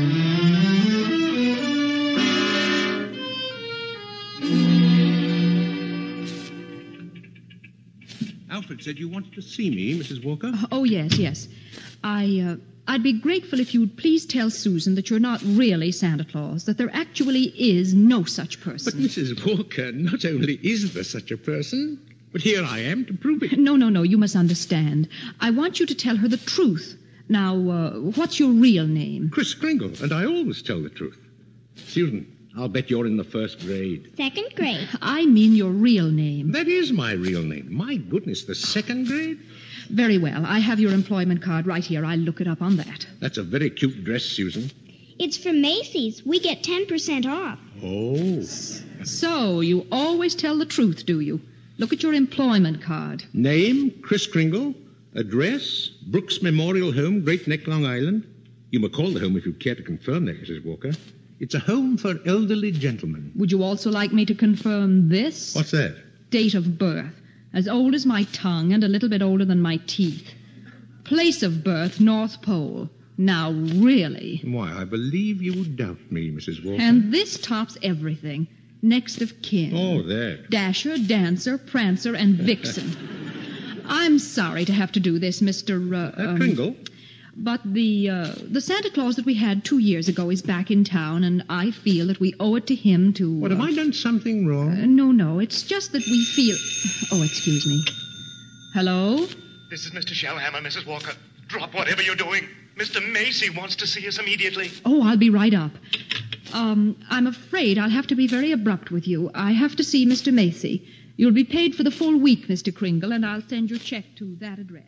Alfred said you wanted to see me, Missus Walker. Oh, yes, yes. I, uh, I'd be grateful if you'd please tell Susan that you're not really Santa Claus, that there actually is no such person. But, Missus Walker, not only is there such a person, but here I am to prove it. No, no, no, you must understand. I want you to tell her the truth. Now, uh, what's your real name? Kris Kringle, and I always tell the truth. Susan, I'll bet you're in the first grade. Second grade. I mean your real name. That is my real name. My goodness, the second grade? Very well. I have your employment card right here. I'll look it up on that. That's a very cute dress, Susan. It's from Macy's. We get ten percent off. Oh. So, you always tell the truth, do you? Look at your employment card. Name, Kris Kringle. Address, Brooks Memorial Home, Great Neck, Long Island. You may call the home if you care to confirm that, Missus Walker. It's a home for elderly gentlemen. Would you also like me to confirm this? What's that? Date of birth. As old as my tongue and a little bit older than my teeth. Place of birth, North Pole. Now, really. Why, I believe you doubt me, Missus Walker. And this tops everything. Next of kin. Oh, that. Dasher, Dancer, Prancer, and Vixen. I'm sorry to have to do this, Mister Uh, uh, um, Kringle. But the uh, the Santa Claus that we had two years ago is back in town, and I feel that we owe it to him to... What, have uh, I done something wrong? Uh, no, no, it's just that we feel... Oh, excuse me. Hello? This is Mister Shellhammer, Missus Walker. Drop whatever you're doing. Mister Macy wants to see us immediately. Oh, I'll be right up. Um, I'm afraid I'll have to be very abrupt with you. I have to see Mister Macy. You'll be paid for the full week, Mister Kringle, and I'll send your check to that address.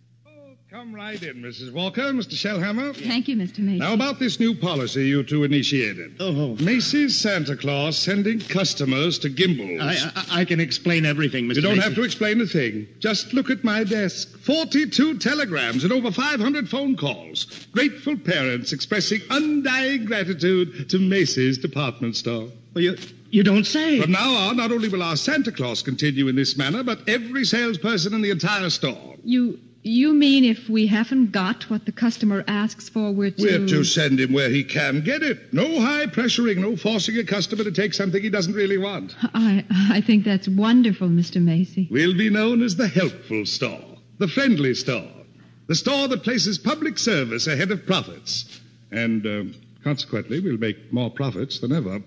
Come right in, Missus Walker, Mister Shellhammer. Thank you, Mister Macy. Now, about this new policy you two initiated. Oh. Macy's Santa Claus sending customers to Gimbals. I, I, I can explain everything, Mister You don't Macy. have to explain a thing. Just look at my desk. forty-two telegrams and over five hundred phone calls. Grateful parents expressing undying gratitude to Macy's department store. Well, you, you don't say. From now on, not only will our Santa Claus continue in this manner, but every salesperson in the entire store. You... You mean if we haven't got what the customer asks for, we're to... We're to send him where he can get it. No high pressuring, no forcing a customer to take something he doesn't really want. I I think that's wonderful, Mister Macy. We'll be known as the helpful store, the friendly store, the store that places public service ahead of profits. And uh, consequently, we'll make more profits than ever.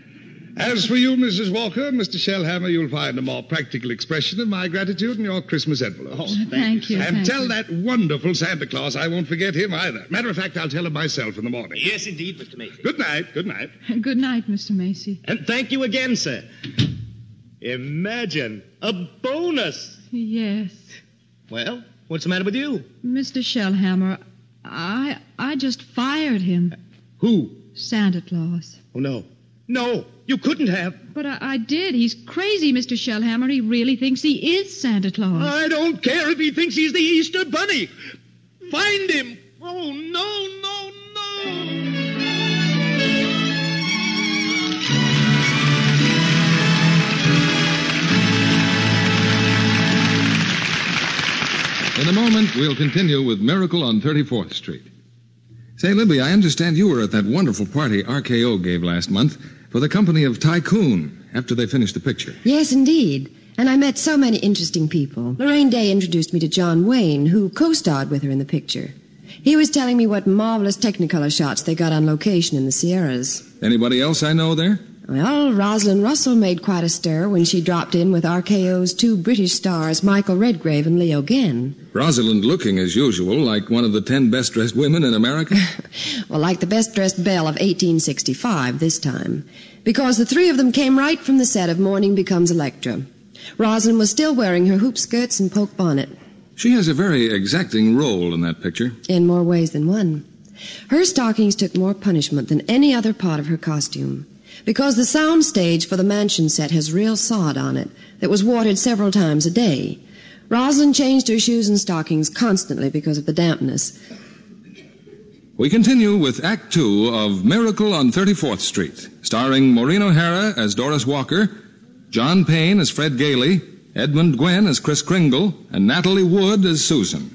As for you, Missus Walker and Mister Shellhammer, you'll find a more practical expression of my gratitude in your Christmas envelopes. Oh, thank you. And thank tell you. that wonderful Santa Claus I won't forget him either. Matter of fact, I'll tell him myself in the morning. Yes, indeed, Mister Macy. Good night, good night. Good night, Mister Macy. And thank you again, sir. Imagine a bonus. Yes. Well, what's the matter with you? Mister Shellhammer, I I just fired him. Who? Santa Claus. Oh, no. No, you couldn't have. But I, I did. He's crazy, Mister Shellhammer. He really thinks he is Santa Claus. I don't care if he thinks he's the Easter Bunny. Find him. Oh, no, no, no. In a moment, we'll continue with Miracle on thirty-fourth Street. Say, Libby, I understand you were at that wonderful party R K O gave last month for the company of Tycoon after they finished the picture. Yes, indeed. And I met so many interesting people. Lorraine Day introduced me to John Wayne, who co-starred with her in the picture. He was telling me what marvelous Technicolor shots they got on location in the Sierras. Anybody else I know there? Well, Rosalind Russell made quite a stir when she dropped in with R K O's two British stars, Michael Redgrave and Leo Ginn. Rosalind looking, as usual, like one of the ten best-dressed women in America? Well, like the best-dressed belle of eighteen sixty-five this time. Because the three of them came right from the set of Morning Becomes Electra. Rosalind was still wearing her hoop skirts and poke bonnet. She has a very exacting role in that picture. In more ways than one. Her stockings took more punishment than any other part of her costume. Because the sound stage for the mansion set has real sod on it that was watered several times a day. Rosalind changed her shoes and stockings constantly because of the dampness. We continue with Act Two of Miracle on thirty-fourth Street, starring Maureen O'Hara as Doris Walker, John Payne as Fred Gailey, Edmund Gwenn as Kris Kringle, and Natalie Wood as Susan.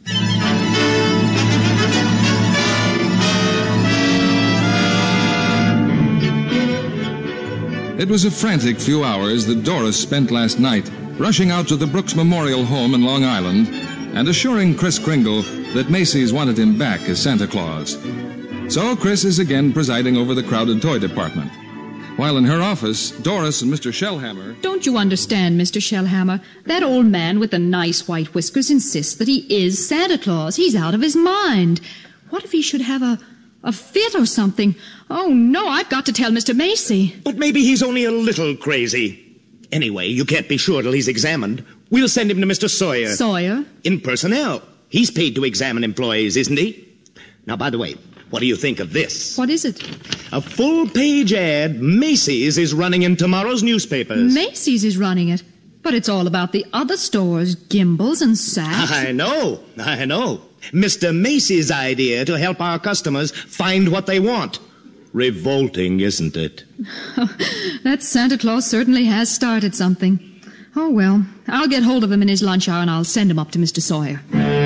It was a frantic few hours that Doris spent last night, rushing out to the Brooks Memorial Home in Long Island and assuring Kris Kringle that Macy's wanted him back as Santa Claus. So Kris is again presiding over the crowded toy department. While in her office, Doris and Mister Shellhammer... Don't you understand, Mister Shellhammer? That old man with the nice white whiskers insists that he is Santa Claus. He's out of his mind. What if he should have a... a fit or something? Oh, no, I've got to tell Mister Macy. But maybe he's only a little crazy. Anyway, you can't be sure till he's examined. We'll send him to Mister Sawyer. Sawyer? In personnel. He's paid to examine employees, isn't he? Now, by the way, what do you think of this? What is it? A full-page ad Macy's is running in tomorrow's newspapers. Macy's is running it. But it's all about the other stores, Gimbel's and Saks. I know, I know. Mister Macy's idea to help our customers find what they want. Revolting, isn't it? That Santa Claus certainly has started something. Oh, well, I'll get hold of him in his lunch hour and I'll send him up to Mister Sawyer.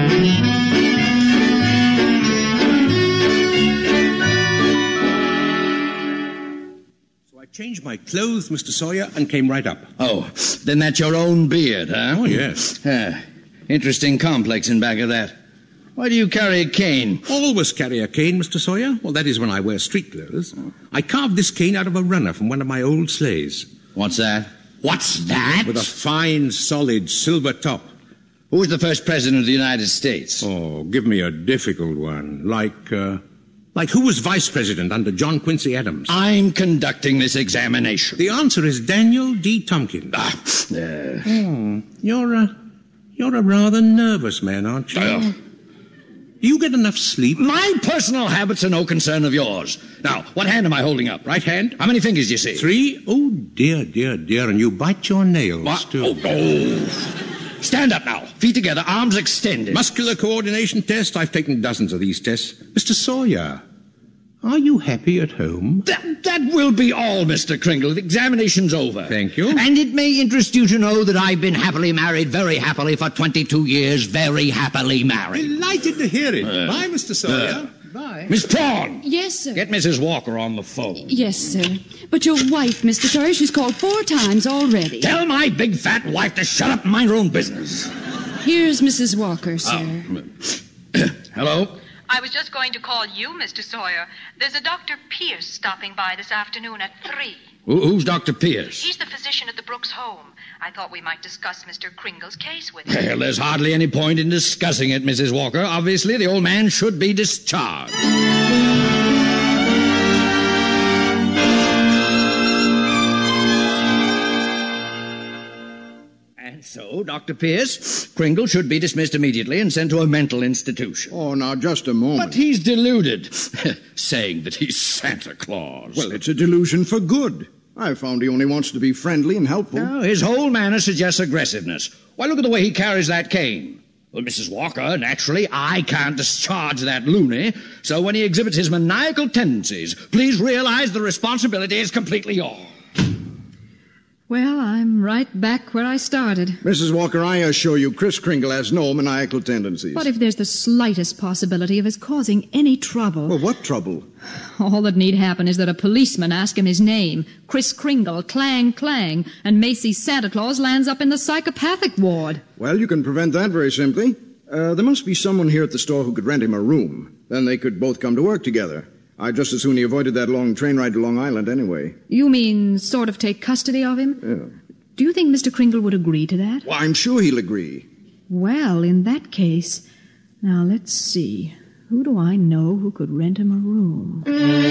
So I changed my clothes, Mister Sawyer, and came right up. Oh, then that's your own beard, huh? Oh, yes. Uh, interesting complex in back of that. Why do you carry a cane? Always carry a cane, Mister Sawyer. Well, that is when I wear street clothes. I carved this cane out of a runner from one of my old sleighs. What's that? What's that? With a fine, solid silver top. Who was the first president of the United States? Oh, give me a difficult one. Like, uh, like who was vice president under John Quincy Adams? I'm conducting this examination. The answer is Daniel D. Tompkins. Ah, uh, oh, you're a, you're a rather nervous man, aren't you? Uh, Do you get enough sleep? My personal habits are no concern of yours. Now, what hand am I holding up? Right hand? How many fingers do you see? Three? Oh, dear, dear, dear. And you bite your nails, what? too. Oh, oh. Stand up now. Feet together, arms extended. Muscular coordination test. I've taken dozens of these tests. Mister Sawyer, are you happy at home? That, that will be all, Mister Kringle. The examination's over. Thank you. And it may interest you to know that I've been happily married, very happily, for twenty-two years, very happily married. Delighted to hear it. Uh, Bye, Mister Sawyer. Uh, Bye. Miss Prawn. Yes, sir. Get Missus Walker on the phone. Yes, sir. But your wife, Mister Sawyer, she's called four times already. Tell my big fat wife to shut up and mind her own business. Here's Missus Walker, sir. Oh. Hello? I was just going to call you, Mister Sawyer. There's a Doctor Pierce stopping by this afternoon at three. Who, who's Doctor Pierce? He's the physician at the Brooks home. I thought we might discuss Mister Kringle's case with him. Well, there's hardly any point in discussing it, Missus Walker. Obviously, the old man should be discharged. And so, Doctor Pierce, Kringle should be dismissed immediately and sent to a mental institution. Oh, now, just a moment. But he's deluded, saying that he's Santa Claus. Well, it's a delusion for good. I found he only wants to be friendly and helpful. No, his whole manner suggests aggressiveness. Why, look at the way he carries that cane. Well, Missus Walker, naturally, I can't discharge that loony, so when he exhibits his maniacal tendencies, please realize the responsibility is completely yours. Well, I'm right back where I started. Missus Walker, I assure you, Kris Kringle has no maniacal tendencies. But if there's the slightest possibility of his causing any trouble... Well, what trouble? All that need happen is that a policeman ask him his name, Kris Kringle, clang, clang, and Macy's Santa Claus lands up in the psychopathic ward. Well, you can prevent that very simply. Uh, there must be someone here at the store who could rent him a room. Then they could both come to work together. I'd just as soon he avoided that long train ride to Long Island anyway. You mean sort of take custody of him? Yeah. Do you think Mister Kringle would agree to that? Well, I'm sure he'll agree. Well, in that case, now let's see. Who do I know who could rent him a room?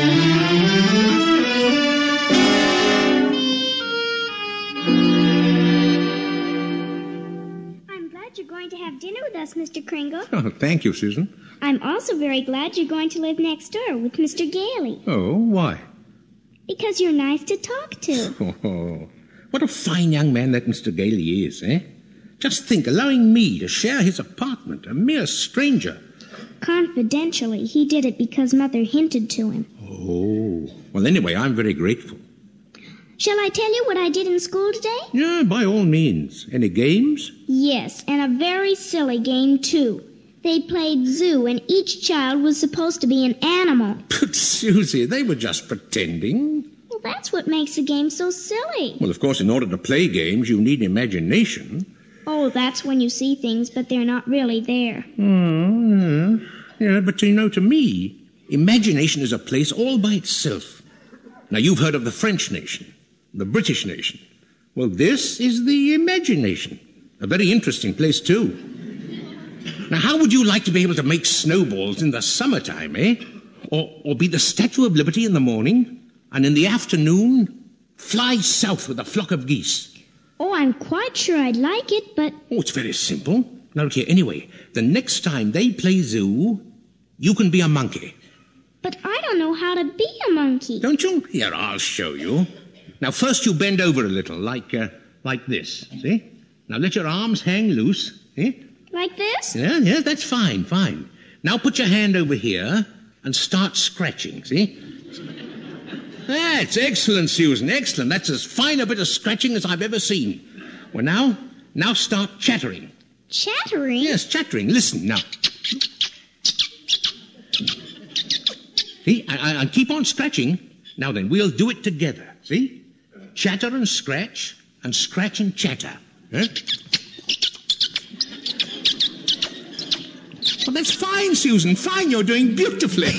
I'm glad you're going to have dinner with us, Mister Kringle. Oh, thank you, Susan. I'm also very glad you're going to live next door with Mister Gailey. Oh, why? Because you're nice to talk to. Oh, what a fine young man that Mister Gailey is, eh? Just think, allowing me to share his apartment, a mere stranger. Confidentially, he did it because Mother hinted to him. Oh, well, anyway, I'm very grateful. Shall I tell you what I did in school today? Yeah, by all means. Any games? Yes, and a very silly game, too. They played zoo, and each child was supposed to be an animal. But, Susie, they were just pretending. Well, that's what makes the game so silly. Well, of course, in order to play games, you need imagination. Oh, that's when you see things, but they're not really there. Oh, yeah. Yeah, but you know, to me, imagination is a place all by itself. Now, you've heard of the French nation, the British nation. Well, this is the imagination. A very interesting place, too. Now, how would you like to be able to make snowballs in the summertime, eh? Or, or be the Statue of Liberty in the morning, and in the afternoon, fly south with a flock of geese? Oh, I'm quite sure I'd like it, but... Oh, it's very simple. Now, look here, anyway, the next time they play zoo, you can be a monkey. But I don't know how to be a monkey. Don't you? Here, I'll show you. Now, first you bend over a little, like, uh, like this, see? Now, let your arms hang loose, eh? Like this? Yeah, yeah, that's fine, fine. Now put your hand over here and start scratching, see? That's excellent, Susan, excellent. That's as fine a bit of scratching as I've ever seen. Well, now, now start chattering. Chattering? Yes, chattering. Listen, now. See, and, and keep on scratching. Now then, we'll do it together, see? Chatter and scratch, and scratch and chatter. Huh? Well, that's fine, Susan, fine. You're doing beautifully.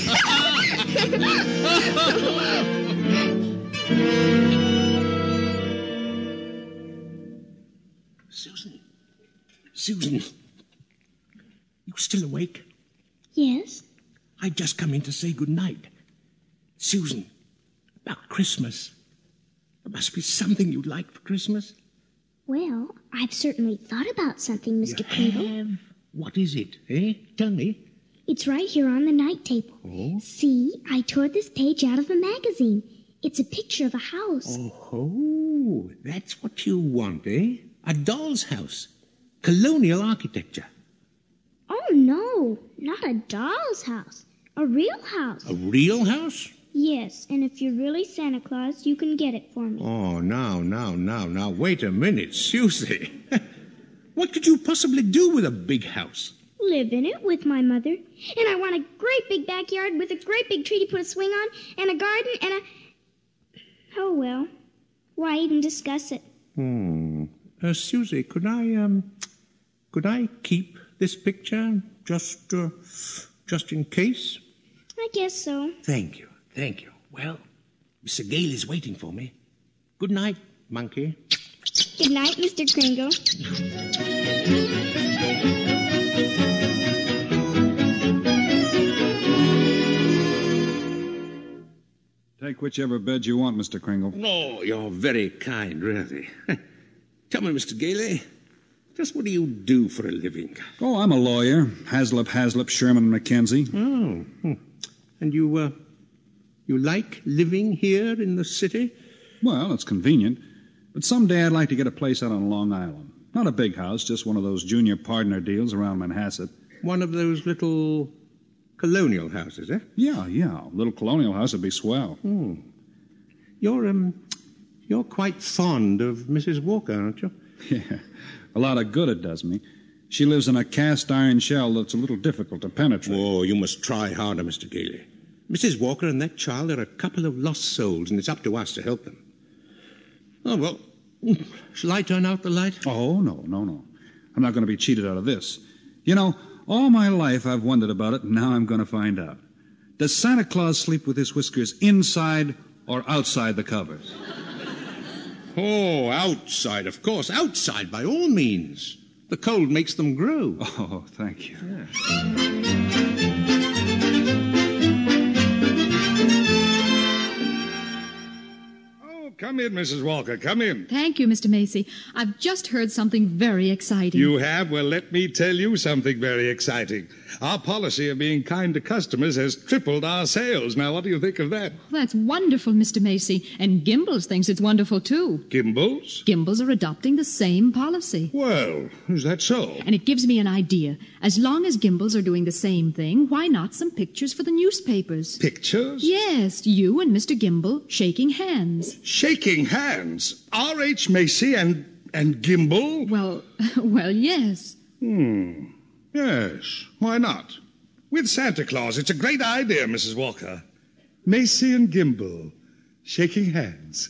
Susan, Susan, you still awake? Yes. I've just come in to say good night. Susan, about Christmas. There must be something you'd like for Christmas. Well, I've certainly thought about something, Mister Kringle. Have? What is it, eh? Tell me. It's right here on the night table. Oh? See, I tore this page out of a magazine. It's a picture of a house. Oh, that's what you want, eh? A doll's house. Colonial architecture. Oh, no, not a doll's house. A real house. A real house? Yes, and if you're really Santa Claus, you can get it for me. Oh, now, now, now, now, wait a minute, Susie. What could you possibly do with a big house? Live in it with my mother. And I want a great big backyard with a great big tree to put a swing on, and a garden, and a... Oh, well, why even discuss it? Hmm. Uh, Susie, could I, um, could I keep this picture just, uh, just in case? I guess so. Thank you, thank you. Well, Mister Gale is waiting for me. Good night, monkey. Good night, Mister Kringle. Take whichever bed you want, Mister Kringle. Oh, you're very kind, really. Tell me, Mister Gailey, just what do you do for a living? Oh, I'm a lawyer. Haslip, Haslip, Sherman, and McKenzie. Oh. And you, uh, you like living here in the city? Well, it's convenient. But someday I'd like to get a place out on Long Island. Not a big house, just one of those junior partner deals around Manhasset. One of those little colonial houses, eh? Yeah, yeah. A little colonial house would be swell. Hmm. You're, um, you're quite fond of Missus Walker, aren't you? Yeah. A lot of good it does me. She lives in a cast iron shell that's a little difficult to penetrate. Oh, you must try harder, Mister Gailey. Missus Walker and that child are a couple of lost souls, and it's up to us to help them. Oh, well, shall I turn out the light? Oh, no, no, no. I'm not going to be cheated out of this. You know, all my life I've wondered about it, and now I'm going to find out. Does Santa Claus sleep with his whiskers inside or outside the covers? Oh, outside, of course. Outside, by all means. The cold makes them grow. Oh, thank you. Yeah. Come in, Missus Walker, come in. Thank you, Mister Macy. I've just heard something very exciting. You have? Well, let me tell you something very exciting. Our policy of being kind to customers has tripled our sales. Now, what do you think of that? That's wonderful, Mister Macy. And Gimbals thinks it's wonderful, too. Gimbals? Gimbals are adopting the same policy. Well, is that so? And it gives me an idea. As long as Gimbals are doing the same thing, why not some pictures for the newspapers? Pictures? Yes, you and Mister Gimbal shaking hands. Shaking hands? R H. Macy and, and Gimbal? Well, well, yes. Hmm. Yes, why not? With Santa Claus. It's a great idea, Missus Walker. Macy and Gimbal shaking hands.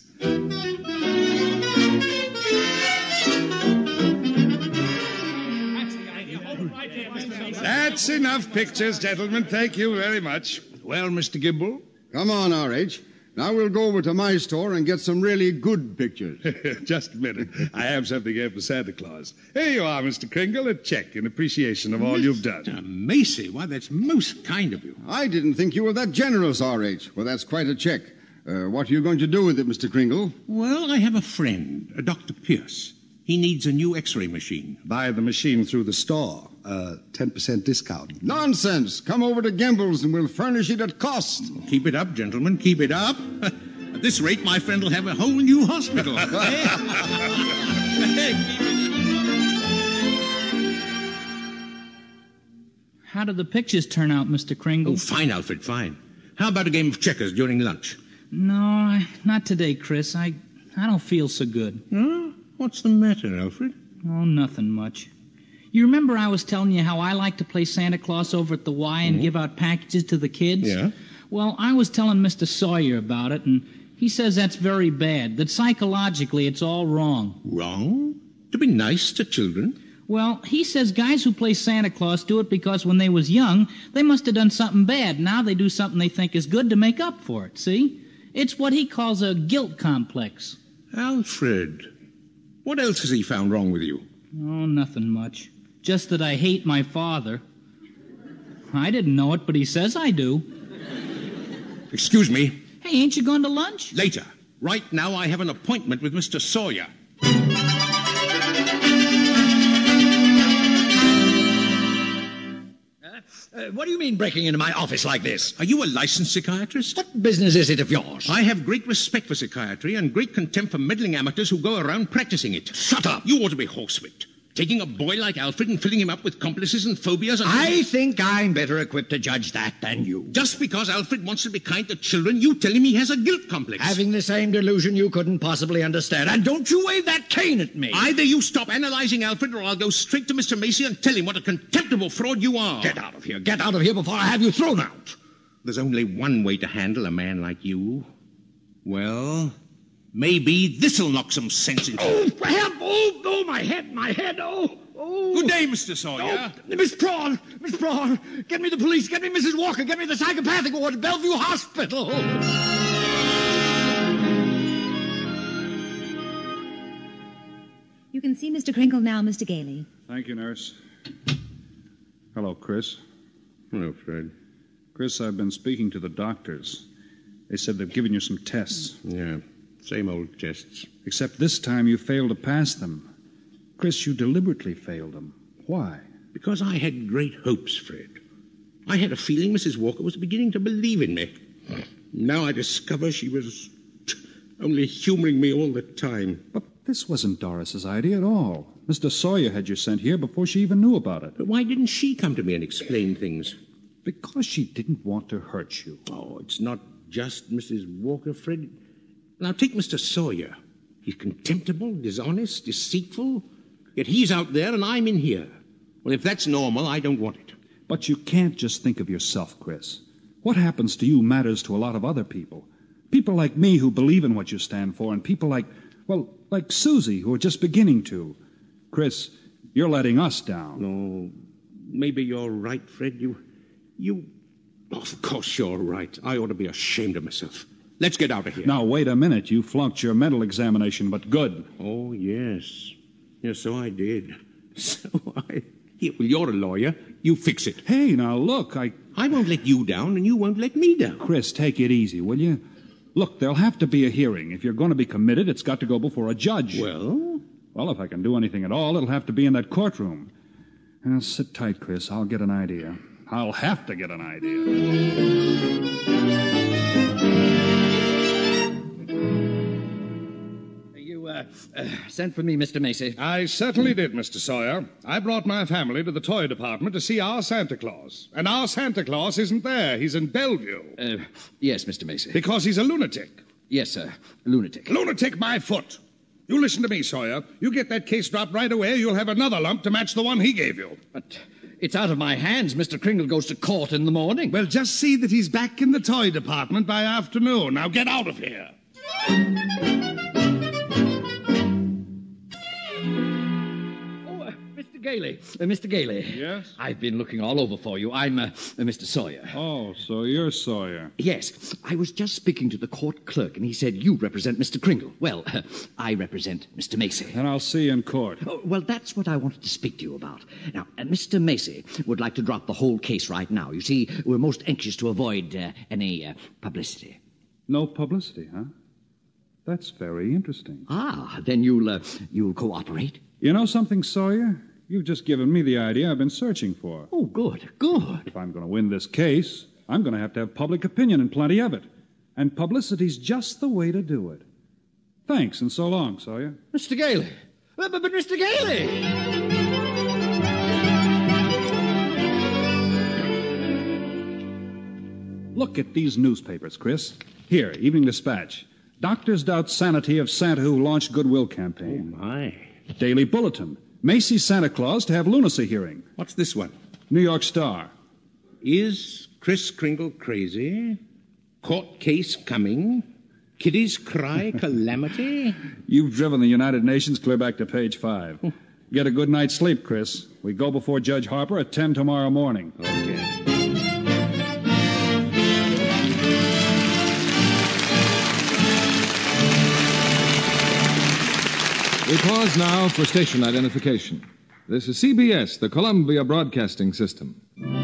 That's enough pictures, gentlemen. Thank you very much. Well, Mister Gimbal? Come on, R H. Now we'll go over to my store and get some really good pictures. Just a minute. I have something here for Santa Claus. Here you are, Mister Kringle, a check in appreciation of all you've done. Mister Macy, why, that's most kind of you. I didn't think you were that generous, R H. Well, that's quite a check. Uh, what are you going to do with it, Mister Kringle? Well, I have a friend, a Doctor Pierce. He needs a new X-ray machine. Buy the machine through the store. Uh, ten percent discount. Nonsense. Come over to Gimbals and we'll furnish it at cost. Keep it up, gentlemen. Keep it up. At this rate, my friend will have a whole new hospital. How did the pictures turn out, Mister Kringle? Oh, fine, Alfred, fine. How about a game of checkers during lunch? No, I, not today, Chris. I, I don't feel so good. Huh? What's the matter, Alfred? Oh, nothing much. You remember I was telling you how I like to play Santa Claus over at the Y and mm-hmm. give out packages to the kids? Yeah. Well, I was telling Mister Sawyer about it, and he says that's very bad, that psychologically it's all wrong. Wrong? To be nice to children? Well, he says guys who play Santa Claus do it because when they was young, they must have done something bad. Now they do something they think is good to make up for it, see? It's what he calls a guilt complex. Alfred, what else has he found wrong with you? Oh, nothing much. Just that I hate my father. I didn't know it, but he says I do. Excuse me. Hey, ain't you going to lunch? Later. Right now I have an appointment with Mister Sawyer. Uh, what do you mean breaking into my office like this? Are you a licensed psychiatrist? What business is it of yours? I have great respect for psychiatry and great contempt for meddling amateurs who go around practicing it. Shut up! You ought to be horsewhipped. Taking a boy like Alfred and filling him up with complices and phobias and... I think I'm better equipped to judge that than you. Just because Alfred wants to be kind to children, you tell him he has a guilt complex. Having the same delusion you couldn't possibly understand. And don't you wave that cane at me. Either you stop analyzing Alfred or I'll go straight to Mister Macy and tell him what a contemptible fraud you are. Get out of here. Get out of here before I have you thrown out. There's only one way to handle a man like you. Well, maybe this'll knock some sense into you. Oh, help! Oh, oh, my head, my head, oh! Oh. Good day, Mister Sawyer. Oh, Miss Prawn, Miss Prawn, get me the police, get me Missus Walker, get me the psychopathic ward at Bellevue Hospital. You can see Mister Kringle now, Mister Gailey. Thank you, nurse. Hello, Chris. Hello, Fred. Chris, I've been speaking to the doctors. They said they've given you some tests. Yeah, same old tests. Except this time you failed to pass them. Chris, you deliberately failed them. Why? Because I had great hopes, Fred. I had a feeling Missus Walker was beginning to believe in me. Now I discover she was only humoring me all the time. But this wasn't Doris's idea at all. Mister Sawyer had you sent here before she even knew about it. But why didn't she come to me and explain things? Because she didn't want to hurt you. Oh, it's not just Missus Walker, Fred. Now, take Mister Sawyer. He's contemptible, dishonest, deceitful. Yet he's out there and I'm in here. Well, if that's normal, I don't want it. But you can't just think of yourself, Chris. What happens to you matters to a lot of other people. People like me who believe in what you stand for, and people like, well, like Susie, who are just beginning to. Chris, you're letting us down. No, maybe you're right, Fred. You, you, Of course you're right. I ought to be ashamed of myself. Let's get out of here. Now, wait a minute. You flunked your mental examination, but good. Oh, yes. Yes, so I did. So I... Yeah, well, you're a lawyer. You fix it. Hey, now, look, I... I won't let you down, and you won't let me down. Chris, take it easy, will you? Look, there'll have to be a hearing. If you're going to be committed, it's got to go before a judge. Well? Well, if I can do anything at all, it'll have to be in that courtroom. Now, sit tight, Chris. I'll get an idea. I'll have to get an idea. You, uh, uh, sent for me, Mister Macy. I certainly did, Mister Sawyer. I brought my family to the toy department to see our Santa Claus. And our Santa Claus isn't there. He's in Bellevue. Uh, yes, Mister Macy. Because he's a lunatic. Yes, sir. Lunatic. Lunatic my foot. You listen to me, Sawyer. You get that case dropped right away, you'll have another lump to match the one he gave you. But it's out of my hands. Mister Kringle goes to court in the morning. Well, just see that he's back in the toy department by afternoon. Now get out of here. Gailey, uh, Mister Gailey. Yes? I've been looking all over for you. I'm uh, uh, Mister Sawyer. Oh, so you're Sawyer. Yes. I was just speaking to the court clerk, and he said you represent Mister Kringle. Well, uh, I represent Mister Macy. And I'll see you in court. Oh, well, that's what I wanted to speak to you about. Now, uh, Mister Macy would like to drop the whole case right now. You see, we're most anxious to avoid uh, any uh, publicity. No publicity, huh? That's very interesting. Ah, then you'll, uh, you'll cooperate? You know something, Sawyer? You've just given me the idea I've been searching for. Oh, good, good. If I'm going to win this case, I'm going to have to have public opinion and plenty of it. And publicity's just the way to do it. Thanks, and so long, Sawyer. Mister Gailey. But, but, but Mister Gailey! Look at these newspapers, Chris. Here, Evening Dispatch. Doctors doubt sanity of Santa who launched Goodwill campaign. Oh, my. Daily Bulletin. Macy's Santa Claus to have lunacy hearing. What's this one? New York Star. Is Kris Kringle crazy? Court case coming? Kiddies cry calamity? You've driven the United Nations clear back to page five. Get a good night's sleep, Chris. We go before Judge Harper at ten tomorrow morning. Okay. We pause now for station identification. This is C B S, the Columbia Broadcasting System.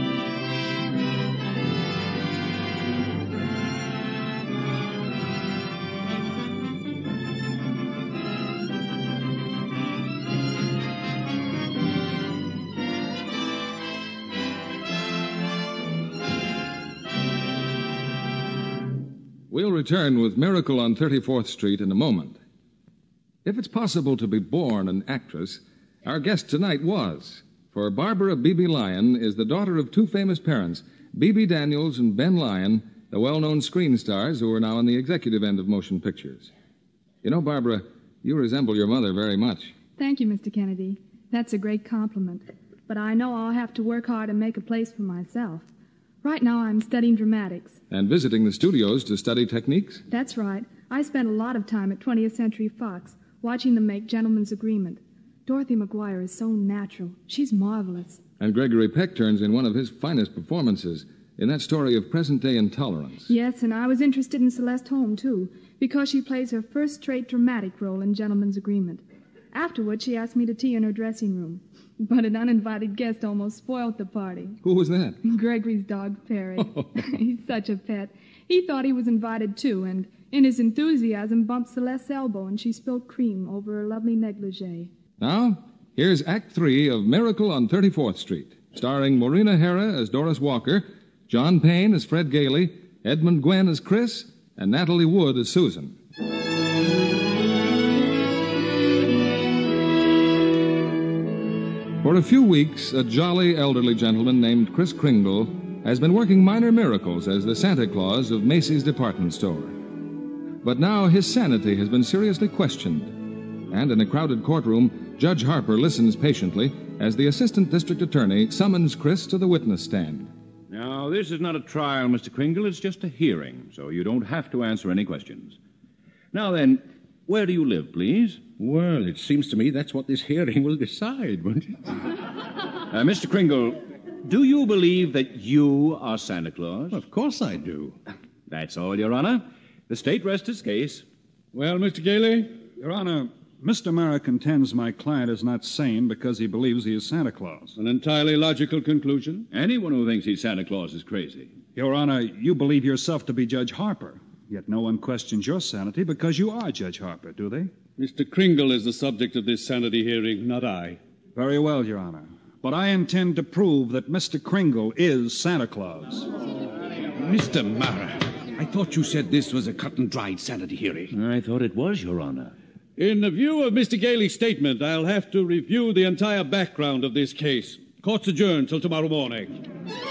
We'll return with Miracle on thirty-fourth Street in a moment. If it's possible to be born an actress, our guest tonight was. For Barbara Beebe Lyon is the daughter of two famous parents, Beebe Daniels and Ben Lyon, the well-known screen stars who are now on the executive end of motion pictures. You know, Barbara, you resemble your mother very much. Thank you, Mister Kennedy. That's a great compliment. But I know I'll have to work hard and make a place for myself. Right now I'm studying dramatics. And visiting the studios to study techniques? That's right. I spent a lot of time at twentieth Century Fox, watching them make Gentleman's Agreement. Dorothy McGuire is so natural. She's marvelous. And Gregory Peck turns in one of his finest performances in that story of present-day intolerance. Yes, and I was interested in Celeste Holm, too, because she plays her first straight dramatic role in Gentleman's Agreement. Afterward, she asked me to tea in her dressing room. But an uninvited guest almost spoiled the party. Who was that? Gregory's dog, Perry. He's such a pet. He thought he was invited, too, and in his enthusiasm bumped Celeste's elbow, and she spilled cream over her lovely negligee. Now, here's Act Three of Miracle on thirty-fourth Street, starring Maureen Hera as Doris Walker, John Payne as Fred Gailey, Edmund Gwenn as Chris, and Natalie Wood as Susan. For a few weeks, a jolly elderly gentleman named Kris Kringle has been working minor miracles as the Santa Claus of Macy's department store. But now his sanity has been seriously questioned, and in a crowded courtroom, Judge Harper listens patiently as the assistant district attorney summons Chris to the witness stand. Now, this is not a trial, Mister Kringle. It's just a hearing, so you don't have to answer any questions. Now then, where do you live, please? Well, it seems to me that's what this hearing will decide, won't it? Uh, Mister Kringle, Do you believe that you are Santa Claus? Of course I do. That's all, Your Honor. The state rests its case. Well, Mister Gailey? Your Honor, Mister Mara contends my client is not sane because he believes he is Santa Claus. An entirely logical conclusion. Anyone who thinks he's Santa Claus is crazy. Your Honor, you believe yourself to be Judge Harper, yet no one questions your sanity because you are Judge Harper, do they? Mister Kringle is the subject of this sanity hearing, not I. Very well, Your Honor. But I intend to prove that Mister Kringle is Santa Claus. Mister Mara, I thought you said this was a cut-and-dried sanity hearing. I thought it was, Your Honor. In the view of Mister Gailey's statement, I'll have to review the entire background of this case. Court's adjourned till tomorrow morning.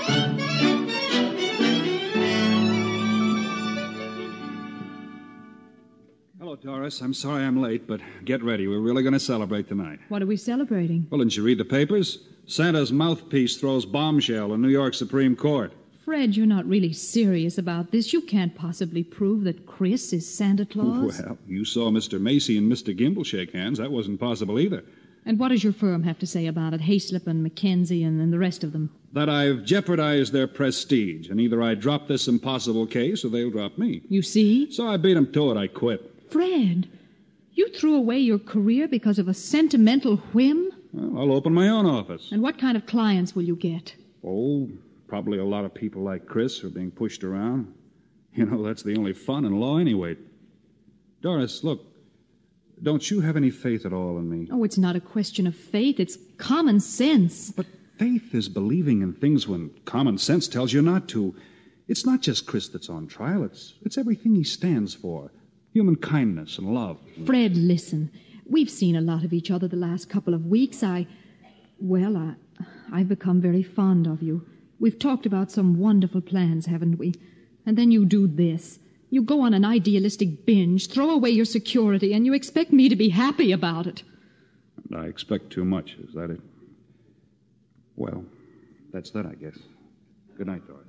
Hello, Doris. I'm sorry I'm late, but get ready. We're really going to celebrate tonight. What are we celebrating? Well, didn't you read the papers? Santa's mouthpiece throws bombshell in New York Supreme Court. Fred, you're not really serious about this. You can't possibly prove that Chris is Santa Claus. Well, you saw Mister Macy and Mister Gimble shake hands. That wasn't possible either. And what does your firm have to say about it? Hayslip and McKenzie and, and the rest of them? That I've jeopardized their prestige, and either I drop this impossible case or they'll drop me. You see? So I beat them to it. I quit. Fred, you threw away your career because of a sentimental whim? Well, I'll open my own office. And what kind of clients will you get? Oh, probably a lot of people like Chris who are being pushed around. You know, that's the only fun in law anyway. Doris, look, don't you have any faith at all in me? Oh, it's not a question of faith. It's common sense. But faith is believing in things when common sense tells you not to. It's not just Chris that's on trial. It's, it's everything he stands for. Human kindness and love. Fred, listen. We've seen a lot of each other the last couple of weeks. I... Well, I, I've become very fond of you. We've talked about some wonderful plans, haven't we? And then you do this. You go on an idealistic binge, throw away your security, and you expect me to be happy about it. I expect too much. Is that it? Well, that's that, I guess. Good night, Doris.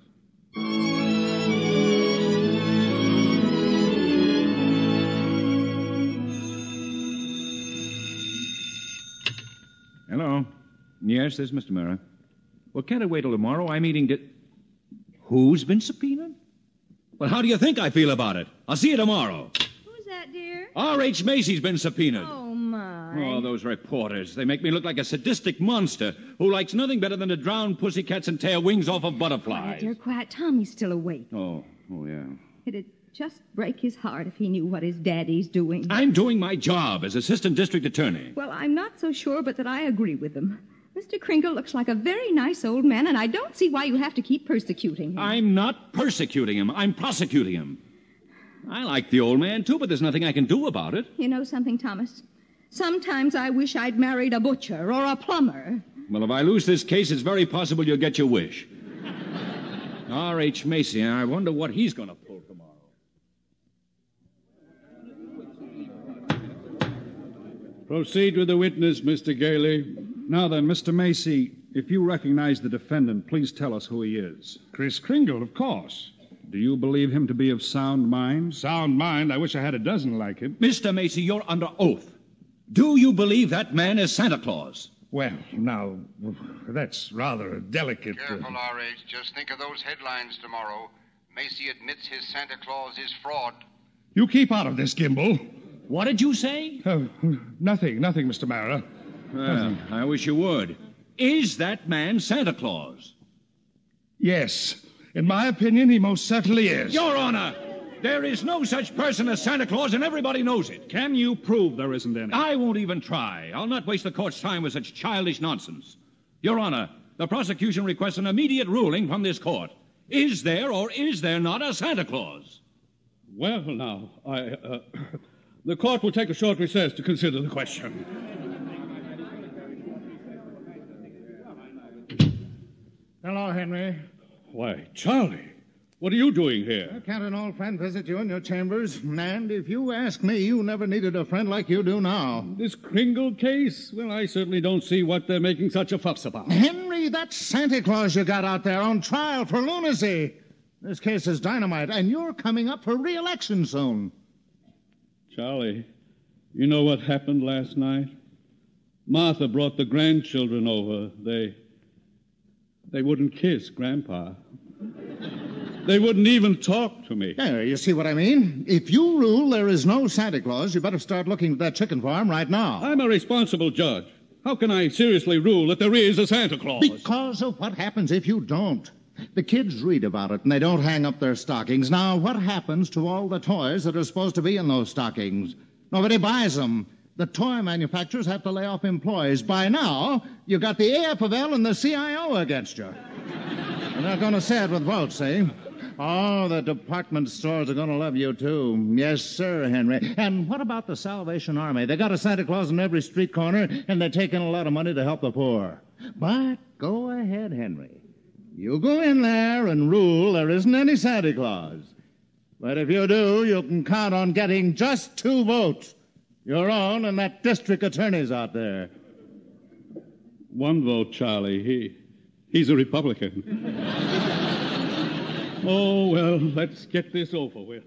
Hello. Yes, this is Mister Mara. Well, can't I wait till tomorrow? I'm eating di- Who's been subpoenaed? Well, how do you think I feel about it? I'll see you tomorrow. Who's that, dear? R H. Macy's been subpoenaed. Oh, my. Oh, those reporters. They make me look like a sadistic monster who likes nothing better than to drown pussycats and tear wings off of butterflies. Quiet, dear, quiet. Tommy's still awake. Oh, oh, yeah. It'd just break his heart if he knew what his daddy's doing. I'm doing my job as assistant district attorney. Well, I'm not so sure, but that I agree with them. Mister Kringle looks like a very nice old man, and I don't see why you have to keep persecuting him. I'm not persecuting him. I'm prosecuting him. I like the old man, too, but there's nothing I can do about it. You know something, Thomas? Sometimes I wish I'd married a butcher or a plumber. Well, if I lose this case, it's very possible you'll get your wish. R H. Macy, I wonder what he's going to pull tomorrow. Proceed with the witness, Mister Gailey. Now then, Mister Macy, if you recognize the defendant, please tell us who he is. Chris Kringle, of course. Do you believe him to be of sound mind? Sound mind? I wish I had a dozen like him. Mister Macy, you're under oath. Do you believe that man is Santa Claus? Well, now, that's rather a delicate... Careful, uh... R H. Just think of those headlines tomorrow. Macy admits his Santa Claus is fraud. You keep out of this, Gimble. What did you say? Oh, nothing, nothing, Mister Mara. Well, I wish you would. Is that man Santa Claus? Yes. In my opinion, he most certainly is. Your Honor, there is no such person as Santa Claus, and everybody knows it. Can you prove there isn't any? I won't even try. I'll not waste the court's time with such childish nonsense. Your Honor, the prosecution requests an immediate ruling from this court. Is there or is there not a Santa Claus? Well, now, I... Uh, the court will take a short recess to consider the question. Hello, Henry. Why, Charlie, what are you doing here? Can't an old friend visit you in your chambers? And if you ask me, you never needed a friend like you do now. This Kringle case? Well, I certainly don't see what they're making such a fuss about. Henry, that's Santa Claus you got out there on trial for lunacy. This case is dynamite, and you're coming up for re-election soon. Charlie, you know what happened last night? Martha brought the grandchildren over. They... They wouldn't kiss, Grandpa. They wouldn't even talk to me. There, you see what I mean? If you rule there is no Santa Claus, you better start looking at that chicken farm right now. I'm a responsible judge. How can I seriously rule that there is a Santa Claus? Because of what happens if you don't. The kids read about it, and they don't hang up their stockings. Now, what happens to all the toys that are supposed to be in those stockings? Nobody buys them. The toy manufacturers have to lay off employees. By now, you've got the A F L and the C I O against you. They're not going to say it with votes, see? Oh, the department stores are going to love you, too. Yes, sir, Henry. And what about the Salvation Army? They got a Santa Claus in every street corner, and they take in a lot of money to help the poor. But go ahead, Henry. You go in there and rule there isn't any Santa Claus. But if you do, you can count on getting just two votes. Your own and that district attorney's out there. One vote, Charlie. He, he's a Republican. Oh, well, let's get this over with.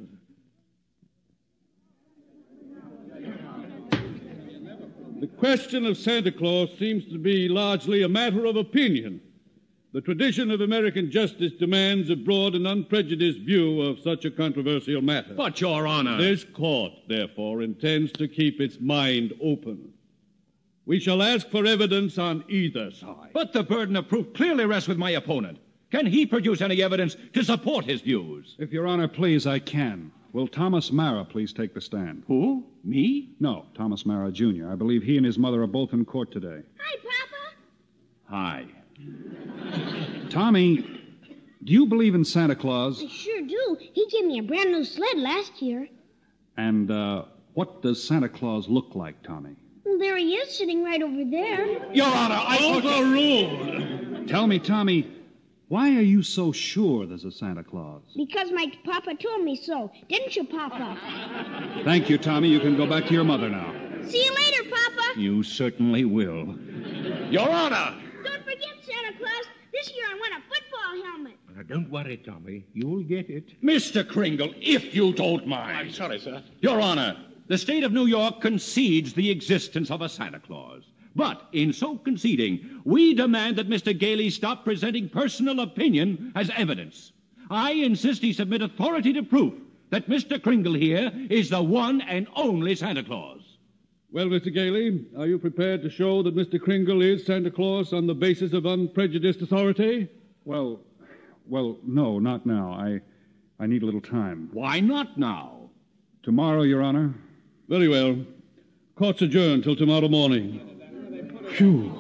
The question of Santa Claus seems to be largely a matter of opinion. The tradition of American justice demands a broad and unprejudiced view of such a controversial matter. But, Your Honor... This court, therefore, intends to keep its mind open. We shall ask for evidence on either side. But the burden of proof clearly rests with my opponent. Can he produce any evidence to support his views? If Your Honor please, I can. Will Thomas Mara please take the stand? Who? Me? No, Thomas Mara, Junior I believe he and his mother are both in court today. Hi, Papa. Hi. Tommy, do you believe in Santa Claus? I sure do. He gave me a brand new sled last year. And uh, what does Santa Claus look like, Tommy? Well, there he is, sitting right over there. Your Honor, I... Overruled. Tell me, Tommy, why are you so sure there's a Santa Claus? Because my Papa told me so. Didn't you, Papa? Thank you, Tommy. You can go back to your mother now. See you later, Papa. You certainly will. Your Honor! Don't forget, Santa Claus, this year I want a football helmet. Now, don't worry, Tommy. You'll get it. Mister Kringle, if you don't mind. I'm sorry, sir. Your Honor, the state of New York concedes the existence of a Santa Claus. But in so conceding, we demand that Mister Gailey stop presenting personal opinion as evidence. I insist he submit authoritative proof that Mister Kringle here is the one and only Santa Claus. Well, Mister Gailey, are you prepared to show that Mister Kringle is Santa Claus on the basis of unprejudiced authority? Well, well, no, not now. I, I need a little time. Why not now? Tomorrow, Your Honor. Very well. Court's adjourned till tomorrow morning. Phew.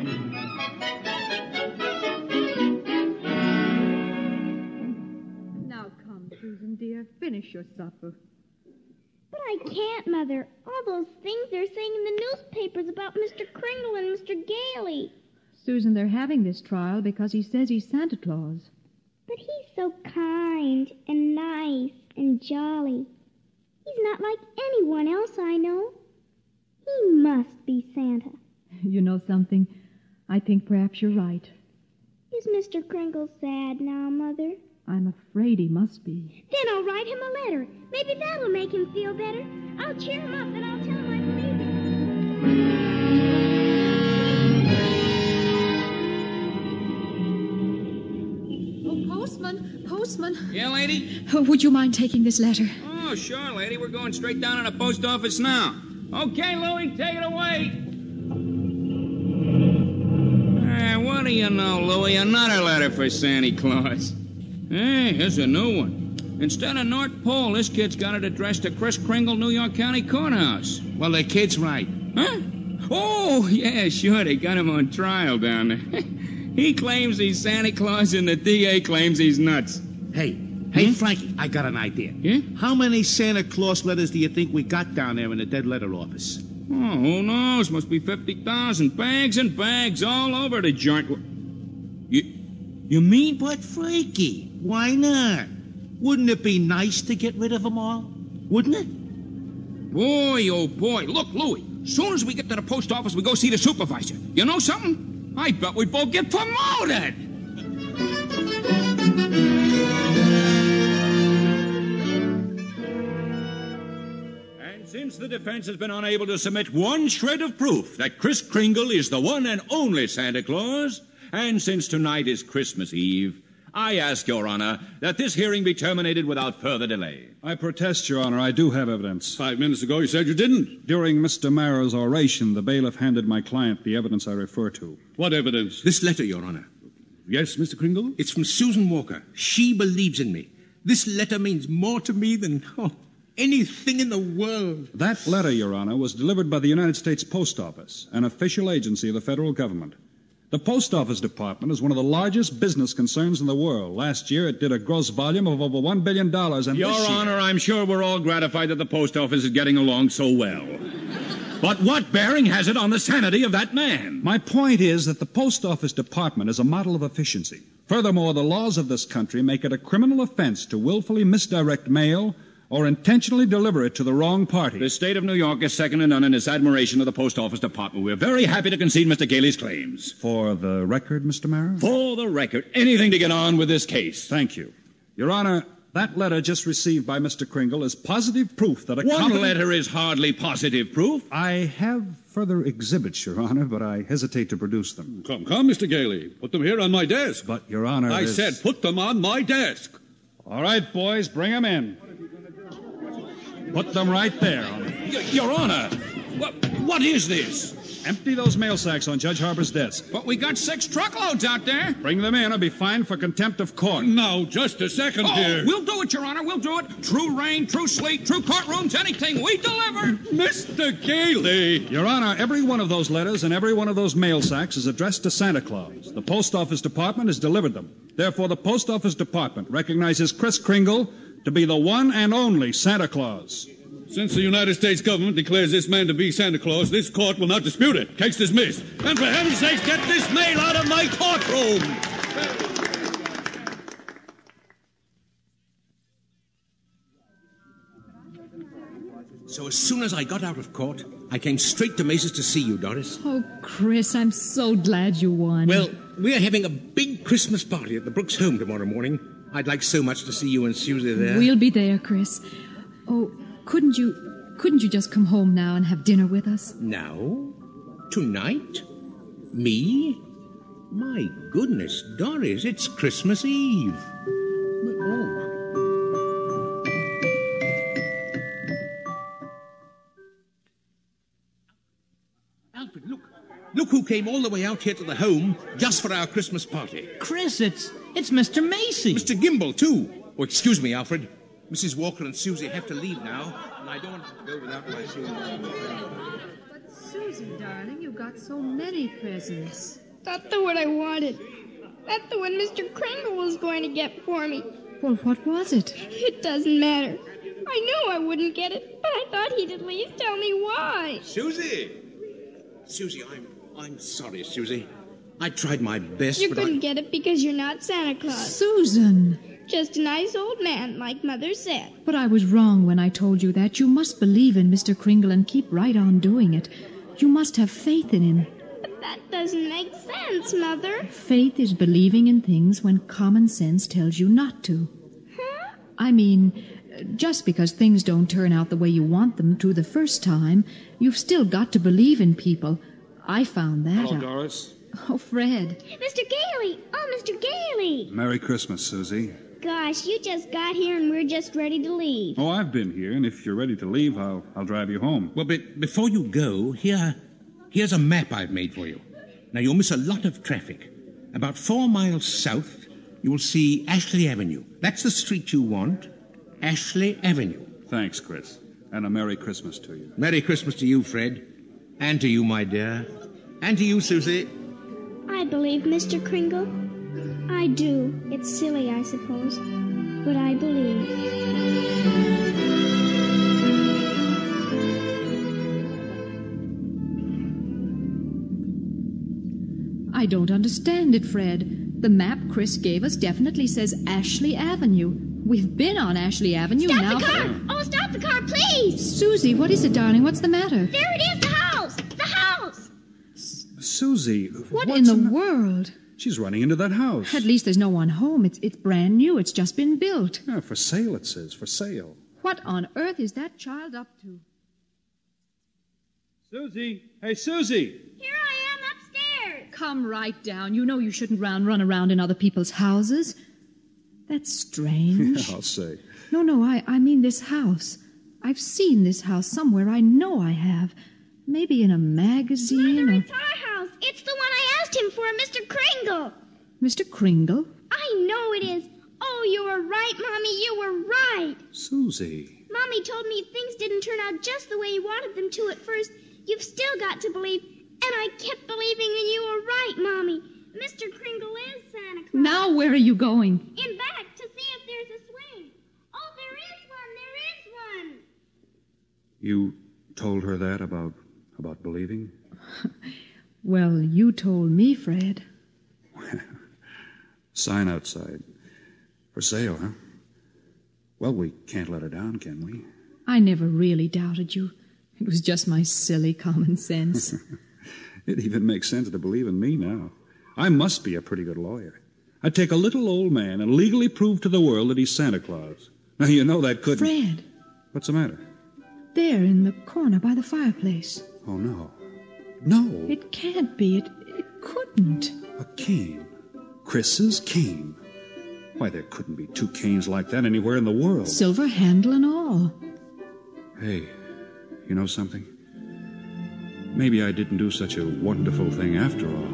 Now come, Susan, dear. Finish your supper. But I can't, Mother. All those things they're saying in the newspapers about Mister Kringle and Mister Gailey. Susan, they're having this trial because he says he's Santa Claus. But he's so kind and nice and jolly. He's not like anyone else I know. He must be Santa. You know something? I think perhaps you're right. Is Mister Kringle sad now, Mother? I'm afraid he must be. Then I'll write him a letter. Maybe that'll make him feel better. I'll cheer him up and I'll tell him I believe Oh, postman, postman. Yeah, lady? Oh, would you mind taking this letter? Oh, sure, lady. We're going straight down to the post office now. Okay, Louie, take it away. Uh, what do you know, Louie? Another letter for Santa Claus. Hey, here's a new one. Instead of North Pole, this kid's got it addressed to Chris Kringle, New York County Courthouse. Well, the kid's right. Huh? Oh, yeah, sure. They got him on trial down there. He claims he's Santa Claus, and the D A claims he's nuts. Hey, hey, hmm? Frankie, I got an idea. Yeah? How many Santa Claus letters do you think we got down there in the dead letter office? Oh, who knows? Must be fifty thousand. Bags and bags all over the joint. You, you mean? But, Frankie, why not? Wouldn't it be nice to get rid of them all? Wouldn't it? Boy, oh boy. Look, Louie, as soon as we get to the post office, we go see the supervisor. You know something? I bet we both get promoted. And since the defense has been unable to submit one shred of proof that Kris Kringle is the one and only Santa Claus, And since tonight is Christmas Eve, I ask, Your Honor, that this hearing be terminated without further delay. I protest, Your Honor. I do have evidence. Five minutes ago you said you didn't. During Mister Marrow's oration, the bailiff handed my client the evidence I refer to. What evidence? This letter, Your Honor. Yes, Mister Kringle? It's from Susan Walker. She believes in me. This letter means more to me than oh, anything in the world. That letter, Your Honor, was delivered by the United States Post Office, an official agency of the federal government. The Post Office Department is one of the largest business concerns in the world. Last year, it did a gross volume of over one billion dollars. And Your this year... Honor, I'm sure we're all gratified that the Post Office is getting along so well. But what bearing has it on the sanity of that man? My point is that the Post Office Department is a model of efficiency. Furthermore, the laws of this country make it a criminal offense to willfully misdirect mail or intentionally deliver it to the wrong party. The state of New York is second to none in its admiration of the Post Office Department. We're very happy to concede Mister Gailey's claims. For the record, Mister Marrow? For the record. Anything to get on with this case. Thank you. Your Honor, that letter just received by Mister Kringle is positive proof that a One competent... letter is hardly positive proof. I have further exhibits, Your Honor, but I hesitate to produce them. Come, come, Mister Gailey. Put them here on my desk. But, Your Honor, I there's... said put them on my desk. All right, boys, bring them in. Put them right there. Y- Your Honor, what, what is this? Empty those mail sacks on Judge Harper's desk. But we got six truckloads out there. Bring them in or be fined for contempt of court. Now, just a second oh, here. We'll do it, Your Honor. We'll do it. True rain, true sleet, true courtrooms, anything. We deliver. Mister Gailey. Your Honor, every one of those letters and every one of those mail sacks is addressed to Santa Claus. The Post Office Department has delivered them. Therefore, the Post Office Department recognizes Kris Kringle to be the one and only Santa Claus. Since the United States government declares this man to be Santa Claus, this court will not dispute it. Case dismissed. And for heaven's sake, get this mail out of my courtroom! So as soon as I got out of court, I came straight to Mace's to see you, Doris. Oh, Chris, I'm so glad you won. Well, we're having a big Christmas party at the Brooks home tomorrow morning. I'd like so much to see you and Susie there. We'll be there, Chris. Oh, couldn't you, couldn't you just come home now and have dinner with us? Now? Tonight? Me? My goodness, Doris, it's Christmas Eve. Oh. Alfred, look. Look who came all the way out here to the home just for our Christmas party. Chris, it's it's Mister Macy. Mister Gimble, too. Oh, excuse me, Alfred. Missus Walker and Susie have to leave now, and I don't want to go without my Susie. But, Susie, darling, you got so many presents. That's the one I wanted. That's the one Mister Kringle was going to get for me. Well, what was it? It doesn't matter. I knew I wouldn't get it, but I thought he'd at least tell me why. Susie! Susie, I'm I'm sorry, Susie. I tried my best, You but couldn't I... get it because you're not Santa Claus. Susan! Just a nice old man, like Mother said. But I was wrong when I told you that. You must believe in Mister Kringle and keep right on doing it. You must have faith in him. But that doesn't make sense, Mother. Faith is believing in things when common sense tells you not to. Huh? I mean, just because things don't turn out the way you want them to the first time, you've still got to believe in people. I found that Hello, out. Doris. Oh, Fred. Mister Gailey! Oh, Mister Gailey! Merry Christmas, Susie. Gosh, you just got here and we're just ready to leave. Oh, I've been here, and if you're ready to leave, I'll I'll drive you home. Well, but before you go, here, here's a map I've made for you. Now, you'll miss a lot of traffic. About four miles south, you will see Ashley Avenue. That's the street you want. Ashley Avenue. Thanks, Chris. And a Merry Christmas to you. Merry Christmas to you, Fred. And to you, my dear. And to you, Susie. I believe Mister Kringle. I do. It's silly, I suppose. But I believe. I don't understand it, Fred. The map Chris gave us definitely says Ashley Avenue. We've been on Ashley Avenue Stop now. the car! Oh, stop the car, please! Susie, what is it, darling? What's the matter? There it is, the house! The house! Susie, What what's in the ma- world? She's running into that house. At least there's no one home. It's it's brand new. It's just been built. Yeah, for sale, it says. For sale. What on earth is that child up to? Susie! Hey, Susie! Here I am upstairs! come right down. You know you shouldn't run, run around in other people's houses. That's strange. Yeah, I'll say. No, no, I, I mean this house. I've seen this house somewhere. I know I have. Maybe in a magazine. Mother, or... it's our house. It's the one I asked him for, Mister Kringle. Mister Kringle? I know it is. Oh, you were right, Mommy. You were right. Susie. Mommy told me if things didn't turn out just the way you wanted them to at first, you've still got to believe. And I kept believing, and you were right, Mommy. Mister Kringle is Santa Claus. Now where are you going? In back to see if there's a swing. Oh, there is one. There is one. You told her that about about believing? Well, you told me, Fred. Sign outside. For sale, huh? Well, we can't let her down, can we? I never really doubted you. It was just my silly common sense. It even makes sense to believe in me now. I must be a pretty good lawyer. I'd take a little old man and legally prove to the world that he's Santa Claus. Now, you know that couldn't... Fred. What's the matter? There in the corner by the fireplace. Oh, no. No. It can't be. It, it couldn't. A cane. Chris's cane. Why, there couldn't be two canes like that anywhere in the world. Silver handle and all. Hey, you know something? Maybe I didn't do such a wonderful thing after all.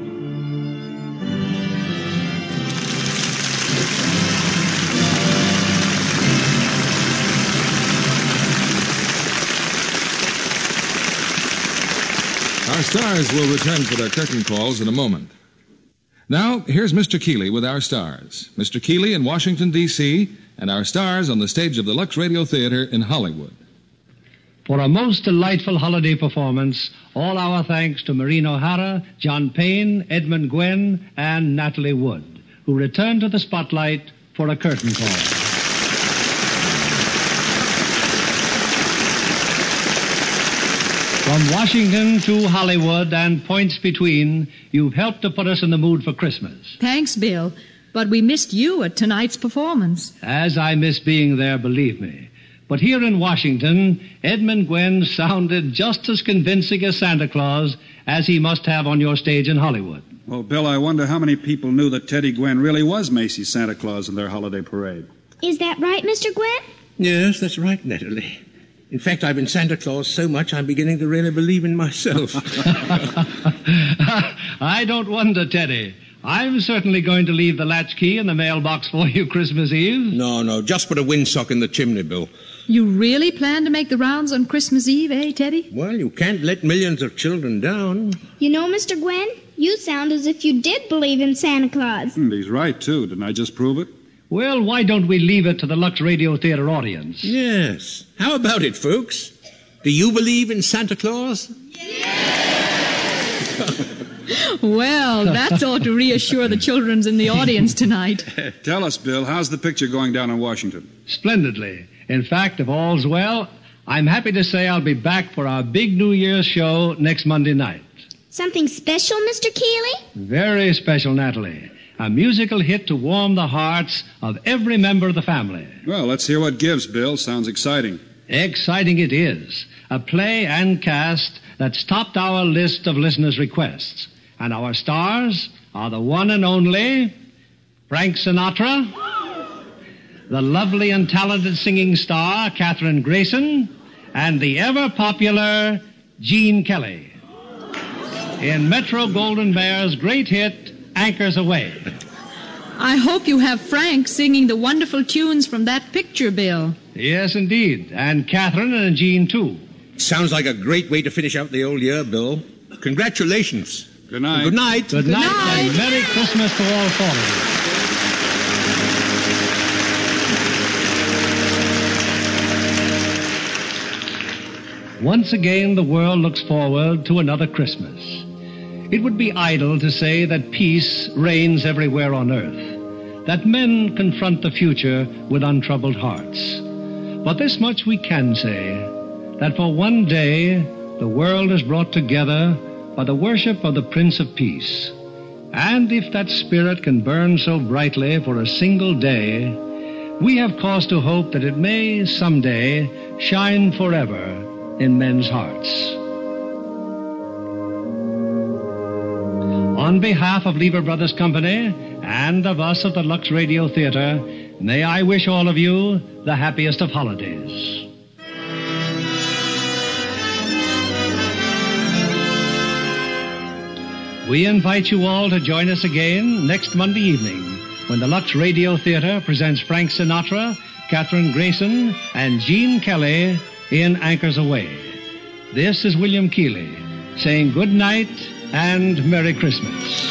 Our stars will return for their curtain calls in a moment. Now, here's Mister Keeley with our stars. Mister Keeley in Washington, D C, and our stars on the stage of the Lux Radio Theater in Hollywood. For a most delightful holiday performance, all our thanks to Maureen O'Hara, John Payne, Edmund Gwen, and Natalie Wood, who return to the spotlight for a curtain call. From Washington to Hollywood and points between, you've helped to put us in the mood for Christmas. Thanks, Bill. But we missed you at tonight's performance. As I miss being there, believe me. But here in Washington, Edmund Gwen sounded just as convincing as Santa Claus as he must have on your stage in Hollywood. Well, Bill, I wonder how many people knew that Teddy Gwen really was Macy's Santa Claus in their holiday parade. Is that right, Mister Gwen? Yes, that's right, Natalie. In fact, I've been Santa Claus so much I'm beginning to really believe in myself. I don't wonder, Teddy. I'm certainly going to leave the latchkey in the mailbox for you Christmas Eve. No, no, just put a windsock in the chimney, Bill. You really plan to make the rounds on Christmas Eve, eh, Teddy? Well, you can't let millions of children down. You know, Mister Gwen, you sound as if you did believe in Santa Claus. And he's right, too. Didn't I just prove it? Well, why don't we leave it to the Lux Radio Theater audience? Yes. How about it, folks? Do you believe in Santa Claus? Well, that's ought to reassure the children in the audience tonight. Tell us, Bill, how's the picture going down in Washington? Splendidly. In fact, if all's well, I'm happy to say I'll be back for our big New Year's show next Monday night. Something special, Mister Keeley? Very special, Natalie. A musical hit to warm the hearts of every member of the family. Well, let's hear what gives, Bill. Sounds exciting. Exciting it is. A play and cast that's topped our list of listeners' requests. And our stars are the one and only Frank Sinatra, the lovely and talented singing star Katherine Grayson, and the ever-popular Gene Kelly. In Metro-Goldwyn-Mayer's great hit, Anchors Aweigh. I hope you have Frank singing the wonderful tunes from that picture, Bill. Yes, indeed. And Catherine and Jean, too. Sounds like a great way to finish out the old year, Bill. Congratulations. Good night. Good night. Good, Good night, night, and Merry Christmas to all four of you. Once again, the world looks forward to another Christmas. It would be idle to say that peace reigns everywhere on earth, that men confront the future with untroubled hearts. But this much we can say, that for one day the world is brought together by the worship of the Prince of Peace. And if that spirit can burn so brightly for a single day, we have cause to hope that it may someday shine forever in men's hearts. On behalf of Lever Brothers Company and of us at the Lux Radio Theater, may I wish all of you the happiest of holidays. We invite you all to join us again next Monday evening when the Lux Radio Theater presents Frank Sinatra, Katherine Grayson, and Gene Kelly in Anchors Aweigh. This is William Keighley saying good night and Merry Christmas.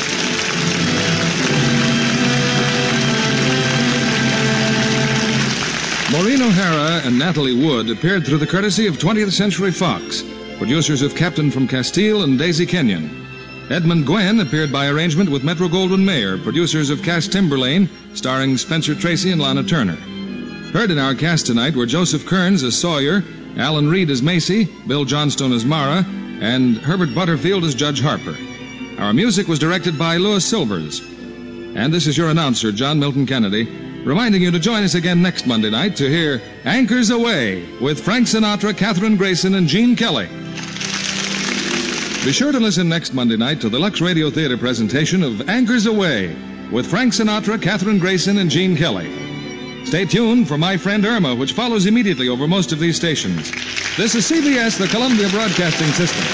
Maureen O'Hara and Natalie Wood appeared through the courtesy of twentieth Century Fox, producers of Captain from Castile and Daisy Kenyon. Edmund Gwen appeared by arrangement with Metro-Goldwyn-Mayer, producers of Cass Timberlane, starring Spencer Tracy and Lana Turner. Heard in our cast tonight were Joseph Kearns as Sawyer, Alan Reed as Macy, Bill Johnstone as Mara, and Herbert Butterfield as Judge Harper. Our music was directed by Louis Silvers. And this is your announcer, John Milton Kennedy, reminding you to join us again next Monday night to hear Anchors Aweigh with Frank Sinatra, Katherine Grayson, and Gene Kelly. Be sure to listen next Monday night to the Lux Radio Theater presentation of Anchors Aweigh with Frank Sinatra, Katherine Grayson, and Gene Kelly. Stay tuned for My Friend Irma, which follows immediately over most of these stations. This is C B S, the Columbia Broadcasting System.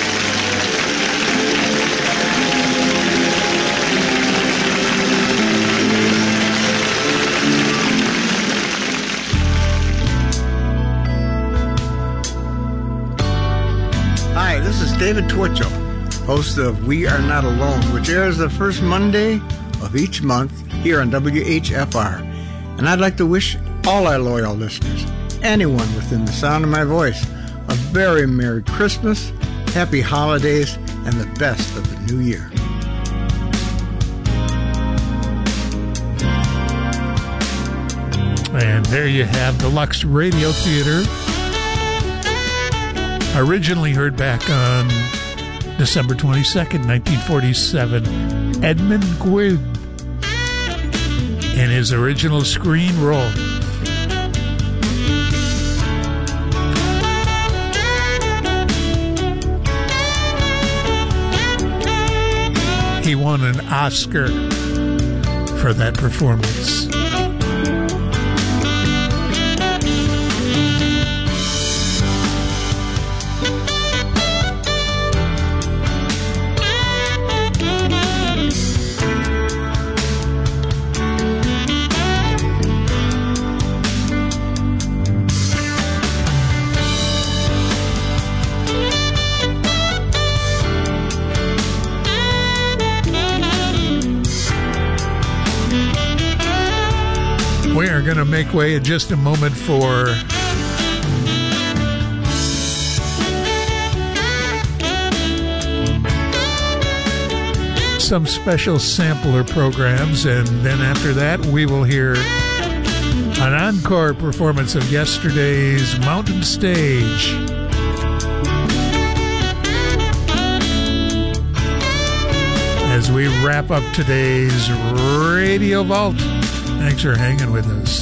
Hi, this is David Twitchell, host of We Are Not Alone, which airs the first Monday of each month here on W H F R. And I'd like to wish all our loyal listeners, anyone within the sound of my voice, a very Merry Christmas, Happy Holidays, and the best of the new year. And there you have the Lux Radio Theater. Originally heard back on December twenty-second, nineteen forty-seven, Edmund Gwen in his original screen role. He won an Oscar for that performance. Going to make way in just a moment for some special sampler programs, and then after that we will hear an encore performance of yesterday's Mountain Stage. As we wrap up today's Radio Vault. Thanks for hanging with us.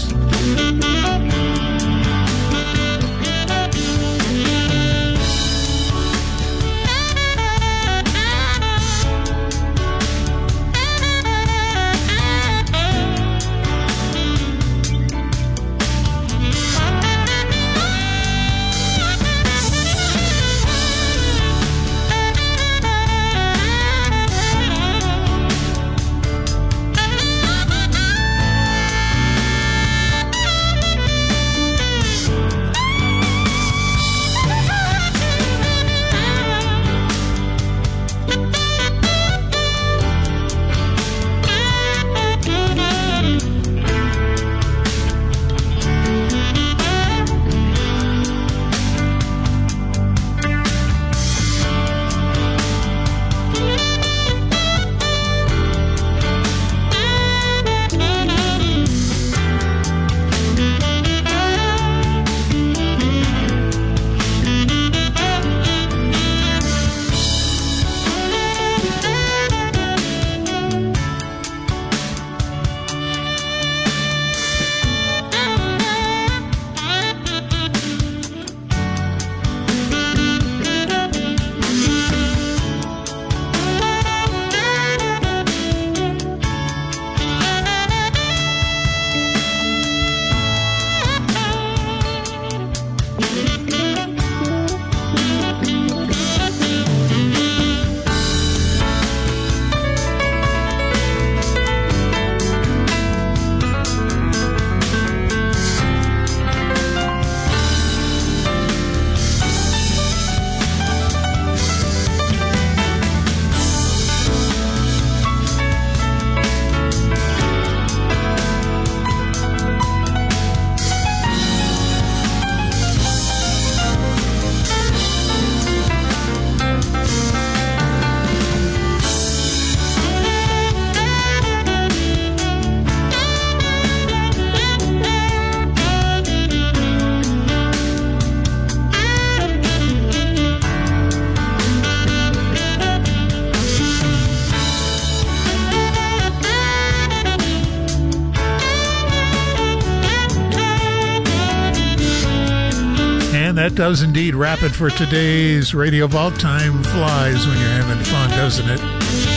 And that does indeed wrap it for today's Radio Vault. Time flies when you're having fun, doesn't it?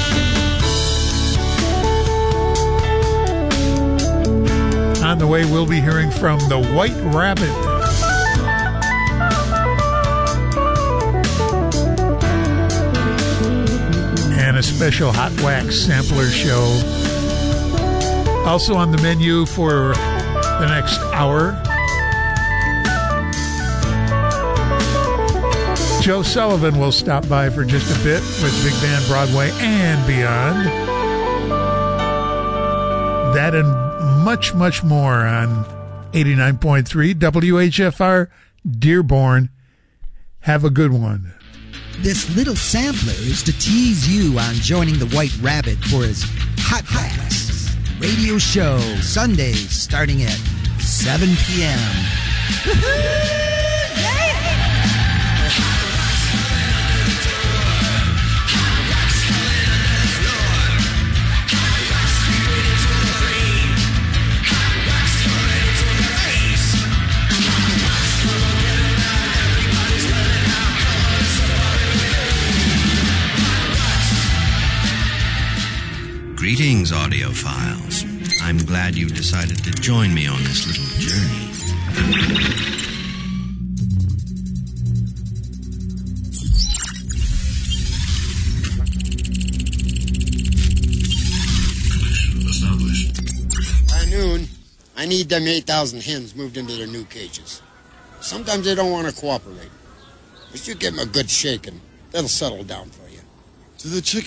On the way, we'll be hearing from the White Rabbit. And a special Hot Wax Sampler show. Also on the menu for the next hour, Joe Sullivan will stop by for just a bit with Big Band Broadway and beyond. That and much, much more on eighty-nine point three W H F R Dearborn. Have a good one. This little sampler is to tease you on joining the White Rabbit for his Hot Wax radio show, Sundays starting at seven p.m. Greetings, audiophiles. I'm glad you've decided to join me on this little journey. By noon, I need them eight thousand hens moved into their new cages. Sometimes they don't want to cooperate. But you give them a good shaking, they'll settle down for you. Do the chickens